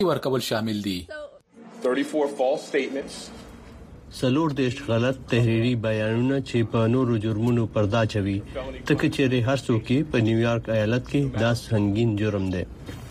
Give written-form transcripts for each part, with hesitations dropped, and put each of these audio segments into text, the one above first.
ورکول شامل دي. 34 false statements. سلور دیش غلط تحریری بیانونه چې په نورو جرمونو پردا چوي تک چې هر څوک په نیویارک ایالت کې دا سنگین جرم دی.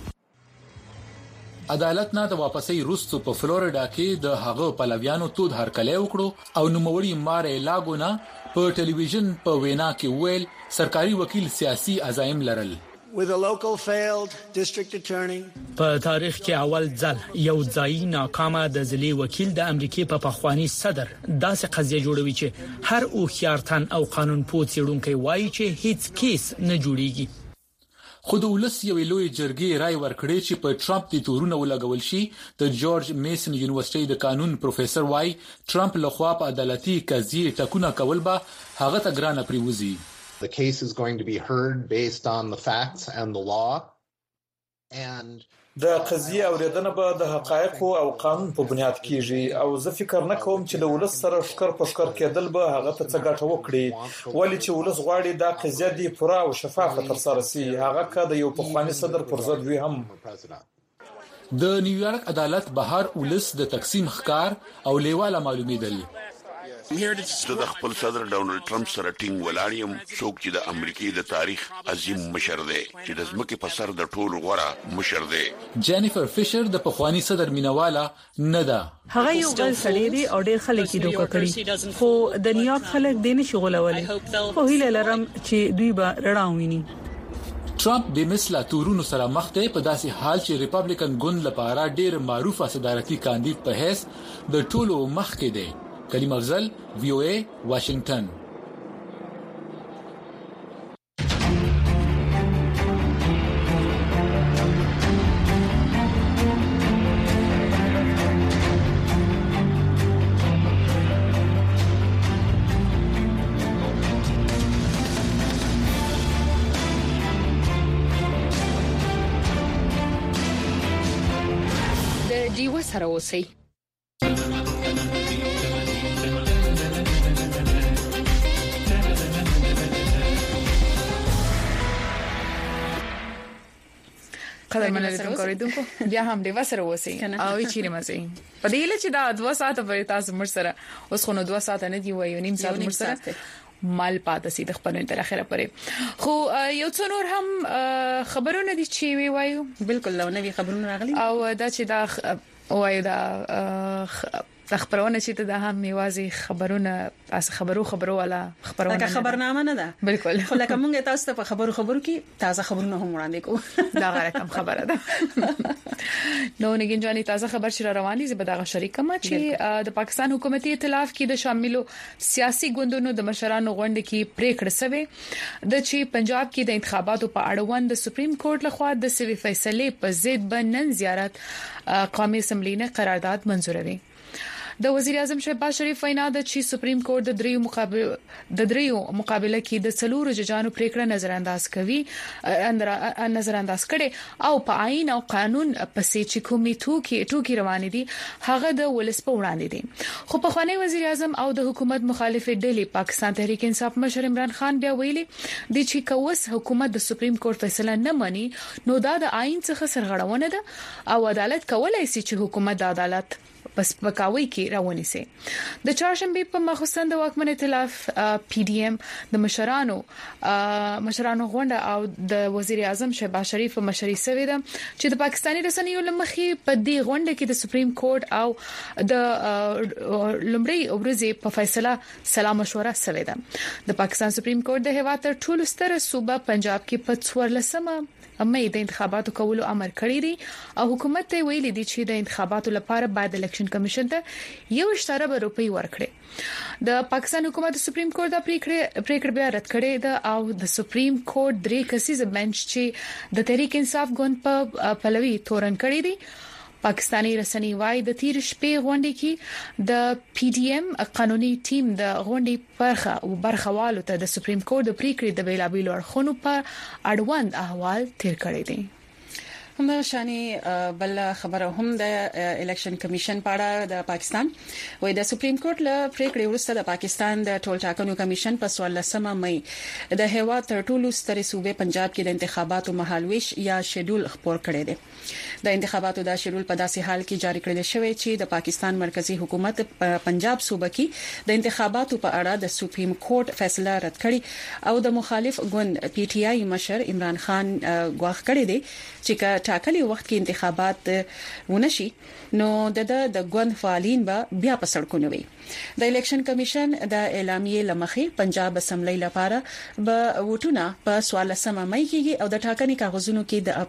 عدالت نه د واپسې روسو په فلوریدا کې د هغه پلویانو تود هرکلی وکړو او نوموړي مارې لاګونا په ټلویزیون په وینا کې ویل سرکاري وکیل سیاسي عزایم لرل. With a local failed district attorney. په تاریخ کې اول ځل یو ځای ناکامه د ځلې وکیل د امریکای په پخوانی صدر داسې قضیه جوړوي چې هر او خيارتن او قانون پوه څېړونکي وایي چې هیڅ کیس نه جوړیږي. خو د ولس یو لوی جرګې رائے ورکړي چې په ټرمپ د تورونه ولګول شي. د جورج میسن یونیورسيټي د قانون پروفیسور وای ټرمپ لخوا په عدالتي قضیه ټاکنه کول به هغه ته ګرانه پریوزي. The case is going to be heard based on the facts and the law and د قضیه اوریدنه به د حقایقو او قانون په بنیاد کیږي او زه فکر نه کوم چې د ولس سره شکر په شکر کېدل به هغه ته څه ګټه وکړي ولی چې ولس غواړي دا قضیه دی پوره او شفافه ترسره شي هغه که د یو پخوانی صدر پر ضد وي هم. د نیویارک عدالت بهر ولس د تقسیم ښکار او لیواله معلومیدل. زه د خپل صدر ډونالد ټرمپ سره ټینګ ولاړم څوک چې د امریکای د تاریخ عظیم مشر دی چې د ځمکې په سر د ټولو غوړه مشر دی. جینیفر فیشر د پخوانی صدر مینواله نه ده. هغه یو غل سړی دی او ډېر خلک یې دوکه کړی خو د نیویارک خلک دې نه شغلولې خو هیله لرم چې دوی به رڼا وویني. ټرمپ د مثلا تورونو سره مخ دی په داسې حال چې ریپابلیکن ګوند لپاره ډېر معروفه صدارتي کاندید په هیڅ د ټولو مخ کې دی. کریم افضل VOA واشنگتن. د ډیو سره اوسئ. قدرمن لیدونکو بیا هم دی وسره وسی او چیرې مزه په دې لچ دا 2 ساعته پرې تاسو مر سره اوس خو نو 2 ساعته نه دی وایو نیم ساعت مر سره مال پاتې سي د خبرونو تر اخره پرې خو یو څو نور هم خبرونه دي چې وی وایو بالکل نو نوي خبرونه راغلي او دا چې دا وایو دا خبرونه چې دا هم میوازي خبرونه اس خبرو ولا خبرونه دا خبرنامه نه ده بالکل خو لکه مونږ تاسو ته په خبرو کې تازه خبرونه هم وړاندې کوو دا غره کم خبره ده. نو نګین جاني تازه خبر چې روان دي زبداغه شریکه ما چې د پاکستان حکومتي ائتلاف کې د شاملو سیاسي ګوندونو د مشرانو غونډه کې پریکړه شوه د چې پنجاب کې د انتخاباتو په اړوند د سپریم کورټ لخوا د سوي فیصله په ضد بنن زیارت قومي اسمبلی نه قرارداد منزوروي. د وزیر اعظم شهباز شریف وینا د چې سپریم کورټ د دریو مقابله کې د څلورو ججانو پریکړه نظر انداز کړي او په آئین او قانون پسې چې کومي ټوکی روان دي هغه د ولس په وړاندې دي. خو په خوانی وزیر اعظم او د حکومت مخالف ډلې پاکستان تحریک انصاف مشر عمران خان بیا ویلي د چې کوس حکومت د سپریم کورټ فیصله نه مانی نو دا د آئین څخه سرغړونه ده او عدالت کولای شي چې حکومت د عدالت پس پکاوي کې رواني سي. د چهارشنبه په مخصوصن د واکمن ائتلاف PDM د مشرانو غونډه او د وزیر اعظم شهباز شریف مشري سوي ده چې د پاکستاني رسنیو لمخي په دې غونډه کې د سپریم کورټ او د لمړی ورځې په فیصله سلا مشوره سوي ده. د پاکستان سپریم کورټ د هیواد تر ټولو ستر صوبه پنجاب کې په 14 مې د انتخاباتو کولو امر کړی دی او حکومت ته ویلي دی چې د انتخاباتو لپاره باید الیکشن کمیشن ته 1.8 روپۍ ورکړي. د پاکستان حکومت سپریم کورټ د پریکړه بیا رد کړې ده او د سپریم کورټ 3 کسیزه بنچ چې د تحریک انصاف ګوند په پلوي تورن کړی دی. پاکستانی رسنۍ وايي د تیر شپې غونډې کې د PDM قانوني ټیم د غونډې برخوالو ته د سپریم کورټ د پریکړې د بیلابیلو اړخونو په اړوند احوال تیر کړی دی. هم شاني بل خبره هم د الیکشن کمیشن په اړه د پاکستان وای د سپریم کورټ له پریکړې وروسته د پاکستان د ټول ټاکنو کمیشن په 14 مې د هیواد تر ټولو سترې صوبې پنجاب کې د انتخاباتو مهالويش یا شیډول خبر کړی دی د انتخاباتو د شیډول په داسې حال کې جاری کړل شوی چې د پاکستان مرکزی حکومت پنجاب صوبه کې د انتخاباتو په اړه د سپریم کورټ فیصله رد کړي او د مخالف ګوند پی ټی آی مشر عمران خان غواخ کړی دی چې ټاکلي وخت کې انتخابات ونشي نو د ګوند فعالین به بیا په سړکونو وي د الیکشن کمیشن د اعلامیې لمخې پنجاب اسمبلی لپاره به ووټونه په 14 مې کېږي او د ټاکنې کاغذونو کې د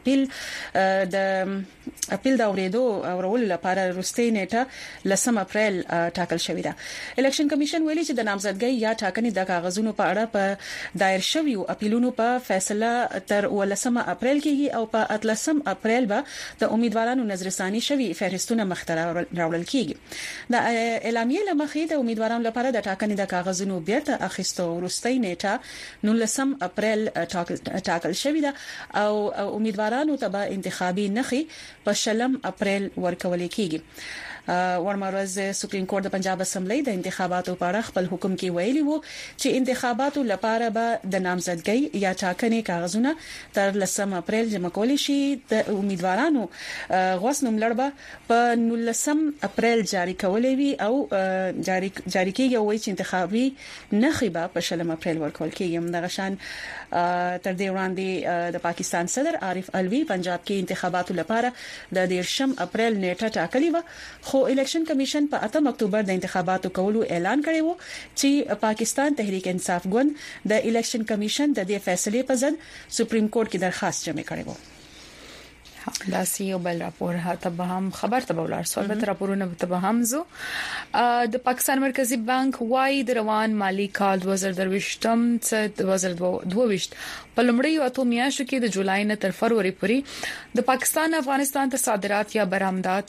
اپیل دا اورول لپاره وروستۍ نیټه 10 اپریل ټاکل شوې ده الیکشن کمیشن ویلي چې د نامزدګۍ یا ټاکنې د کاغذونو په اړه په دایر شویو اپیلونو په فیصله تر 18 اپریل کېږي او په 13 اپریل به د امیدوارانو نظرثاني شوی فهرستونه مختره راوړل کېږي د اعلامیې لمخې د امیدوارانو لپاره د ټاکنې د کاغذونو بیرته اخیستو وروستۍ نیټه 19 اپریل ټاکل شوې ده او امیدوارانو ته به انتخابي نخي په 20 اپریل ورکول کېږي ورمروز سپریم کورټ د پنجاب اسمبلی د انتخاباتو په اړه خپل حکم کې ویلي وو چې انتخاباتو لپاره به د نامزدګۍ یا ټاکنې کاغذونه تر 10 اپریل جمع کول شي د امیدوارانو غوښنوم لړبه په 19 اپریل جاری کولې وی او جاری کېږي او چې انتخابي نخبه په 20 اپریل ورکول کېږي دغه شان تر دې وړاندې د پاکستان صدر عارف الوی پنجاب کې انتخاباتو لپاره د 10 اپریل نیټه ټاکلې و خو الیکشن کمیشن په 8 اکتوبر د انتخاباتو کولو اعلان کړی وو چې پاکستان تحریک انصاف ګوند د الیکشن کمیشن د دې فیصلې په ضد سپریم کورټ کې درخواست جمع کړی وو دا سیو بل راپور ته به هم خبر ته ولر سوالت راپورونه ته به هم زو د پاکستان مرکزی بانک وايي د روان مالی کال 2023 په لومړی اتو میاشتو کې د جولای نه تر فروری پورې د پاکستان افغانستان ته صادرات یا برآمدات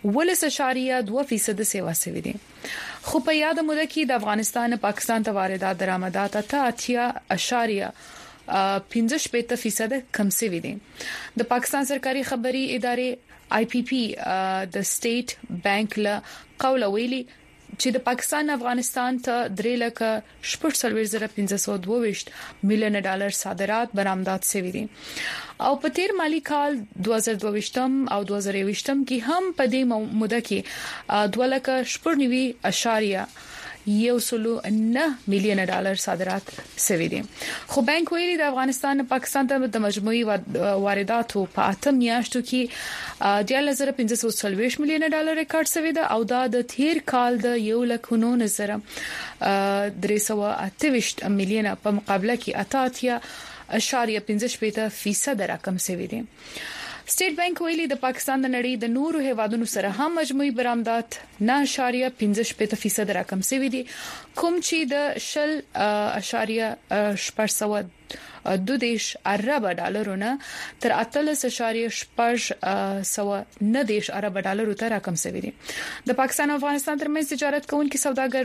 0.2% سیوا سوي دي خو په یاد موده کې د افغانستان پاکستان ته واردات درآمدات 15% کم شوي دي د پاکستان سرکاري خبري ادارې IPP د سټیټ بانک له قول ویلي چې د پاکستان افغانستان ته 3,15,522 میلیون ډالر صادرات برآمدات شوي دي او په تیر مالی کال 2022 او 2023 کې هم په دې موده کې 2,90.9 میلیون ډالر صادرات شوي دي خو بانک ویلي د افغانستان پاکستان ته د مجموعي وارداتو په 8 میاشتو کې 1,540 میلیون ډالر ریکارډ شوی دی او دا د تیر کال د 1,328 میلیون په مقابله کې 88.15% رقم شوی دی سټیټ بانک ویلي د پاکستان د نړۍ د نورو هیوادونو سره هم مجموعي برآمدات 9.15% رقم شوی دي کوم چې د 10.8 ارب ډالرونه تر 18.9 ارب ډالرو ته راکم شوی دي د پاکستان او افغانستان ترمنځ تجارت کوونکي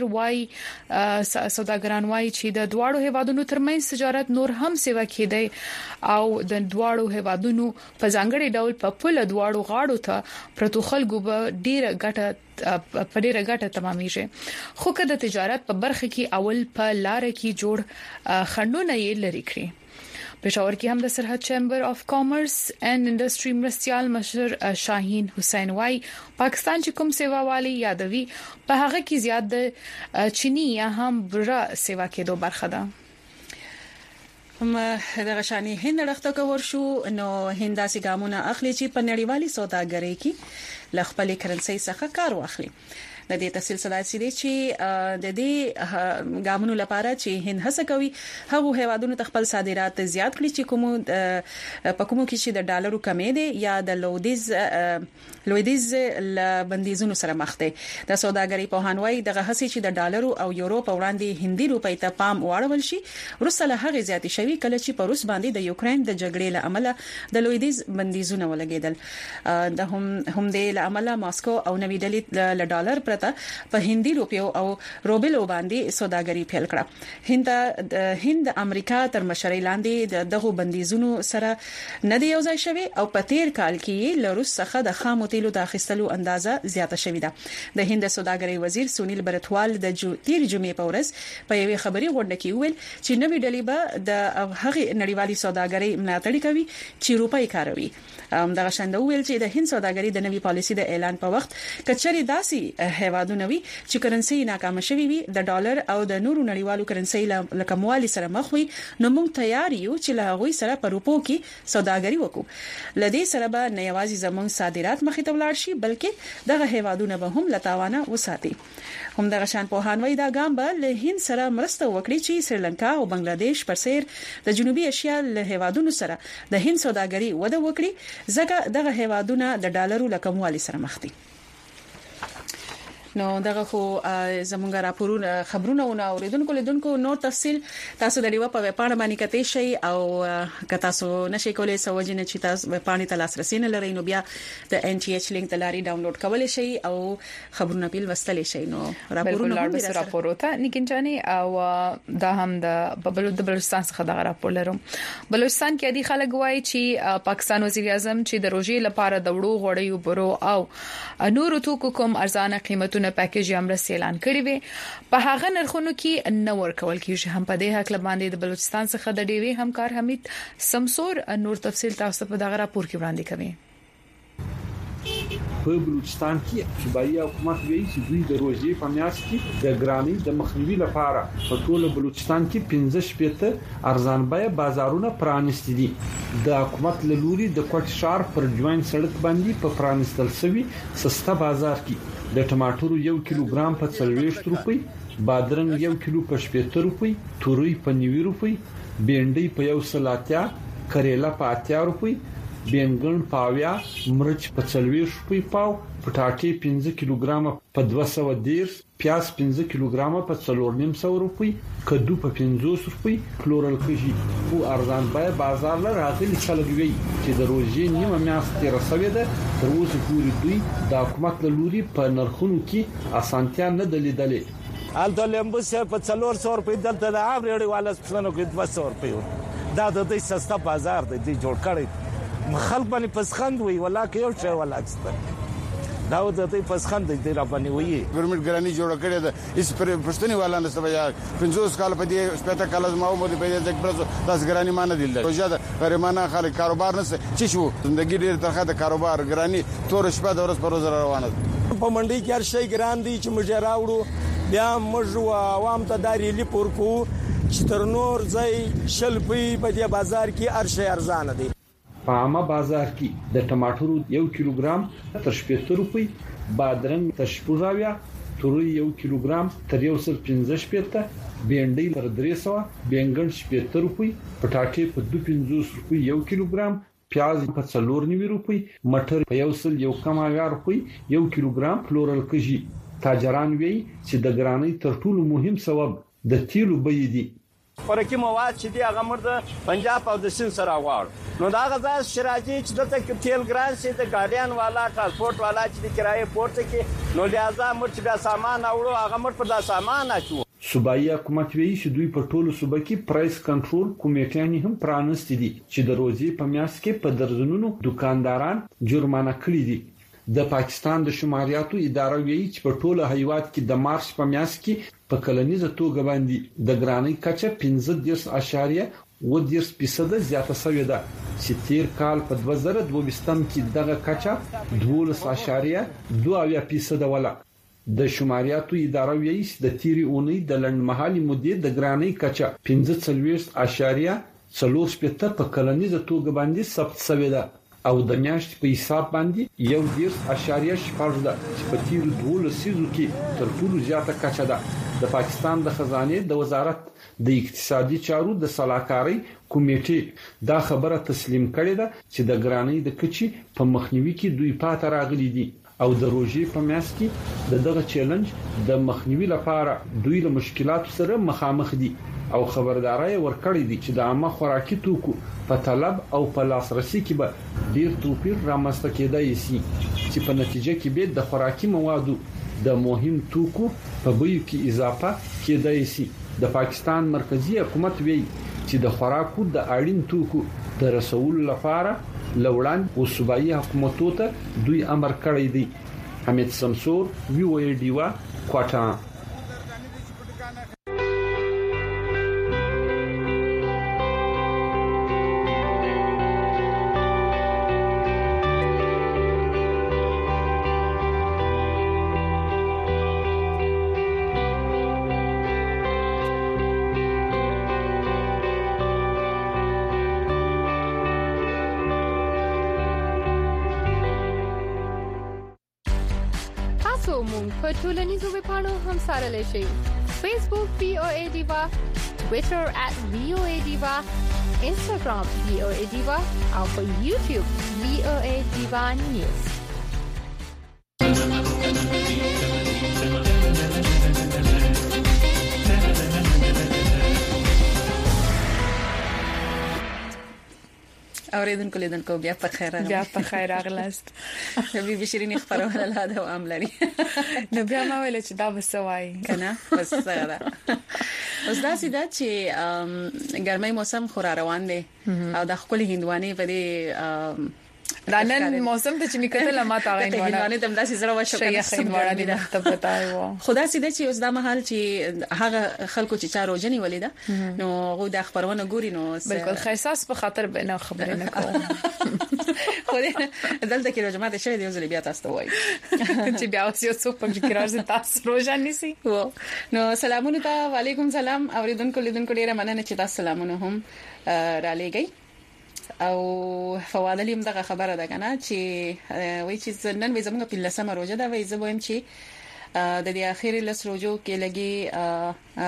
سوداګران وایي چې د دواړو هیوادونو ترمنځ تجارت نور هم سیوا کېدی او د دواړو هیوادونو په ځانګړي ډول په پل دواړو غاړو ته پروتو خلکو به ډیره ګټه تمامېږي خو که د تجارت په برخه کې اول په لار کې جوړ خندونه یې لري کړی پېښور کې هم د سرحد چیمبر اف کامرس اینڈ انډستری مرستيال مشر شاهین حسین وای پاکستان چې کوم سیوا والی یادوي په هغه کې زیات د چینی یا هم برا سیوا کېدو برخه ده هم دغه شانی هند رخته کور شو نو هنداسي ګامونه اخلي چې په نړیوالي سوداګرۍ کې لخپلې کرنسي څخه کار واخلي د دې تفصیل صدا سي چې د دې ګامونو لپاره چې هند هڅه کوي هغه هیوادونو خپل صادرات زیات کړي چې کوم په کومو کې چې د ډالرو کمې دي یا د لویدیز بندیزونو سره مخ دي د سوداګرۍ په هانوي دغه هڅه چې د ډالرو او یورو په وړاندې هندي روپۍ ته پام واړول شي روسه له هغه زیاتې شوي کله چې په روس باندې د یوکرين د جګړې له امله د لویدیز بندیزونه ولګیدل د هم د عمله ماسکو او نوې ډلې له ډالر پرته په هندي روپیو او روبلو باندې سوداګري پیل کړه. هند امریکا تر مشرۍ لاندې دغه بندیزونو سره نه دی یوځای شوی او په تیر کال کې له روس څخه د خامو تیلو د اخیستلو اندازه زیاته شوې ده. د هند سوداګري وزیر سونیل برتوال د تیر جمعې په ورځ په یوې خبري غونډه کې ویل چې نوې ډلې به د هغه نړیوالي سوداګري ملاتړ کوي چې روپۍ کاروي. دغه شاند ویل چې د هند سوداګري د نوې پالیسي د اعلان په وخت کچري داسي هیوادونه وي چې کرنسي ناکام شوي وي د ډالر او د نورو نړیوالو کرنسي له کموالي سره مخ وي نو موږ تیار یو چې له هغوی سره په روپو کې سوداګري وکړو. لدې سره به نه یوازې زموږ صادرات مخې ته ولاړ شي بلکې دغه هیوادونه به هم لتاوانه وساتي. هم دغه شان په هانوي دا ګام به له هند سره مرسته وکړي چې سریلانکا او بنگلاديش پر سیر د جنوبي ایشیا له هیوادونو سره د هند سوداګري وده وکړي ځکه دغه هیوادونه د ډالرو له کموالي سره مخ دي. نو دغه خو زمونږ راپورونه خبرونه او اوریدونکو لیدونکو نور تفصیل تاسو د ډیو په وپاڼه باندې کته شي او که تاسو نشئ کولای سوجنه چې تاسو وپاڼه ته لاسرسي نه لرئ نو بیا د ان ټي ایچ لینک تلاري ډاونلوډ کولای شي او خبرونه پیل وستلی شي. نو راپورونه هم راپور وته نګنجاني او دا هم د بلوچستان څخه د راپور لرم. بلوچستان کې دي خلک وایي چې پاکستان وزیر اعظم چې د روزي لپاره د وړو غوړیو برو او نورو توکو کوم ارزانه قیمتونه پیکیج امرسته اعلان کړی وي په هغه نرخونو کې نه ورکول کیږي. هم په دې حق باندې د بلوچستان څخه د ډیوی همکار حمید سمسور نور تفصیل تاسو په دغه راپور کې وړاندې کوي. په بلوچستان کې صوبایي حکومت وایي چې دوی د روزي په میاشت کې د ګرانۍ د مخنیوي لپاره په ټول بلوچستان کې 15 ارزان بیه بازارونه پرانیستي دي. د حکومت له لوري د کوټ شهر پر جوین سړک باندې په پرانیستل شوی سسته بازار کې د ټماټرو 1 کیلوګرام په 40 روپۍ، بادرنګ 1 کیلو په 70 روپۍ، توري په 90 روپۍ، بینډۍ په 130، کریلا په 80 روپۍ، بینګن پاویا، مرچ په 40 روپۍ پاو، پټاټې 15 کیلوګرام په 210، پیاز 15 کیلوګرام په 450 روپۍ، کدو په 50 روپۍ، فلورل کجی او ارزان بیه بازار لر راغلي چلګوي چې د روزي نیمه میاشت تیر شوې ده. تر اوسه پورې دوی د حکومت له لوري په نرخونو کې اسانتیا نه دلیدلې. الته لیمبو سه په 400 روپۍ دلته د عام ریډي والا سپنو کې 200 روپۍ. دا د دې سستا بازار دی جوړ کړی. خلک باندې پسخند وي ولاکه یو شی ولاکسته دا د دې پسخند دی را باندې وي. ګورنمنت ګرانی جوړ کړی ده اس پر پښتني والا نه سبا 50 کال په دې سپېته کال ما مو په دې ځکه پرځو تاسو ګرانی مان نه دي روزه غریمانه خلک کاروبار نه چې شو زندګی ډیر ترخه د کاروبار ګرانی تور شپه د ورځ پر ورځ روانه په منډي کې هر شی ګران دي چې موږ راوړو بیا موږ عوام ته داري لپور کو چې تر نور ځای شلپي په دې بازار کې هر شی ارزانه دي. په عامه بازار کې د ټماټرو 1 کیلوګرام تر 70 روپۍ، بادرنګ تر 40، توري 1 کیلوګرام تر 115، بینډۍ تر 300، بینګن 70 روپۍ، پټاټې په 250 روپۍ 1 کیلوګرام، پیاز په 490 روپۍ، مټر په 100 روپۍ 1 کیلوګرام، فلورل کجی. تاجران وایي چې د ګرانۍ تر ټولو مهم سبب د تیلو بیې دي. خوراکي مواد چې دی هغه مرده پنجاب او د سند سره واړ نو دا غزا شراجي چې دلته تیل ګران شي د ګاډیان والا ترانسپورت والا چې د کرایه پورته کې نو لہذا مرچ بیا سامان اوړو هغه مرچ په دا سامان اچو. صوبایي حکومت وایي چې دوی په ټولو صوبه کې پرایس کنټرول کمیټې هم پرانستې دي چې د روزي په میاشت کې په درزنونو دکانداران جرمانه کړي دي. د پاکستان د شماریاتو اداره وایي چې په ټوله هیواد کې د مارچ په میاشت کې په کلنیزه توګه باندې د ګرانۍ کچه 15.10% زیاته شوې ده چې تیر کال په 2022 کې دغه کچه 12.2% ولا. د شماریاتو اداره وایي چې د تیری اونۍ د لنډمهالي مودې د ګرانۍ کچه 15.4% په کلنیزه توګه باندې ثبت شوې ده او د میاشت په حساب باندې 1.8% ده چې په تیرو 12 سیزو کې تر ټولو زیاته کچه ده. د پاکستان د خزانه د وزارت د اقتصادي چارو د صلاحکارۍ کمیټې دا خبره تسلیم کړې ده چې د ګرانۍ د کچې په مخنیوي کې دوی پاتې راغلي دي او د روزي په میاشت کې دغه چیلنج د مخنیوي لپاره دوی له مشکلاتو سره مخامخ دي او خبرداري ورکړې دي چې د عامه خوراکي توکو په طلب او په لاسرسي کې به ډیر توپیر رامنځته کېدای شي چې په نتیجه کې به د خوراکي موادو د مهم توکو په بیو کې اضافه کېدای شي. د پاکستان مرکزی حکومت وی چې د خوراکو د اړین توکو د رسول لپاره لوړان او صوبایي حکومتو ته دوی امر کړی دی. حمید سمسور وی ډیوا کوټا. په ټولنیزو ویبپاڼو هم سره لشي. Facebook VOA Diva, Twitter @VOA Diva, Instagram VOA Diva او په YouTube VOA Diva News. اوریدونکو لیدونکو بیا په خیر اغلاست. بي شيرين خبرونه لا ده عام لري. نو بیا ما ویل چې دا وسوای کنه بس څنګه اوس دا سیده چې ګرمۍ موسم خورا روان دی او د خپل هندواني په دې دا نن موسم ته چې میکتل ما تا غوښنه هندواني تم داسې زړه وشو کنه هندوانه دې ته پتاي وو. خدا سیده چې اوس دا محل چې هغه خلکو چې چارو جنې ولیدا نو غو د خبرونه ګوري نو بالکل خاصاس په خاطر به نه خبرې نه کوم. خو دلته کې روزمات شوی دی زلي بیا تاسو ته وایي چې بیا اوس یو څوک په کې راځي تاسو روزان نسی وو. نو سلامونه ته وعلیکم سلام اوریدونکو لیدونکو ډیره مننه چې تاسو سلامونه هم را لېږئ. او فوادلی هم دغه خبره ده کنه چې وای چې نن به زموږ په لسمه روزه دا وای زه وایم چې د دې اخیری لس روزو کې لګي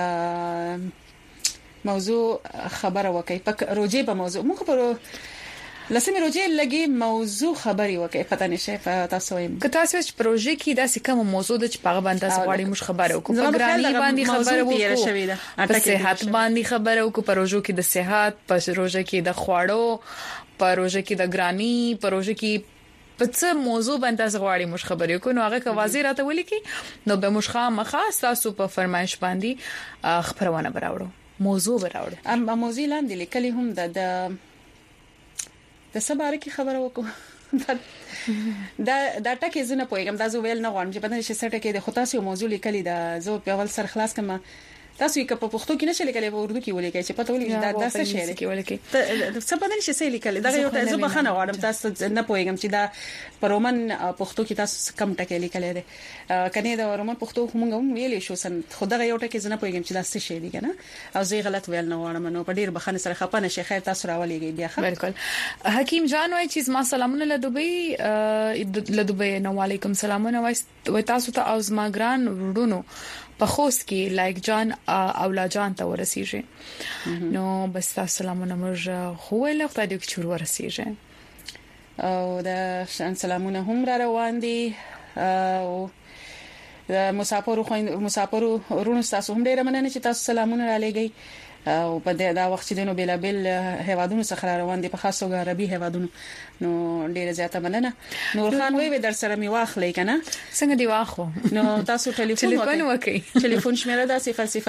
موضوع خبره وکي په روزه په موضوع موږ په لسمه روزه لګي موضوع خبري وکي پته نشه تاسو وایم که تاسو چې پروژه کې دا کوم موضوع د چپاغه باندې تاسو غواړئ مش خبره وکړو په ګرانی باندې خبره وکړو په صحت باندې خبره وکړو پروژه کې د صحت پروژه کې د خواړو پروژه کې د ګرانی پروژه کې په څه موضوع باندې تاسو غواړئ مش خبرې وکړو نو هغه کوازی راته ولیکي نو به مشخه مخاص تاسو په فرمایش باندې خبرونه براوړو موضوع براوړو موضوع لاندې لیکلي هم د سباره کې خبره وکړو دا ټکه زنه پوهیږم دا زه ویل نه غواړم چې په دې شته کې د خاصه موضوع لیکلي دا زه په اول سر خلاص کما تاسو یې په پښتو کې نشئ لیکلی په اردو کې ولیکئ چې پته ولګي دا څه شی دی څه په دې شي لیکل دا یو ته زه بخنه غواړم تاسو نه پوهیږم چې دا پرومن پښتو کې تاسو کم ټکی لیکل دي کنه دا رومن پښتو موږ هم ویلې شو سن خدای یو ټکی زنه پوهیږم چې دا څه شی دی کنه او زه غلط ویل نه غواړم نو په ډیر بخنه سره خپانه شي خیر تاسو راولېږئ بیا خبر بالکل حکیم جان وای چې ما سلامونه له دوبۍ نو علیکم سلامونه وای تاسو ته اوس ما ګران وډونو په خوست کې لایک جان اولا جان ته ورسیږي نو بس تاسو سلامونه موږ خو له خدای دې چې ورسیږي او دا سلامونه هم را روان دي او د مسافرو ورونو تاسو هم ډیره مننه چې تاسو سلامونه را لېږئ او په دا وخت چې نو بل هوادونو څخه روان دي په خاصو عربي هوادونو نو ډیره زیاته مننه. نور خان وی در سره می واخلې کنه څنګه دی واخو نو تاسو ټلیفون وکړئ ټلیفون شمیره دا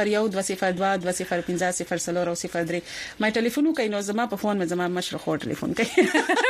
0012025005003 ما ټلیفون کوي نو زما په فون مې زما مشر خو ټلیفون کوي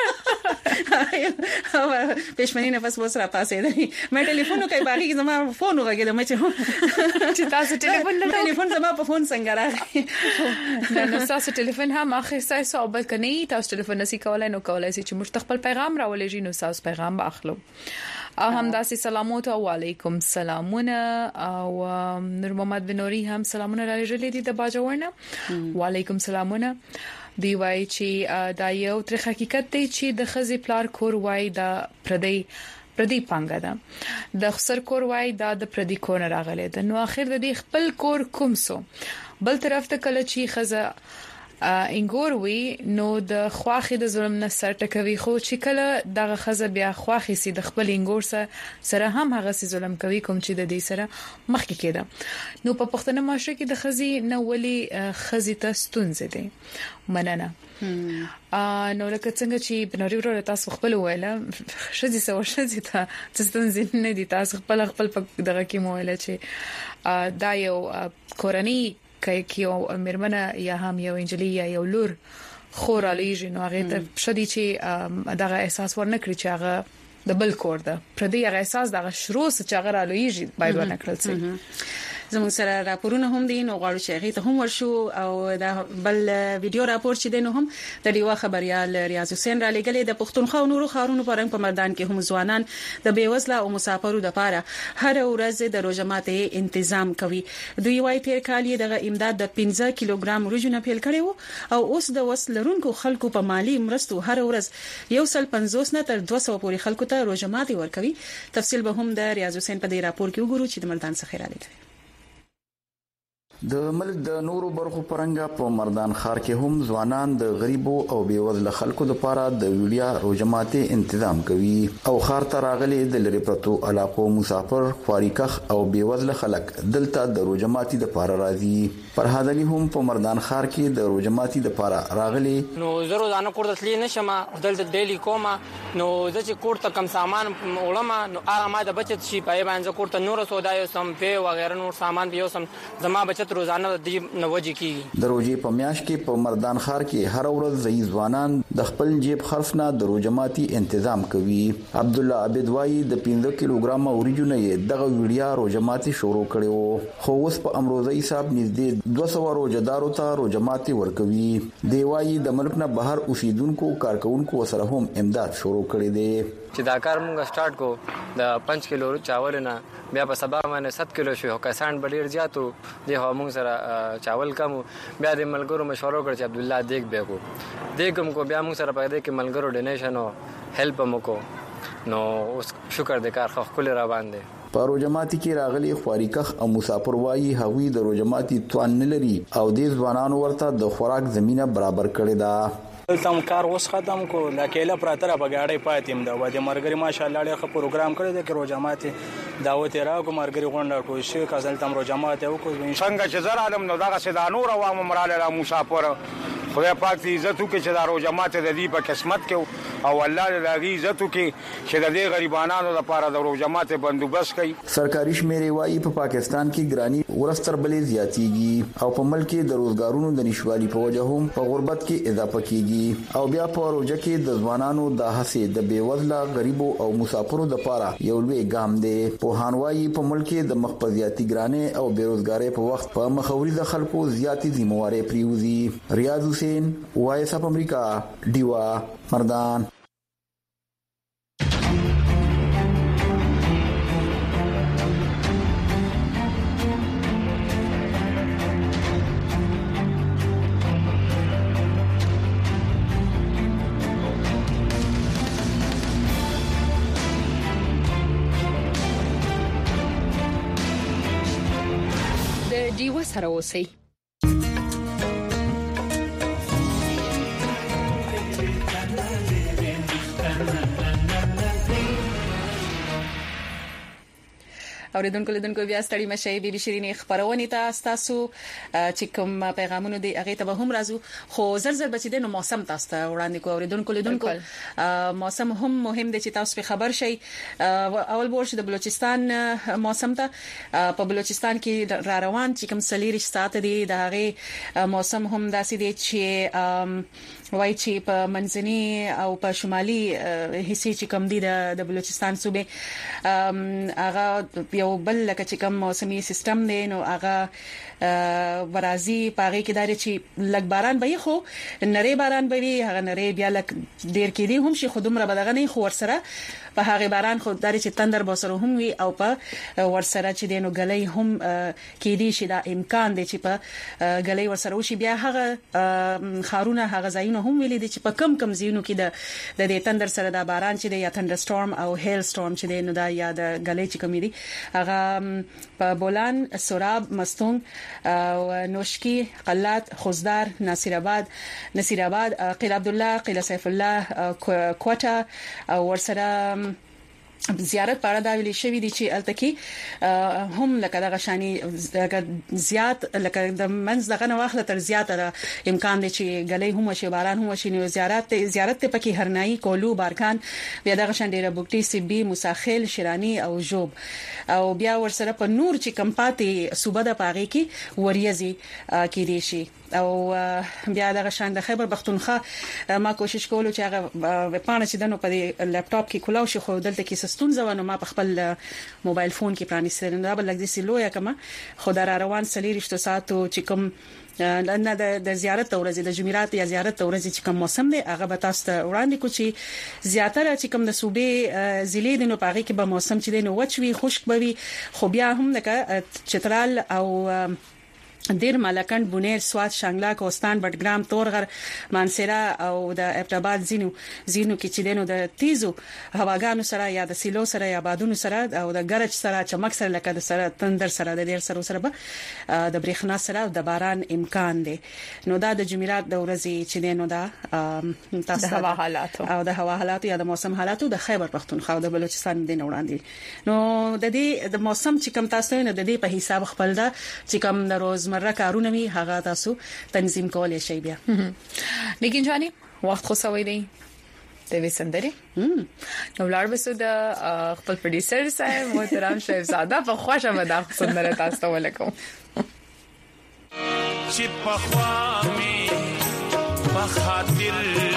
پښمنی نفس وسره پاسې دی مې ټلیفون کوي باقي زما فون وغږیدم چې تاسو ټلیفون زما په فون څنګه راغی نو تاسو ټلیفون هم اخر سایس او بل کني تاسو ټلیفون نسی کولای نو کولای چې مستقبل پیغام راولېږي نو تاسو پیغام باخلو او هم داسې سلامات او علیکم سلامونه او نور محمد بنوري هم سلامونه راځي دي د باجوړنه وعلیکم سلامونه دی وای چې دا یو تر حقیقت دی چې د خزي پلار کور وای دا پردي پانګه ده د خسر کور وای دا د پردي کور راغله ده نو اخر د خپل کور کوم سو بل طرف ته کله چې خزه انګور وی نو د خواخې د ظلم نه سر ټکوي خو چې کله دغه خزه بیا خواخې سي د خپل انګور سره هم هغه سي ظلم کوي کوم چې د دې سره مخکې کېده نو په پښتنه معاشره کې د خزي نه ولي خزي ته ستونزې دي مننه نو لکه څنګه چې بنوري ورو تاسو خپل ویله شذي ته ستونزې نه دي تاسو خپل دغه کې مو ویله چې دا یو کورنۍ کې یو مرمنه یا هم یو انجلي یا یو لور خورالېږي نو هغه ته شدي چې دغه احساس ورنکړي چې هغه د بل کور ده پر دې هغه احساس دغه شروع چې هغه رالېږي باید ورنکړل شي زموږ سره راپورونه هم دي نو غواړو چې هغه ته هم ورشو او دا بل ویډیو راپور چې دینو هم د دیوا خبريال ریاض حسین را لګلې د پښتونخوا نورو خارونو پرنګ په میدان کې هم ځوانان د بیوزله او مسافرو د پاره هر ورځ د روزه ماته تنظیم کوي دوی وايي تیر کال یې د امداد د 15 کیلوګرام روزونه پیل کړي او اوس د وسلرونکو خلکو په مالی مرستو هر ورځ 150 نه تر 200 پورې خلکو ته روزه ماته ورکوي تفصیل به هم د ریاض حسین په دې راپور کې وګورو چې د مردان څخه را لګي د ملک د نورو برخو پرنګا په مردان ښار کې هم ځوانان د غریبو او بیوزله خلکو لپاره د ویډیا روزماته تنظیم کوي او ښار ته راغلي د لری پرتو علاقو مسافر خواریکخ او بیوزله خلک دلته د روزماته لپاره راځي پر هادلی هم په مردان ښار کې د روزماته لپاره راغلي نو زه روزانه کور ته تللی نشم دلته ډیلی کوم نو زه چې کور ته کم سامان وړم نو آرامه د بچت شي پای باندې کور ته نور سودایو سم په وغیرہ نور سامان به سم زما بچت روزانه د نوځي کیږي د روزي په میاش کې په مردان ښار کې هر ورځ ځای ځوانان د خپل جیب خرڅ نه د روزماتي تنظیم کوي عبد الله عبد وای د 15 کیلوګرام اوریجنه یې دغه ویډیا روزماتي شروع کړو خو اوس په امروزي حساب نږدې 200 روزدارو ته روزماتي ورکوي دی وای د ملک نه بهر اوسیدونکو کارکونکو سره هم امداد شروع کړی دی چې دا کار موږ سٹارټ کو د 5 کیلو چاول نه بیا په سبا باندې 7 کیلو شو کسان ډیر زیاتو دی هو موږ سره چاول کم بیا د ملګرو مشورو کړ چې عبد الله دیک به کو دیکم کو بیا موږ سره پېدې کې ملګرو ډونیشن او هیلپ مکو نو اوس شکر د کار خو کول را باندې په روزماتي کې راغلي خواریکخ او مسافر وایي هغوی د روزماتي توان نه لري او د ځوانانو ورته د خوراک زمينه برابر کړي دا تم کار اوس ختم کو لکهله پراتره بغاړې پاتیم دا و د مرګري ماشاءالله ډېر ښه پروګرام کړی دی چې روزماتي دعوت راکو مرګري غونډه ټول شي کازل تم روزماتي او کو څنګه چې زر عالم نو دا سدا نور عوام مراله مسافر خدای پاک دې عزت وکړي چې دا روزماته د دې په قسمت کې او الله دې دې عزت وکړي چې د دې غریبانو لپاره د روزماته بندوبست کړي سرکاري شمیرې وايي په پاکستان کې ګرانی ورستر بلې زیاتېږي او په ملک کې د روزګارونو د نشوالي په وجه هم په غربت کې اضافه کیږي او بیا په روزه کې د ځوانانو د هڅې د بیوزله غریبو او مسافرو لپاره یو لوی ګام دی په هانوای په ملک کې د مخبزياتي ګرانه او بیروزګاری په وخت په مخاوري د خلکو زیاتې ذمہواري پریوزي ریاض حسین وایس اپ امریکا دیوا مردان دیوا سره اوسئ اوریدونکو لیدونکو بیا ستړي مشه بي بي شيرين خبرونه تاسو چې کوم پیغامونه دی هغه ته هم راځو خو زر بچی د موسم تاسو ته وړاندې کو اوریدونکو لیدونکو موسم هم مهم دی چې تاسو په خبر شئ اول بورش د بلوچستان موسم ته په بلوچستان کې را روان چې کوم سلیری ساعت دی د هغه موسم هم داسې دی چې وای چې په منځني او په شمالي حصے چې کوم دی د بلوچستان صوبې هغه یو بل لکه چې کوم موسمي سیستم دی نو هغه ورازي پاره کې داري چې لګ باران به خو نری باران به وي هغه نری بیا لګ ډیر کې دی هم شي خودم را بدغه نه خو ور سره په هغه باران خو درې چې تندر بوسره هم وي او په ورسره چې دینو غلې هم کې دي چې دا امکان دی چې په غلې ورسره وشي بیا هغه خارونه هغه ځایونه هم ویلي دي چې په کم ځایونو کې د دې تندر سره دا باران چې دی یا تندر سټورم او هیل سټورم چې دی نو دا یا د غلې چې کوم دي هغه په بولان سوراب مستونگ او نوشکی قلات خوزدار نصیر آباد قیل عبدالله قیل سیف الله کوټه او ورسره زیارت پاره دا ویل شوی دي چې التکی هم لکه دغه شانی زیات لکه د منځ دغه نواخله تر زیاته امکان دي چې غلې هم شي باران هم شي نو زیارت ته پکې هرنائی کولو بارکان بیا دغه شان ډیره بوکټي سی بي مساخیل شیرانی او جوب او بیا ورسره په نور چې کمپاتي صوبه د پاغي کې وریزي کې دي شي او بیا دغه شان د خیبر پختونخوا ما کوشش کولو چې هغه پانه چې دنو په لپټاپ کې کولاو شي خو دلته کې ستونزه ونه ما په خپل موبایل فون کې پرانیستل نو بل لګ دې سلویا کما خو در روان سلی رښتو ساتو چې کوم نه د زیارت ورځ د جمعرات یا زیارت ورځ چې کوم موسم دی هغه به تاسو ته وړاندې کو چې زیاتره چې کوم د صوبې ضلع د نو پاغي کې به موسم چې دی نو وچوي خشک بوي خو بیا هم لکه چترال او دیر ملکند بونیر سوات شانګلا کوستان بټګرام تورغر مانسرا او د ابټاباد زینو کې چې دینو د تیزو هواګانو سره یا د سیلو سره یا بادونو سره او د ګرج سره چمک سره لکه د سره تندر سره د ډیر سره به د برېښنا سره د باران امکان دی نو دا د جمعرات د ورځې چې دینو دا تاسو د هوا حالات او د هوا حالات یا د موسم حالات د خیبر پختونخوا او د بلوچستان دین وړاندې نو د دې د موسم چې کم تاسو نه د دې په حساب خپل دا چې کم د روزمره کارونه وی هغه تاسو تنظیم کولای شئ بیا لیکن جاني وخت خو سوي دی د وسندري نو لار بسو د خپل پروډوسر صاحب محترم شیخ زاده په خوښه مده سندره تاسو ولکم چې په خوا می په خاطر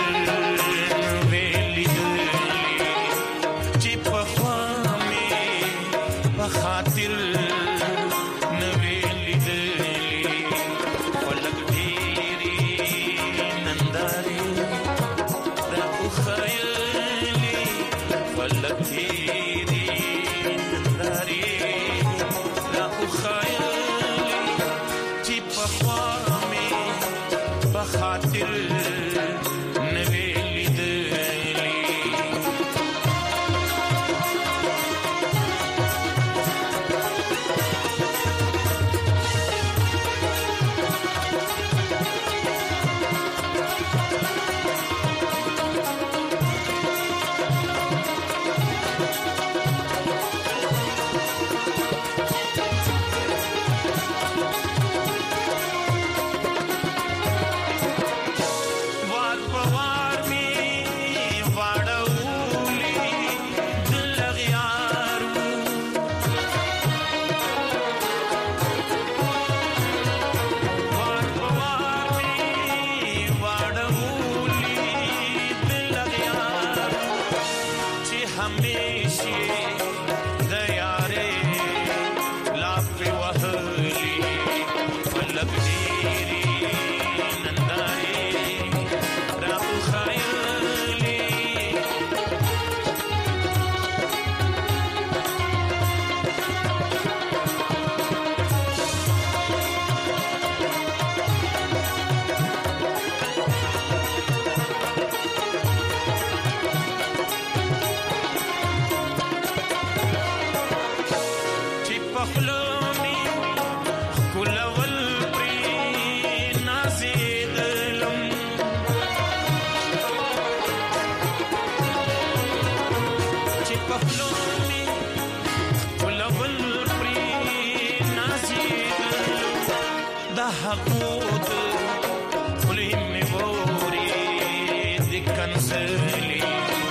ویلې چې په خوا می په خاطر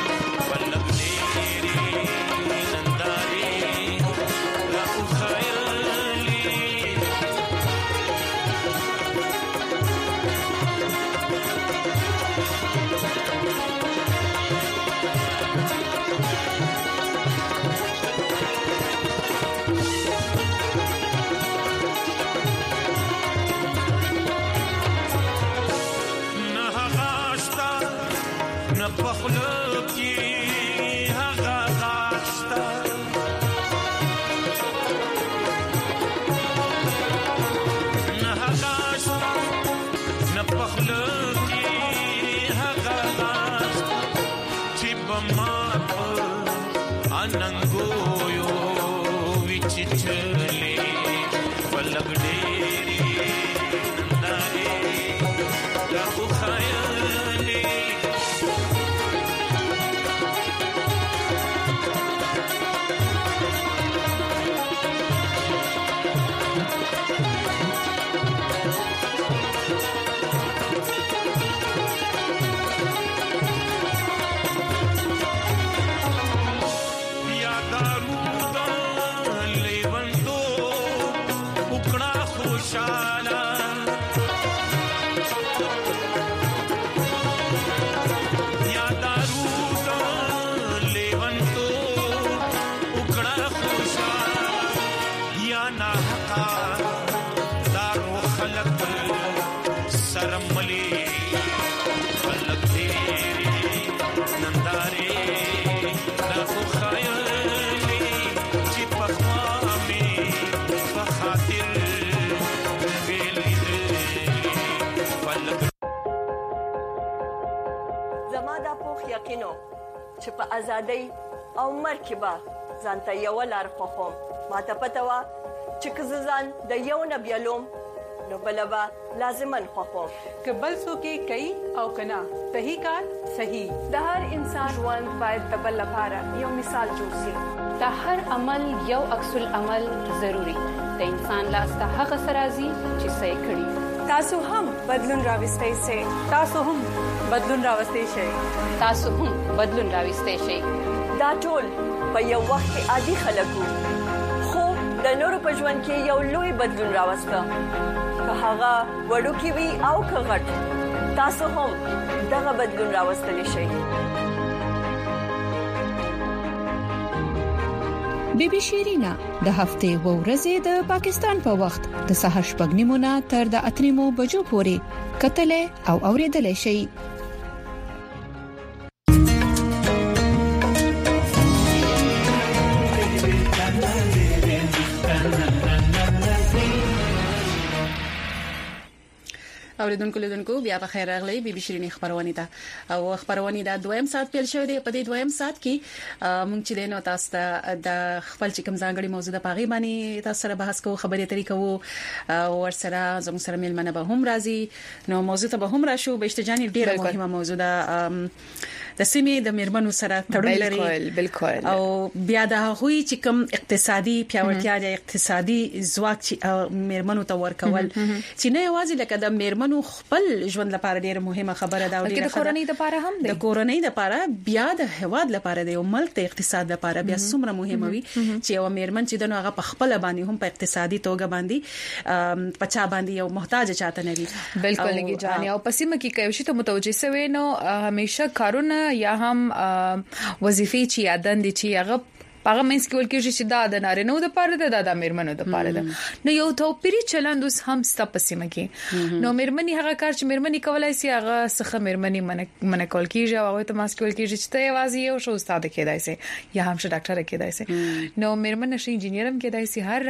Fire चिचले पलक डेरी नंदारे राखो खायले چې په ازادۍ او مرګ کې به ځانته یو لار خوخم ماته پته و چې کززان د یو نبیلوم نو بلبا لازمن خوخم کبل سو کې کوي او کنا صحیح کار صحیح د هر انسان ژوند باید د بل لپاره یو مثال جوړ شي د هر عمل یو عکس العمل ضروری د انسان لاس ته هغه سرازي چې صحیح کړي تاسو هم بدلون راوستئ شئ تاسو هم بدلون راوستئ شئ تاسو هم بدلون راوستئ شئ دا ټول په یو وخت کې عادي خلکو خو د نورو په ژوند کې یو لوی بدلون راوسته که هغه وړوکی وي او که غټ تاسو هم دغه بدلون راوستلی شئ بیبي شیرینا د هفته و ورځې د پاکستان په وخت د سهار 8:30 تر د 8:00 بجو پورې کتلې او اوریدلې شي اوریدونکو لیدونکو بیا په خیر راغلی بیبي شیرینی خبرونه ده او خبرونه ده دویم سات پیل شوی دی په دې دویم سات کې مونږ چې دینو تاسو ته د خپل چې کوم ځانګړي موضوع د پاغي باندې تاسو سره بحث کوو خبرې طریقو او ورسره زموږ سره میلمنه به هم راځي نو موضوع ته به هم راشو بهشتجانی ډیره مهمه موضوع ده د سیمې د میرمنو سره تړون لري بالکل او بیا د هغوی چې کوم اقتصادي پیاوړتیا یا اقتصادي ځواک چې میرمنو ته ورکول چې نه یوازې لکه د میرمنو خپل ژوند لپاره ډیره مهمه خبره ده او د کورنۍ لپاره هم د کورنۍ لپاره بیا د هواد لپاره د یو ملک د اقتصاد لپاره بیا څومره مهمه وي چې یو میرمن چې دغه په خپل باندې هم په اقتصادي توګه باندې پچا باندې یو محتاج چاته نه وي بالکل لګي جاني او پسیمه کې کوي چې ته متوجي سوي نو همیشه کارونه یا هم وظیفې چې یادن دي چې هغه هغه مینس کې ولکې چې دا د نارینو د پاره ده د میرمنو د پاره ده نو یو توپیری چلند اوس هم ستپسیمه کې نو میرمنې هغه کار چې میرمنې کولای شي هغه څخه میرمنې من کول کیږي او ته ماس کول کیږي چې ته یوازې یو شو استاد کېدای شي یا هم ډاکټر کېدای شي نو میرمنې شي انجینرم کېدای شي هر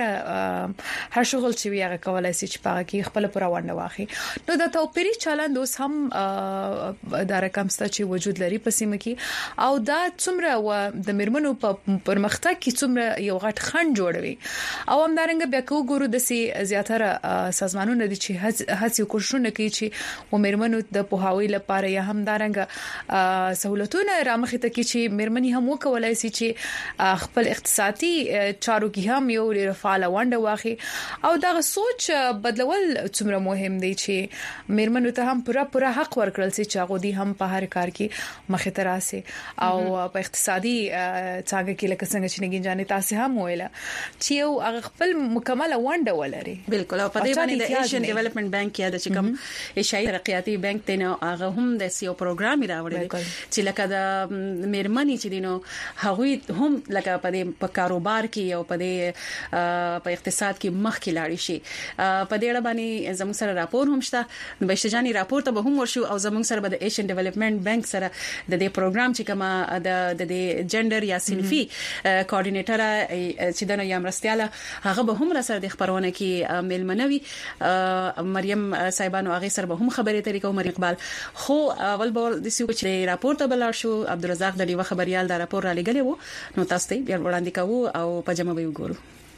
شغل چې هغه کولای شي چې پاره کې خپل پر وانه واخی نو دا توپیری چلند اوس هم دا رقم ست چې وجود لري پسیمه کې او دا څومره د میرمنو په مختګ کې څومره یو غټ خند جوړوي او همدارنګ بیا کو ګورو د سي زیاتره سازمانونو د چې هڅه کوششونه کوي چې و میرمنو د پوهاوی لپاره یا همدارنګ سہولتونه رامخې ته کې چې میرمنې هم وکولای شي چې خپل اقتصادي چارو کې هم یو فعال ونده واخی او دا سوچ بدلول څومره مهم دی چې میرمنو ته هم پوره حق ورکړل شي چې هغه دي هم په هر کار کې مخې ته راسي او په اقتصادي څنګه کې لکه څنګه چې نګین جانې تاسو هم ویله چې یو خپل مکمل ونده ولري بالکل او په دې باندې د ایشین ډیولپمنٹ بانک یا د چکم ایشیايي ترقیاتي بانک ته نو هغه هم د سیو پروګرام راوړل چې لکه د میرمنې چې دینو هغه هم لکه په کاروبار کې او په اقتصاد کې مخ کې لاړ شي په دې اړه باندې زموږ سره راپور هم شته نو بهشتجانی راپور ته به هم ورشو او زموږ سره د ایشین ډیولپمنٹ بانک سره د دې پروګرام چې کما د جندر یا صنفي کوارډینیټر چې دنه یا مرستياله هغه به هم را سره د خبرونه کې میلمنوي مریم صاحبانو هغه سره به هم خبرې طریقو مریم اقبال خو اول به د سیو چې راپور ته بلار شو عبدالرزاق د لیوه خبريال دا راپور را لګلې وو نو تاسو ته بیا وړاندې کوو او په جمع به وګورو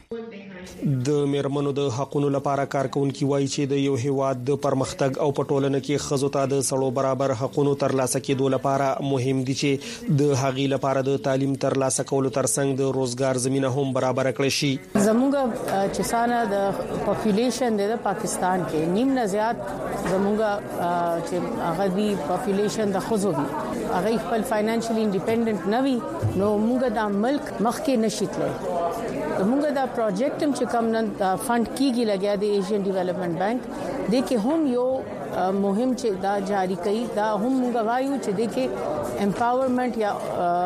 د میرمنو د حقوقو لپاره کارکونکو وایي چې د یو هیواد د پرمختګ او پټولنه کې خزو ته د سړو برابر حقوقو ترلاسه کېدو لپاره مهم دي چې د هغې لپاره د تعلیم ترلاسه کولو ترڅنګ د روزګار زمينه هم برابر کړي شي. زموږ چې سانه د پاپولیشن د پاکستان کې نیم نه زیات زموږ چې هغه دی پاپولیشن د خزو وي هغه خپل فاینانشلی انډیپندنت نه وي نو موږ د ملک مخکې نشیتلې. موږ دا پروجیکټ چې کوم نن فند کیږي لګیا د ایشین ډیولپمنٹ بانک د کې هم یو مهم چې دا جاری کړي دا هم موږ وایو چې د کې امپاورمنت یا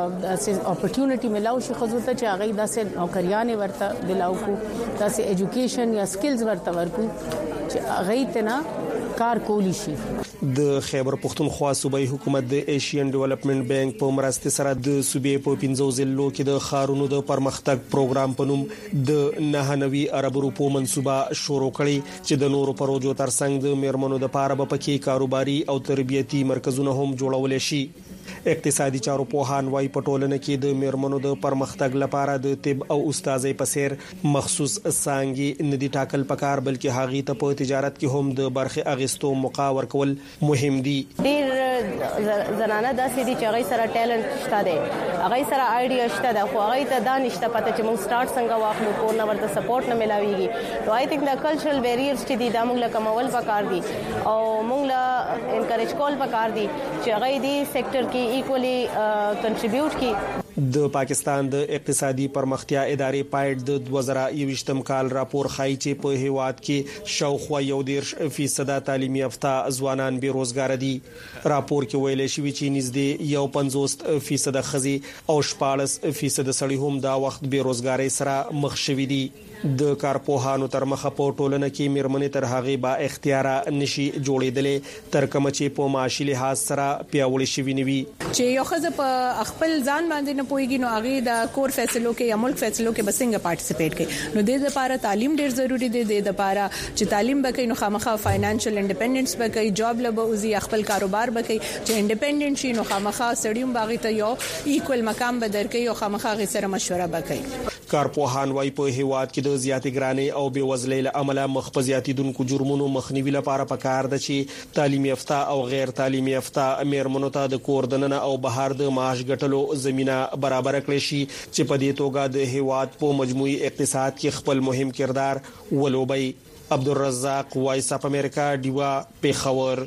اپورتونټی ملاو شي خو ته چې هغه داسې نوکریان ورته دلاو کو داسې ایجوکیشن یا سکلز ورته ورکو چې هغه ته کار کولی شي. د خیبر پختونخوا صوبایي حکومت د ایشین ډیولپمنٹ بانک په مرسته سره د صوبې په 15 ضلعو کې د خارونو د پرمختګ پروګرام په نوم د 99 ارب روپو منصوبه شروع کړي چې د نورو پروژو ترڅنګ د میرمنو د پاره په کې کاروباري او تربیتي مرکزونه هم جوړول شي. اقتصادي چارو پوهان وايي پټولنه کې د میرمنو د پرمختګ لپاره د طب او استادۍ په څیر مخصوص څانګې ندي ټاکل پکار بلکې هغه ته په تجارت کې هم د برخه اغستو موقع ورکول مهم دي. ډیر زنانه داسې دي چې هغه سره ټیلنټ شته دي هغه سره آیډیا شته دا خو هغه ته دا نشته پته چې موږ سٹارټ څنګه واخلو کور نه ورته سپورټ نه ملاويږي. نو آی تھنک دا کلچرل بیریئرز چې دي دا موږ له کمول پکار دي او موږ له انکریج کول پکار دي چې هغه دي سېکټر کې ایکولی کنټریبیوټ کی. د پاکستان د اقتصادي پرمختیا ادارې پایډ د 2021م کال راپور ښایي چې په هیواد کې شاوخوا 1% تعلیم یافته ځوانان بې روزګار دي. راپور کې ویل شوی چې نږدې 50% خزي او 14% سړي هم دا وخت بې روزګاری سره مخ شوي دي. د کارپوهانو تر مخه په ټولنه کې میرمنې تر هغه با اختیار نشي جوړېدلې تر کوم چې په معاشي لحاظ سره پیاوړې شوي نوي چې یو خزه په خپل ځان باندې نه پويږي نو هغه د کور فیصلو کې یا ملک فیصلو کې بسنګ پارټیسپیټ کوي. نو د لپاره تعلیم ډیر ضروری دی. د لپاره چې تعلیم بکې نو خامخا فاینانشل انډیپندنس بکې جاب لبه اوزي خپل کاروبار بکې چې انډیپندنت شي نو خامخا سړیوم باغی ته یو ایکوال مقام بدر کوي او خامخا غي سره مشوره بکې. کارپوهان وايي په هیواد کې د زیاتې ګرانۍ او بې وزلۍ له امله مخ په زیاتېدونکو جرمونو مخنیوي لپاره پکار ده چې تعلیم یافته او غیر تعلیم یافته میرمنو ته د کور دننه او بهر د معاش ګټلو زمينه برابر کړي شي چې په دې توګه د هیواد په مجموعي اقتصاد کې خپل مهم کردار ولوبي. عبدالرزاق وایس اف امریکا دیوا پیښور.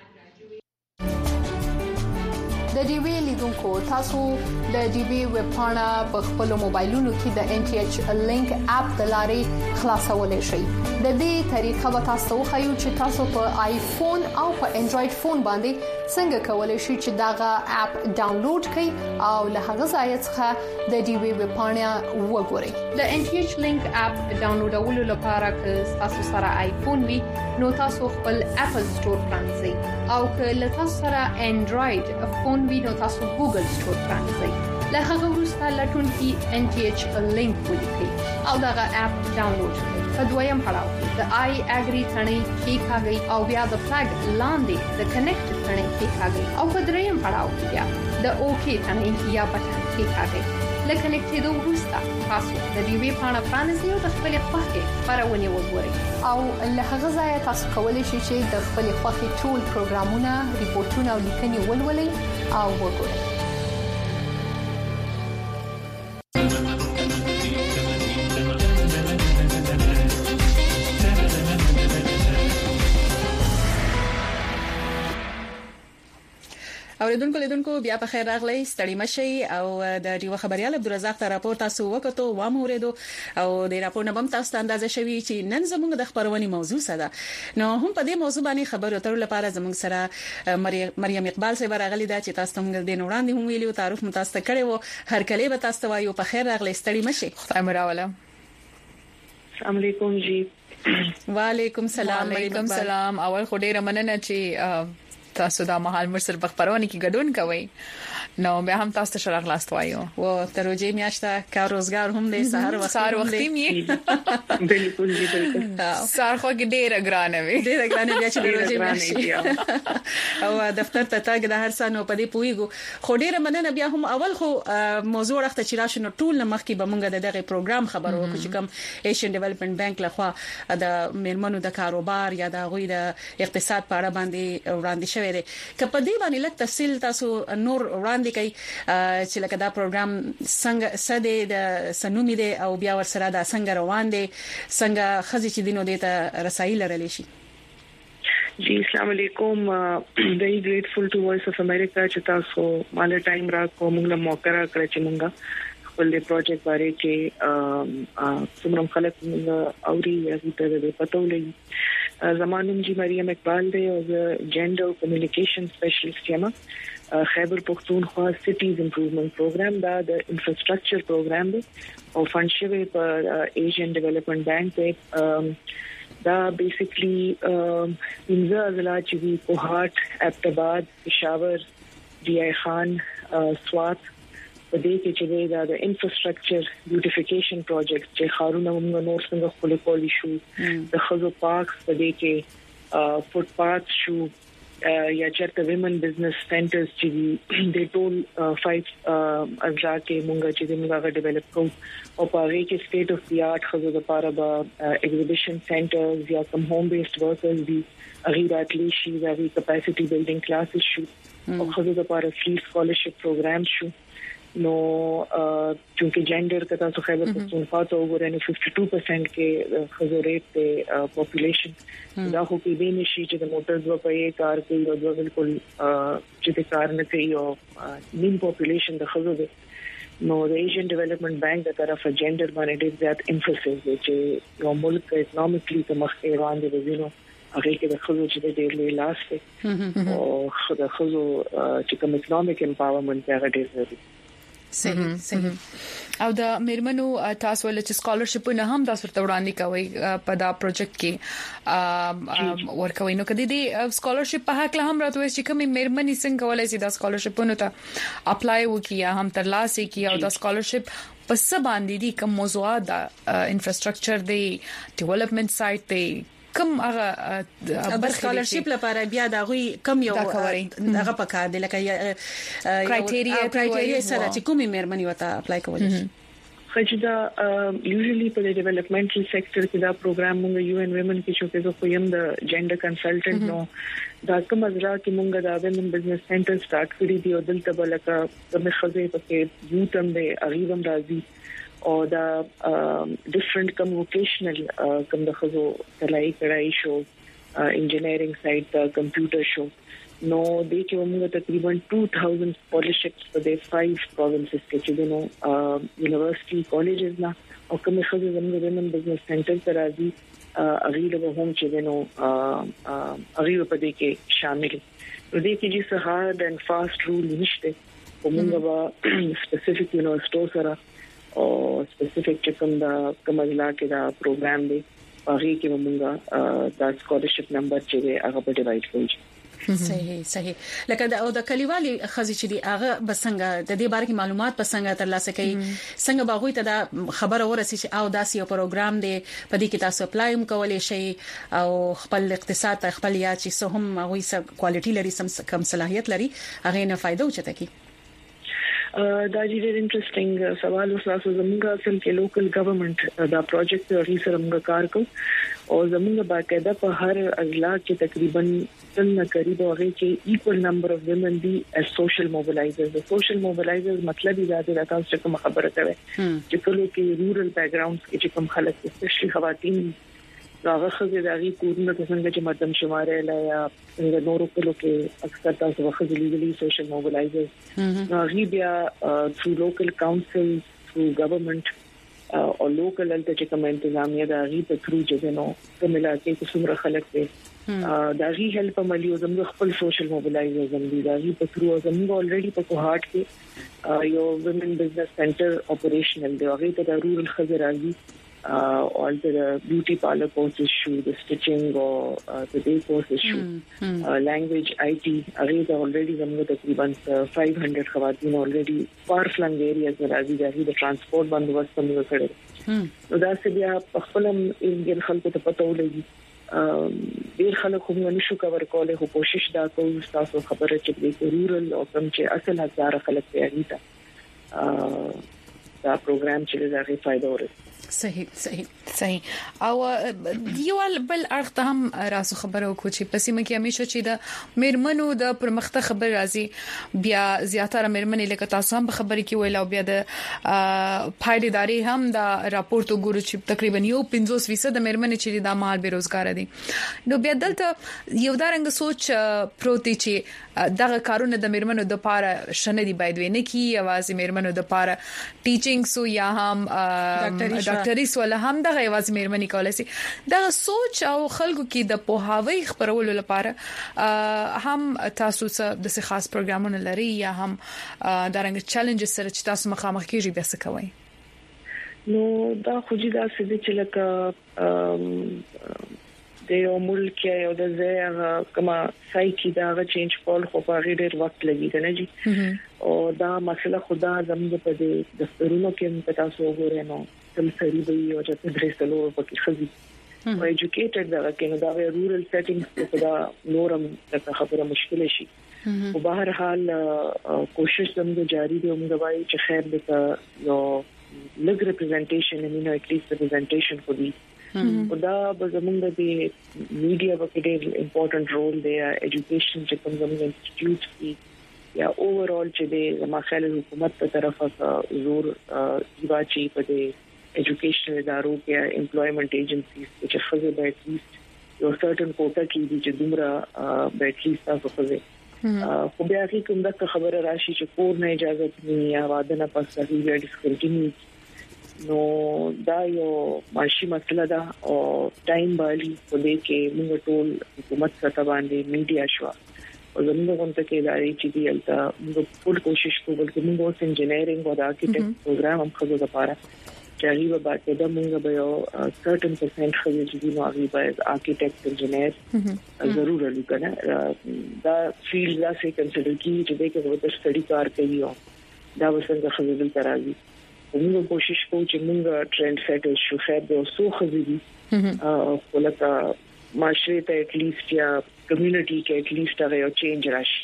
د ډي وی لیدونکو تاسو د ډي وی ویب پاڼه په خپل موبایلونو کې د ان ټي ایچ لینک اپ د لارې خلاصولای شئ. د دې طریقه به تاسو خو چې تاسو په آیفون او په انډراید فون باندې څنګه کولای شئ چې داغه اپ ډاونلوډ کړئ او له هغه ځای څخه د ډي وی ویب پاڼه وګورئ. د ان ټي ایچ لینک اپ ډاونلوډولو لپاره که تاسو سره آیفون وي نو تاسو خپل اپل سٹور پرانځئ او که له تاسو سره انډراید فون وي نو تاسو ګوګل سٹور پرانځئ. له هغه وروسته لټون کې ان ټي ایچ لینک ولیکئ او دغه اپ ډاونلوډ کړئ. په دویم پړاو کې د آی اګری ثنې کې کاږي او بیا د فلګ لاندې د کنیکټ ثنې کې کاږي او په دریم پړاو کې بیا د اوکی ثنې یا بټن کې کاږي. لکه نکټېدو وروسته تاسو د دې وی پاڼه پرانیزئ او د خپل خوښې خبرونه وګورئ او له هغه ځای تاسو کولی شئ چې د خپل خوښې ټول پروګرامونه ریپورتونه او لیکنې ولولئ او وګورئ. اوریدونکو بیا په خیر راغلی ستړي مشي او د ډیو خبريال عبدالرزاق ته راپور تاسو وکړو و موریدو او د راپور نه بم تاسو اندازه شوی چې نن زموږ د خبرونې موضوع ساده نو هم په دې موضوع باندې خبرو تر لپاره زموږ سره مریم اقبال سره راغلی دا چې تاسو موږ د وړاندې هم ویلو تعارف متاسته کړي وو هر کله به تاسو وایو په خیر راغلی ستړي مشي. خدای مراوله. السلام علیکم جی. وعلیکم سلام. وعلیکم سلام. اول خو ډیره مننه چې تاسو دا مهال مرسل بخبرونه کې ګډون کوي نو به هم تاسو سره خلاص وایو او تروجه میاشته کار روزګار هم دې سحر وخت می بالکل سار خو کې ډېر ګرانه وي بیا چې روزه میاشته او دفتر ته تاګ د هر سانو په دې پویګو خو ډېر مننه بیا هم اول خو موضوع راخته چې راشنو ټول مخکې به مونږ دغه پروګرام خبرو وکړو چې کوم ایشین ډیولپمنٹ بانک لخوا د میرمنو د کاروبار یا د غوي د اقتصاد په اړه باندې وړاندې شوی دی کله دې باندې لږ تفصیل تاسو نور وړاندې کوي چې لکه دا پروګرام څنګه سده د سنومي دی او بیا ورسره دا څنګه روان دی څنګه خزي چې دینو دې ته رسایي لرلی شي جی السلام علیکم very grateful to Voice of America چې تاسو مال ټایم را کوم موږ موقع را کړی چې موږ خپل پروجیکټ باره کې څومره خلک اوري یا ته پته ولګي زمانوم جی مریم اقبال دی او جنډر کمیونیکیشن سپیشلیست یم خیبر پختونخوا سټیز امپروومنٹ پروګرام دا د انفراستراکچر پروګرام دی او فند شوی په ایشین ډیولپمنٹ بانک ته دا بیسیکلی انزا ضلع چې وی کوهات ابتباد پشاور ډی آی خان سوات په دې کې چې دا د انفراستراکچر بیوټیفیکیشن پروجیکټ چې خارونه موږ نور څنګه خپل کولی شو د خزو پارکس په دې کې فوټ پاتھ شو یا چرته ویمن بزنس سنټرز چې د ټول 5 اجزا کې مونږ چې موږ ډیولپ کوو او په هغه کې سټیټ اف دی آرټ خزو لپاره به ایگزیبیشن سنټرز یا کوم هوم بیسډ ورکرز دي هغه راتلی شي دا وی کیپاسټي بیلډینګ کلاسز شو او خزو لپاره فری سکالرشپ پروګرام شو نو چونکه جندر کته څو خیبر پختونخوا ته وګورئ نو 52% کې خزو ریټ ته پاپولیشن دا خو کې دی نشي چې د موټرز په یې کار کوي او بالکل چې د کار نه کوي او نیم پاپولیشن د خزو دی نو د ایشین ډیولپمنٹ بانک د طرفه جندر باندې ډېر زیات امفسس دی چې یو ملک اکونومیکلی ته مخکې روان دی ورزینو هغه کې د خزو چې ډېر لوی لاس دی او د خزو چې کوم اکونومیک امپاورمنت هغه ډېر ضروري صحیح او د میرمنو تاسو ول چې سکالرشپ نه هم تاسو ته وړاندې کوي په دا پروجیکټ کې ورکوي نو کدي د سکالرشپ په حق له هم راځي چې کوم میرمنې څنګه کولای شي دا سکالرشپونه ته اپلای وکړي یا هم ترلاسه کړي او دا سکالرشپ په څه باندې دي کوم موضوعات د انفراستراکچر دی ډیولپمنٹ سایت دی کوم هغه سکالرشپ لپاره بیا دا غوي کم یو هغه پکار دی لکه کرایټیریا سره چې کومې مېرمنې وته اپلای کولای شي خجدا یوزلی په ډیولپمنټل سېکټر کې دا پروګرام موږ یو ان ویمن کې شو کې کوم د جنډر کنسلټنټ نو دا کوم ازرا کې موږ دا ویمن بزنس سنټر سٹارټ کړی دی او دلته بلکه کوم خزې پکې یوتم دی اغیبم راځي او دا ډیفرنٹ کوم ووکیشنل کوم د خزو تلای کړای شو انجینیرینګ سایت کمپیوټر شو نو د کې موږ تقریبا 2000 سکالرشپس په د 5 پروینسز کې چې نو یونیورسيټي کالجز نه او کوم خزو زموږ د بزنس سنټر ته راځي اغیله به هم چې نو اغیله په دې کې شامل نو د کې چې هارد اند فاست رول نشته کومه به سپیسیفیک یونیورسيټي سره او سپیسیفیک چې کوم ځلا کې دا پروګرام دی هغه کې موږ دا سکالرشپ نمبر چې هغه په ډیوایډ کوي صحیح لکه دا او د کلیوالي خزي چې دی هغه بسنګ د دې باره کې معلومات پسنګ ترلاسه کوي څنګه باغوي ته دا خبره ورسي چې او داسې یو پروګرام دی په دې کې تاسو اپلای هم کولای شئ او خپل اقتصاد خپل یا چې سه هم هغه سم کوالټي لري سم کم صلاحيت لري هغه نه فائدہ وچته کی دا ډېر انټرېسټینګ سوال وساسو زموږ اصل کې لوکل ګورنمنت دا پروجیکټ ورې سره موږ کار کوو او زموږ باقاعده په هر اضلاع کې تقریبا څنګه قریب هغه کې ایکوال نمبر اف ویمن دي as social mobilizers the social mobilizers مطلب دا دی چې تاسو کوم خبره کوي چې کله کې رورل بیک گراوندز کې کوم خلک سپیشلی خواتین هغه خزه دغه کورونه څنګه چې مردم شماره لا یا څنګه نورو کلو کې اکثر تاسو وخت لیګلی سوشل موبلایزرز نو بیا through local councils through government او لوکل الته چې کوم انتظامیه د هغه په تھرو چې نو کوم علاقې کې څومره خلک دي دا غي هیلپ مليو زموږ خپل سوشل موبلایزرز دي دا غي په تھرو زموږ الریډي په کوهات کې یو ویمن بزنس سنټر اپریشنل دی هغه ته د رورل خزر راځي all the beauty parlor courses shoe, the stitching or the day courses shoe, language, IT, already takriban 500 khawatine already far-flung areas में राजी जाही the transport बंदोबस्त कमी करे तो दासे भी आप पखलम इन खलको तो पता होगी ډیر خلک هم نشو کور کوله خو کوشش دا کوو تاسو خبره چې د رورل او کوم چې اصل هزار خلک پیاږي تا دا پروګرام چې زغی فائدہ ورسي صحیح او دیوال بل ارته هم راسو خبرو کو چې پسې مکه همیشه چې د میرمنو د پرمختګ خبر راځي بیا زیاتره میرمنې لکه تاسو هم خبرې کې ویل او بیا د فائداري هم د راپورټ وګورو چې تقریبا 50% د میرمنې چې د مال بیروزګار دي نو بیا دلته یو دارنګ سوچ پروتي چې دغه کارونه د میرمنو د پاره شنه دی باید ویني کی आवाज میرمنو د پاره ټیچینګ سو یا هم ډاکټري سو له هم دغه आवाज میرمنې کولای شي دا سوچ او خلکو کې د پوهاوی خبرولو لپاره هم تاسو د خاص پروګرامونه لري یا هم دغه چیلنجز سره چې تاسو مخامخ کیږي بیا څه کوي نو دا خو دې دا څه چې لکه د یو ملک یو د ځای کما سایکی دا چینج کول خو په غیر وخت لګی کنه جی او دا مسله خدا زموږ په دې دفترونو کې پتا سو غوړې نو تل سړي دی او چې درسلو په کې خزي او ایجوکیټډ دا کې نو دا رورل سیټینګز په دا نورم څه خبره مشکل شي او بهر حال کوشش زموږ جاری دی موږ وایي چې خیر دې یو لګ ریپرزنټیشن نو ایت لیست ریپرزنټیشن خو دی دا زموږ د میډیا په کې ډېر امپورټنٹ رول دی ایجوکیشن چې کوم زموږ انسټیټیوټ کې یا اوورال چې د مخالف حکومت په طرفه زور دیواچی په د ایجوکیشن ادارو کې امپلویمنت ایجنسیز چې خزه به ایت لیست یو سرټن کوټا کې دي چې دومره به ایت لیست تاسو خزه خو بیا کې کوم د خبره راشي چې کور نه اجازه نه یا واده نه پس راځي ډیسکنټینیو نو دا یو ماشي مسله ده او ټایم باندې په دې کې موږ ټول حکومت سره باندې میډیا شو او زموږ غونډه کې لاري چې دی البته موږ ټول کوشش کوو چې موږ اوس انجینیرینګ او آرکیټیکټ پروګرام هم خزو لپاره چې هغه به د موږ به یو سرټن پرسنټ خزو چې نو هغه به آرکیټیکټ انجینیر ضرور لګنه دا فیلډ دا څه کنسیډر کیږي چې دغه وخت سټډي کار کوي دا وسنګ خزو دل ترازی موږ کوشش کوو چې موږ ټرند سیټر شو خیر د اوسو خزيدي ولکه معاشره ته اټ لیست یا کمیونټي کې اټ لیست هغه یو چینج راشي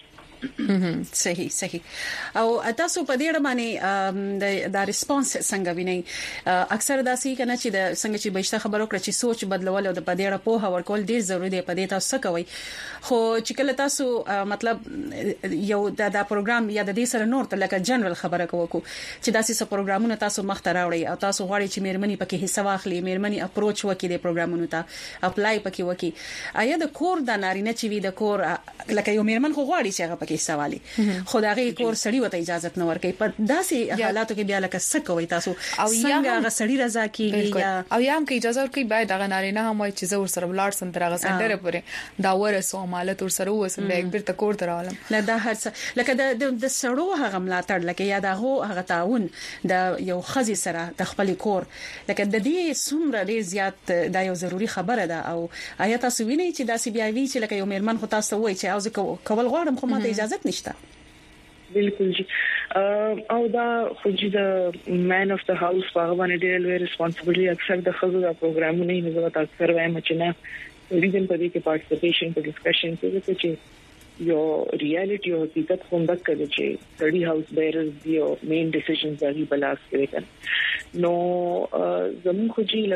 صحیح او تاسو په دې اړه باندې دا ریسپانس څنګه وینئ اکثر داسي کنه چې د څنګه چې بهشته خبرو کړ چې سوچ بدلول او د په دې اړه په هور کول ډیر ضروری دی په دې تاسو کوي خو چې کله تاسو مطلب یو دا پروګرام یا د دې سره نور ته لکه جنرال خبره کوو چې داسې څه پروګرامونه تاسو مخ ته راوړي او تاسو غواړئ چې میرمنې پکې حصہ واخلي میرمنې اپروچ وکړي د پروګرامونو ته اپلای پکې وکړي آیا د کور د نارینه چې وي د کور لکه یو میرمن خو غواړي چې هغه کې سوالي خدای کور سړی وته اجازه نه ورکړي په داسې حالاتو کې بیا لکه څه کوي تاسو او څنګه هغه سړی رضا کیږي او یا هم کې اجازه ورکړي باید هغه نارینه هم وایي چې زه ور سره ولار سم تر هغه سنټر پورې دا ورسو مالت ور سره وسم به یک بیرته کور ته راولم لا دا هر څه لکه د سړو هغه ملاتړ لکه یا هغه تعاون د یو خزي سره د خپل کور لکه د دې څومره ډیر زیات دا یو ضروری خبره ده او آیا تاسو وینئ چې داسې بیا وی چې لکه یو میرمن خو تاسو وایي چې اوس کول غواړم خو ماته اجازه نشته بالکل جی او دا خو چې د مین اف د هاوس په باندې ډېر لوی ریسپانسیبিলিټي اکثر د خزو د پروګرامونه نه زړه اکثر وایم چې نه ریجن په دې کې پارټیسپیشن په ډسکشن کې چې یو ریالټي او حقیقت خوند کړي چې سټډي هاوس بیرز دی او مین ډیسیژنز هغه بلاس کوي نو زموږ خو چې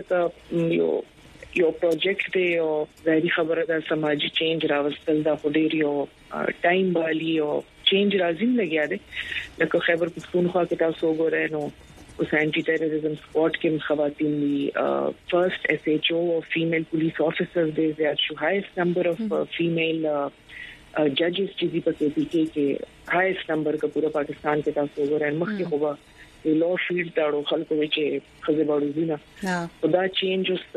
لکه یو پروجیکټ دی او ظاهري خبره ده سماجی چینج راوستل دا خو ډیر یو ټایم والی او چینج راځي لګیا دی لکه خیبر پختونخوا کې تاسو وګورئ نو اوس انټي ټیرریزم سپورټ کې خواتین دی فرست اس ایچ او او فیمیل پولیس افیسرز دی زیات شو هایست نمبر اف فیمیل ججز چې دی په کې هایست نمبر کا پورا پاکستان کې تاسو وګورئ مخکې خو لو فیلډ داړو خلکو چې خزه باندې زینا خدا چینج اوس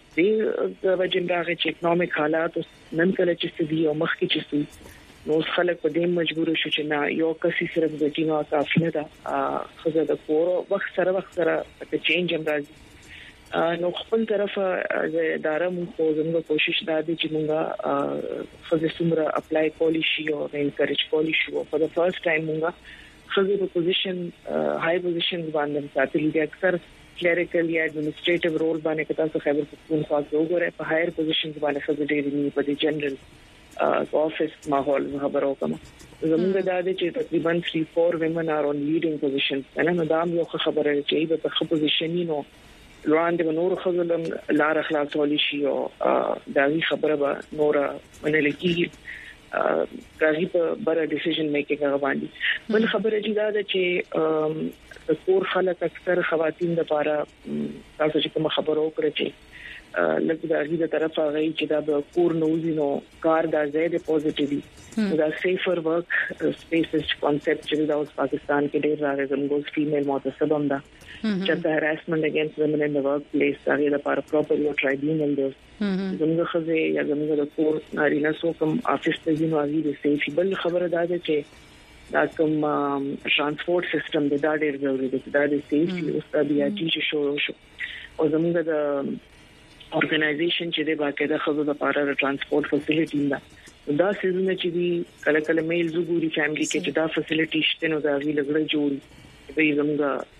د وجنداغه چې اکونومیک حالات نن کله چې دی او مخکې چې نو خلک په دې مجبور شو چې نه یو کسي صرف د ټینو کافي نه ده خزه د کور وخت سره د چینج هم راځي نو خپل طرفه اداره مو خو زموږ کوشش دا دی چې موږ خزه سمره اپلای کولی شي او انکریج کولی شي او for the first time موږ خزه په پوزیشن های پوزیشن باندې ساتلي دي اکثر کلریکل یا ایڈمنسټریټیو رول باندې کته څه خبر پښتونخوا کې وګوره په هایر پوزیشنز باندې خزه ډېری نه په دي جنرال افیس ماحول خبرو کوم زموږ د دې چې تقریبا 3-4 women are on leading positions انا مدام یو خبره چې په خپل پوزیشنینو لاندې نور خزلم لار خلاصول شي او دا خبره به نور منل کیږي کاږي په بر ډیسیژن میکینګ باندې بل خبره چې دا چې د کور خلک اکثر خواتین د لپاره تاسو چې کوم خبرو کړی چې لکه دا غي د طرفه غي چې دا د کور نوزینو کار دا زیاده پوزټیولی دا سیفر ورک سپیسز کانسپټ چې دا اوس پاکستان کې ډیر راغی زموږ فیمیل متصبم دا چې د هراسمنت اگینست ویمن ان د ورک پلیس هغه د لپاره پراپر یو ټرایبیونل دی زموږ خزه یا زموږ د کور نارینه سو کوم افیس ته ځینو هغه د سیفی بل خبره دا ده چې دا کوم ترانسپورت سیستم د دا ډیر ضروري دی دا د سیفی اوس د بیا چې شو او زموږ د اورګنایزیشن چې د باقاعده خزه د لپاره ترانسپورت فیسیلیټی دا سيزونه چې دی کله کله میل زګوري فیملی کې چې دا فیسیلیټی شته نو دا وی لګړه جوړي به زموږ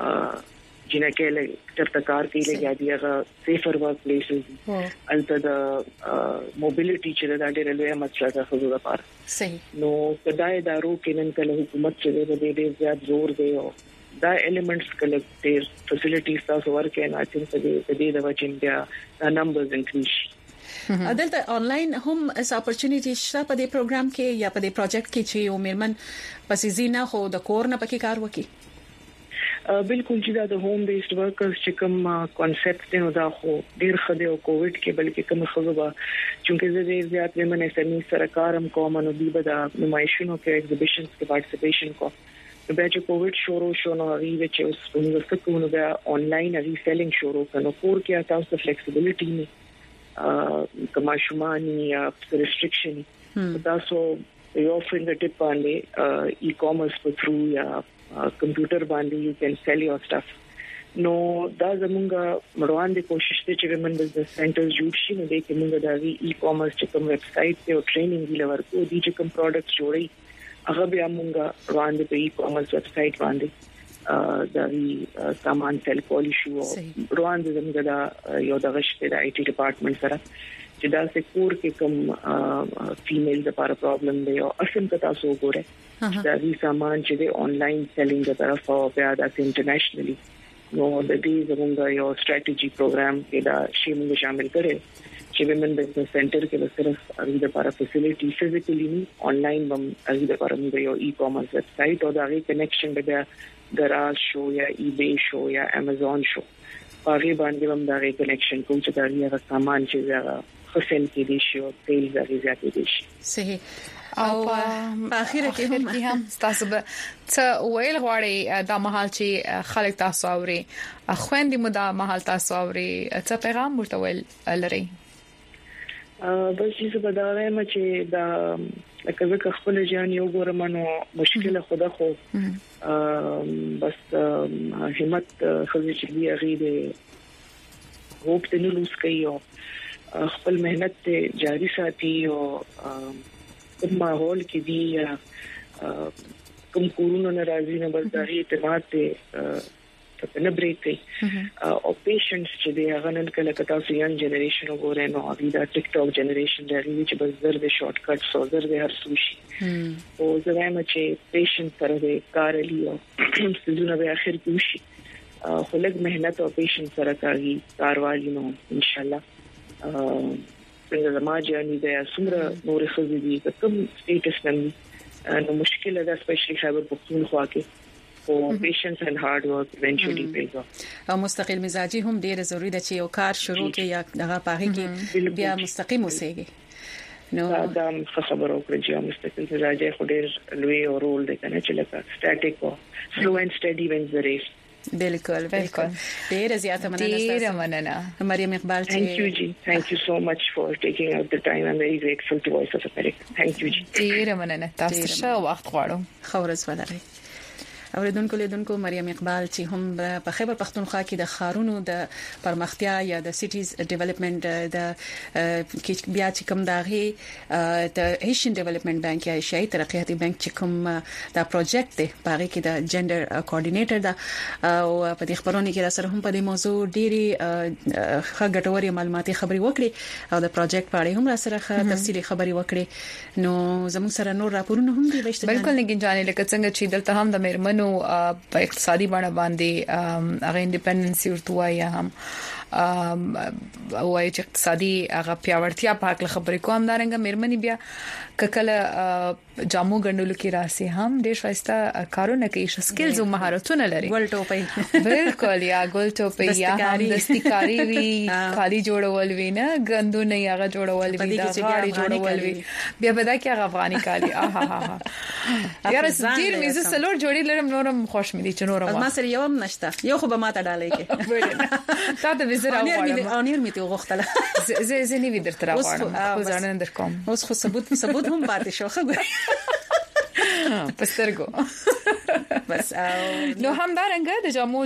جنکه له چرته کار کوي لګیا دی هغه سیفر ورک پلیسز الته د موبیلیټی چې دا ډېر لوی مسله ده خو دا پاره صحیح نو کداې دارو کې نن کله حکومت چې د دې زیات زور دی او دا ایلیمنټس کله ډېر فیسیلیټیز تاسو ورکې نه چې د دې د وجه بیا نمبرز انکریز عدالت آنلاین هم اس اپورچونټی شته په دې پروګرام کې یا په دې پروجیکټ کې چې یو میرمن پسې زینا خو د کور نه پکې کار وکړي بالکل چې دا د هوم بیسډ ورکرز چې کوم کانسپټ دی نو دا خو ډیر خدای او کووډ کې بلکې کوم خبره چې زه ډیر زیات ومن اسمي سره کارم کوم نو دی به د نمایشونو کې ایگزیبیشنز کې پارټیسیپیشن کوم نو بیا چې کووډ شروع شو نو هغه چې اوس موږ څه کوو نو بیا آنلاین ری سیلینګ شروع کړو کور کې تاسو فلیکسیبিলিټی نه کما شومانی یا ریسټریکشن تاسو یو فینګر ټیپ باندې ای کامرس په تھرو یا کمپیوټر باندې یو کین سیل یور سټاف نو دا زمونږه مروان د کوشش ته چې ومن بزنس سنټرز جوړ شي نو د کومه د ای کامرس چې کوم ویب سټ ته او ټریننګ دی ورکو دي چې کوم پروډکټس جوړي هغه بیا مونږه روان دي په ای کامرس ویب سټ باندې دا سامان سیل کولی شو روان دي زمونږه دا یو د غشته د آی ټي ډپارټمنټ سره چې دا سکور کې کوم فیمیل د لپاره پرابلم دی او اسیم که تاسو وګورئ دا وی سامان چې د آنلاین سیلینګ د طرف او بیا د انټرنیشنلی نو د دې زموږ یو ستراتیژي پروګرام کې دا شی موږ شامل کړي چې ویمن بزنس سنټر کې د صرف د لپاره فیسیلیټي فزیکلی آنلاین بم د لپاره موږ یو ای کامرس ویب سټ او دا غي کنیکشن د ګراج شو یا ای بی شو یا امازون شو هغه باندې هم دا غي کنیکشن کوم چې دا یو سامان چې زغه خپل کې دي شو تیل زغه زیاتې دي صحیح او په اخر کې هم تاسو به څه ویل غواړي دا محل چې خلک تاسو اوري خويندې مو دا محل تاسو اوري څه پیغام ورته ویل لري بس چې په دا وایم چې دا لکه زه خپل ځان یو ګورم نو مشکله خدا خو بس همت خزي چې دی هغه دې هوپ ته نه لوس کوي او خپل مهنت ته جاری ساتي او کوم ماحول کې دی کوم کورونه ناراضي نه بل دغه اعتماد ته نه بریک کوي او پیشنټس چې دی هغه نن کله کتا سو ینګ جنریشن وګورئ نو هغه دا ټیک ټاک جنریشن دی چې بس زر د شارټ کټ سو زر د هر سوشي او زه وایم چې پیشنټ سره د کار لیو سيزونه به اخر کې وشي خو لږ مهنت او پیشنټ سره کوي کاروالي نو ان شاء الله څنګه ما جاني دا څومره نور خزي دي کوم سټیټس نن نو مشکل ده سپیشلی خبر پختونخوا کې او پیشنس اند هارد ورک ایونچولی پیز او مستقل مزاجي هم ډیره ضروری ده چې یو کار شروع کې یا دغه پاهي کې بیا مستقیم اوسېږي نو دا خبرو کړی چې مستقل مزاجي خو ډیر لوی او رول دی کنه چې لکه سټاټیک او سلو اند سټډي وینز ذا ریس بالکل ډیر زیاته مننه مریم اقبال thank you so much for taking out the time. I'm very grateful to Voice of America. Thank you ډیر مننه تاسو ښه وخت غواړم خورز ولرئ اوریدونکو لیدونکو مریم اقبال چې هم په خیبر پختونخوا کې د خارونو د پرمختیا یا د سټیز ډیولپمنٹ د بیا چې کوم داغي د ایشین ډیولپمنٹ بانک یا ایشیايي ترقیاتي بانک چې کوم دا پروجیکټ دی هغه کې د جندر کوارډینیټر دا او په دې خبرونه کې سره هم په دې موضوع ډېری غټوري معلوماتي خبري وکړي او د پروجیکټ په اړه هم سره تفصیلی خبري وکړي نو زموږ سره نور راپورونه هم دي وشته بالکل نه ګنجانې لکه څنګه چې دلته هم د میرمنو په اقتصادي بڼه باندې هغه انډیپندنس ورته یا هم او چې اقتصادي هغه پیاوړتیا په حق خبرې کوم دارنګ میرمنې بیا کله جامو ګندلو کې راسي هم ډېر شایسته کارونه کوي سکلز او مهارتونه لري ګول ټوپۍ بالکل یا ګول ټوپۍ یا هم دستکاری وی خالي جوړول وی نه غندونه یا جوړول وی دا غاړي جوړول وی بیا بدا کې افغاني کالي ها یاره ډیر میزه سلور جوړی لرم نورم خوش مې دي چې نورم ما سره یو نشته یو خو به ماته ډالې کې تا ته وزر او انیر می ته غوښتله زه نه ویدر تر غواړم خو ځان در کوم اوس خو ثبوت هم پاتې شو خو پسترګو بس نو هم دا رنګ د جامو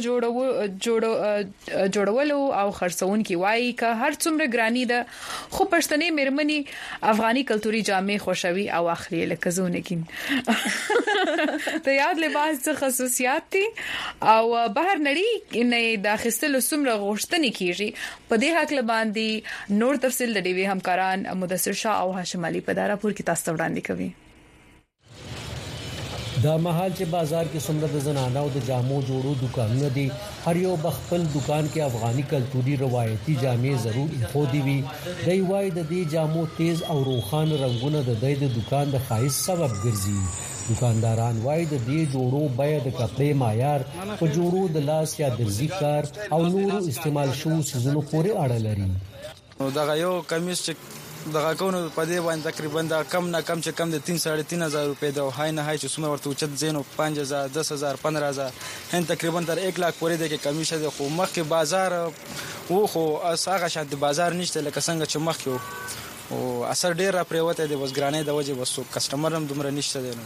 جوړولو او خرڅون کی وای ک هر څومره ګرانی ده خو پښتنې میرمنې افغاني کلتوري جامې خوشوي او اخلي لکه زونه کین ته یاد لباس څه خصوصیات دي او بهر نړۍ نه داخستل څومره غوښتنې کیږي په دې حق لباندې نور تفصیل د ډیوی همکاران مدثر شاه او هاشم علي په داراپور کې تاسو وړاندې کوي دا محل چې بازار کې څومره د زنانو د جامو جوړو دکانونه دي هر یو بخپل دکان کې افغاني کلتوري روایتي جامې ضرور خو دی وي دی وای د دې جامو تیز او روخان رنگونه د دې دکان د خایس سبب ګرځي دکانداران وای د دې جوړو بیه د کپړې معیار په جوړو د لاس یا درزي کار او نورو استعمال شو سيزونو پورې اړه لري نو دا یو کمیس چې دغه کونو په دې باندې تقریبا دا کم نه کم چې کم د 3,500 روپے دا هاي نه هاي چې څومره ورته چت زینو 5000 10000 15000 هن تقریبا تر 1 لک پورې د کمیشه د خو مخکې بازار وو خو اساغه شاد بازار نشته لکه څنګه چې مخکې او اثر ډیر را پریوته د وسګرانې د وجه وسو کسٹمر هم دومره نشته دی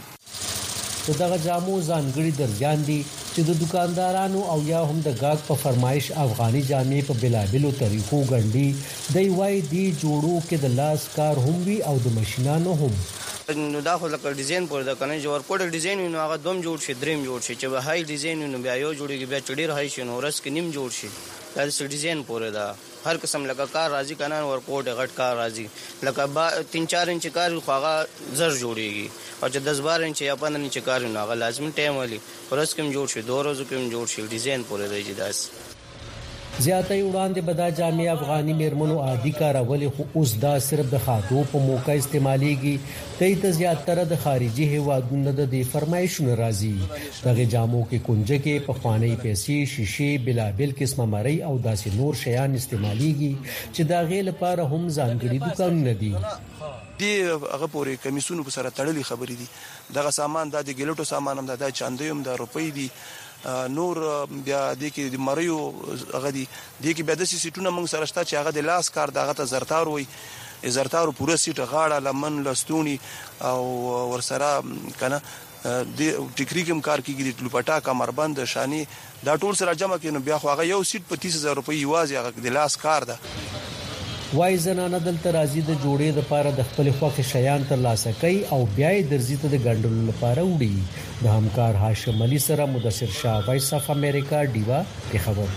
دغه جامو ځانګړي درجان دي چې د دکاندارانو او یا هم د گاګ په فرمایش افغاني جامې په بلابلو طریقو ګڼي دی وای دی جوړو کې د لاس کار هم وی او د ماشينانو هم نو دا خو لکه ډیزاین پور دا کنه جوړ کوډ ډیزاین نو هغه دوم جوړ شي دریم جوړ شي چې هاي ډیزاین نو بیا یو جوړیږي بیا چډیر هاي شي نو ورس کې نیم جوړ شي دا څه ډیزاین پور دا هر قسم لکه کار راځي کنه ور کوډ غټ کار راځي لکه 3-4 انچ کار خو هغه زر جوړیږي او چې 10-12 انچ یا 15 انچ کار نو هغه لازم ټایم ولي ورس کې جوړ شي 2 ورځې کې جوړ شي ډیزاین پور دی داس زیاتې وړاندې بدا جامې افغاني میرمنو عادي کارول خو اوس دا صرف د خاطو په موقع استعماليږي ته ته زیاتره د خارجي هوادونو د فرمایشونو راځي دغه جامو کې کنجه کې په خواني پیسې شیشه بلابل قسمه مری او داسې نور شیان استعماليږي چې دا غې لپاره هم ځانګړي دکانونه دي دی هغه پورې کمیسونو په سره تړلې خبرې دي دغه سامان د ګلټو سامان هم د چاندیوم د روپۍ دي نور بیا د کې د مریو هغه دي د کې بیا د سیټونو موږ سره شته چې هغه د لاس کار دغه ته زرتار وي زرتارو پوره سیټ غاړه لمن لستونی او ورسره کنه د ټیکری کوم کار کیږي د لپټا کمربند شانی دا ټول سره جمع کینو بیا خو هغه یو سیټ په 30000 روپۍ یوازې هغه د لاس کار ده وای زنانه دلته راځي د جوړې لپاره د خپل خوخه شیان تر لاسه کوي او بیا یې درځي ته د ګندلو لپاره وړي د همکار هاشم علي سره مدثر شاه وایس اف امریکا ډیوا کی خبر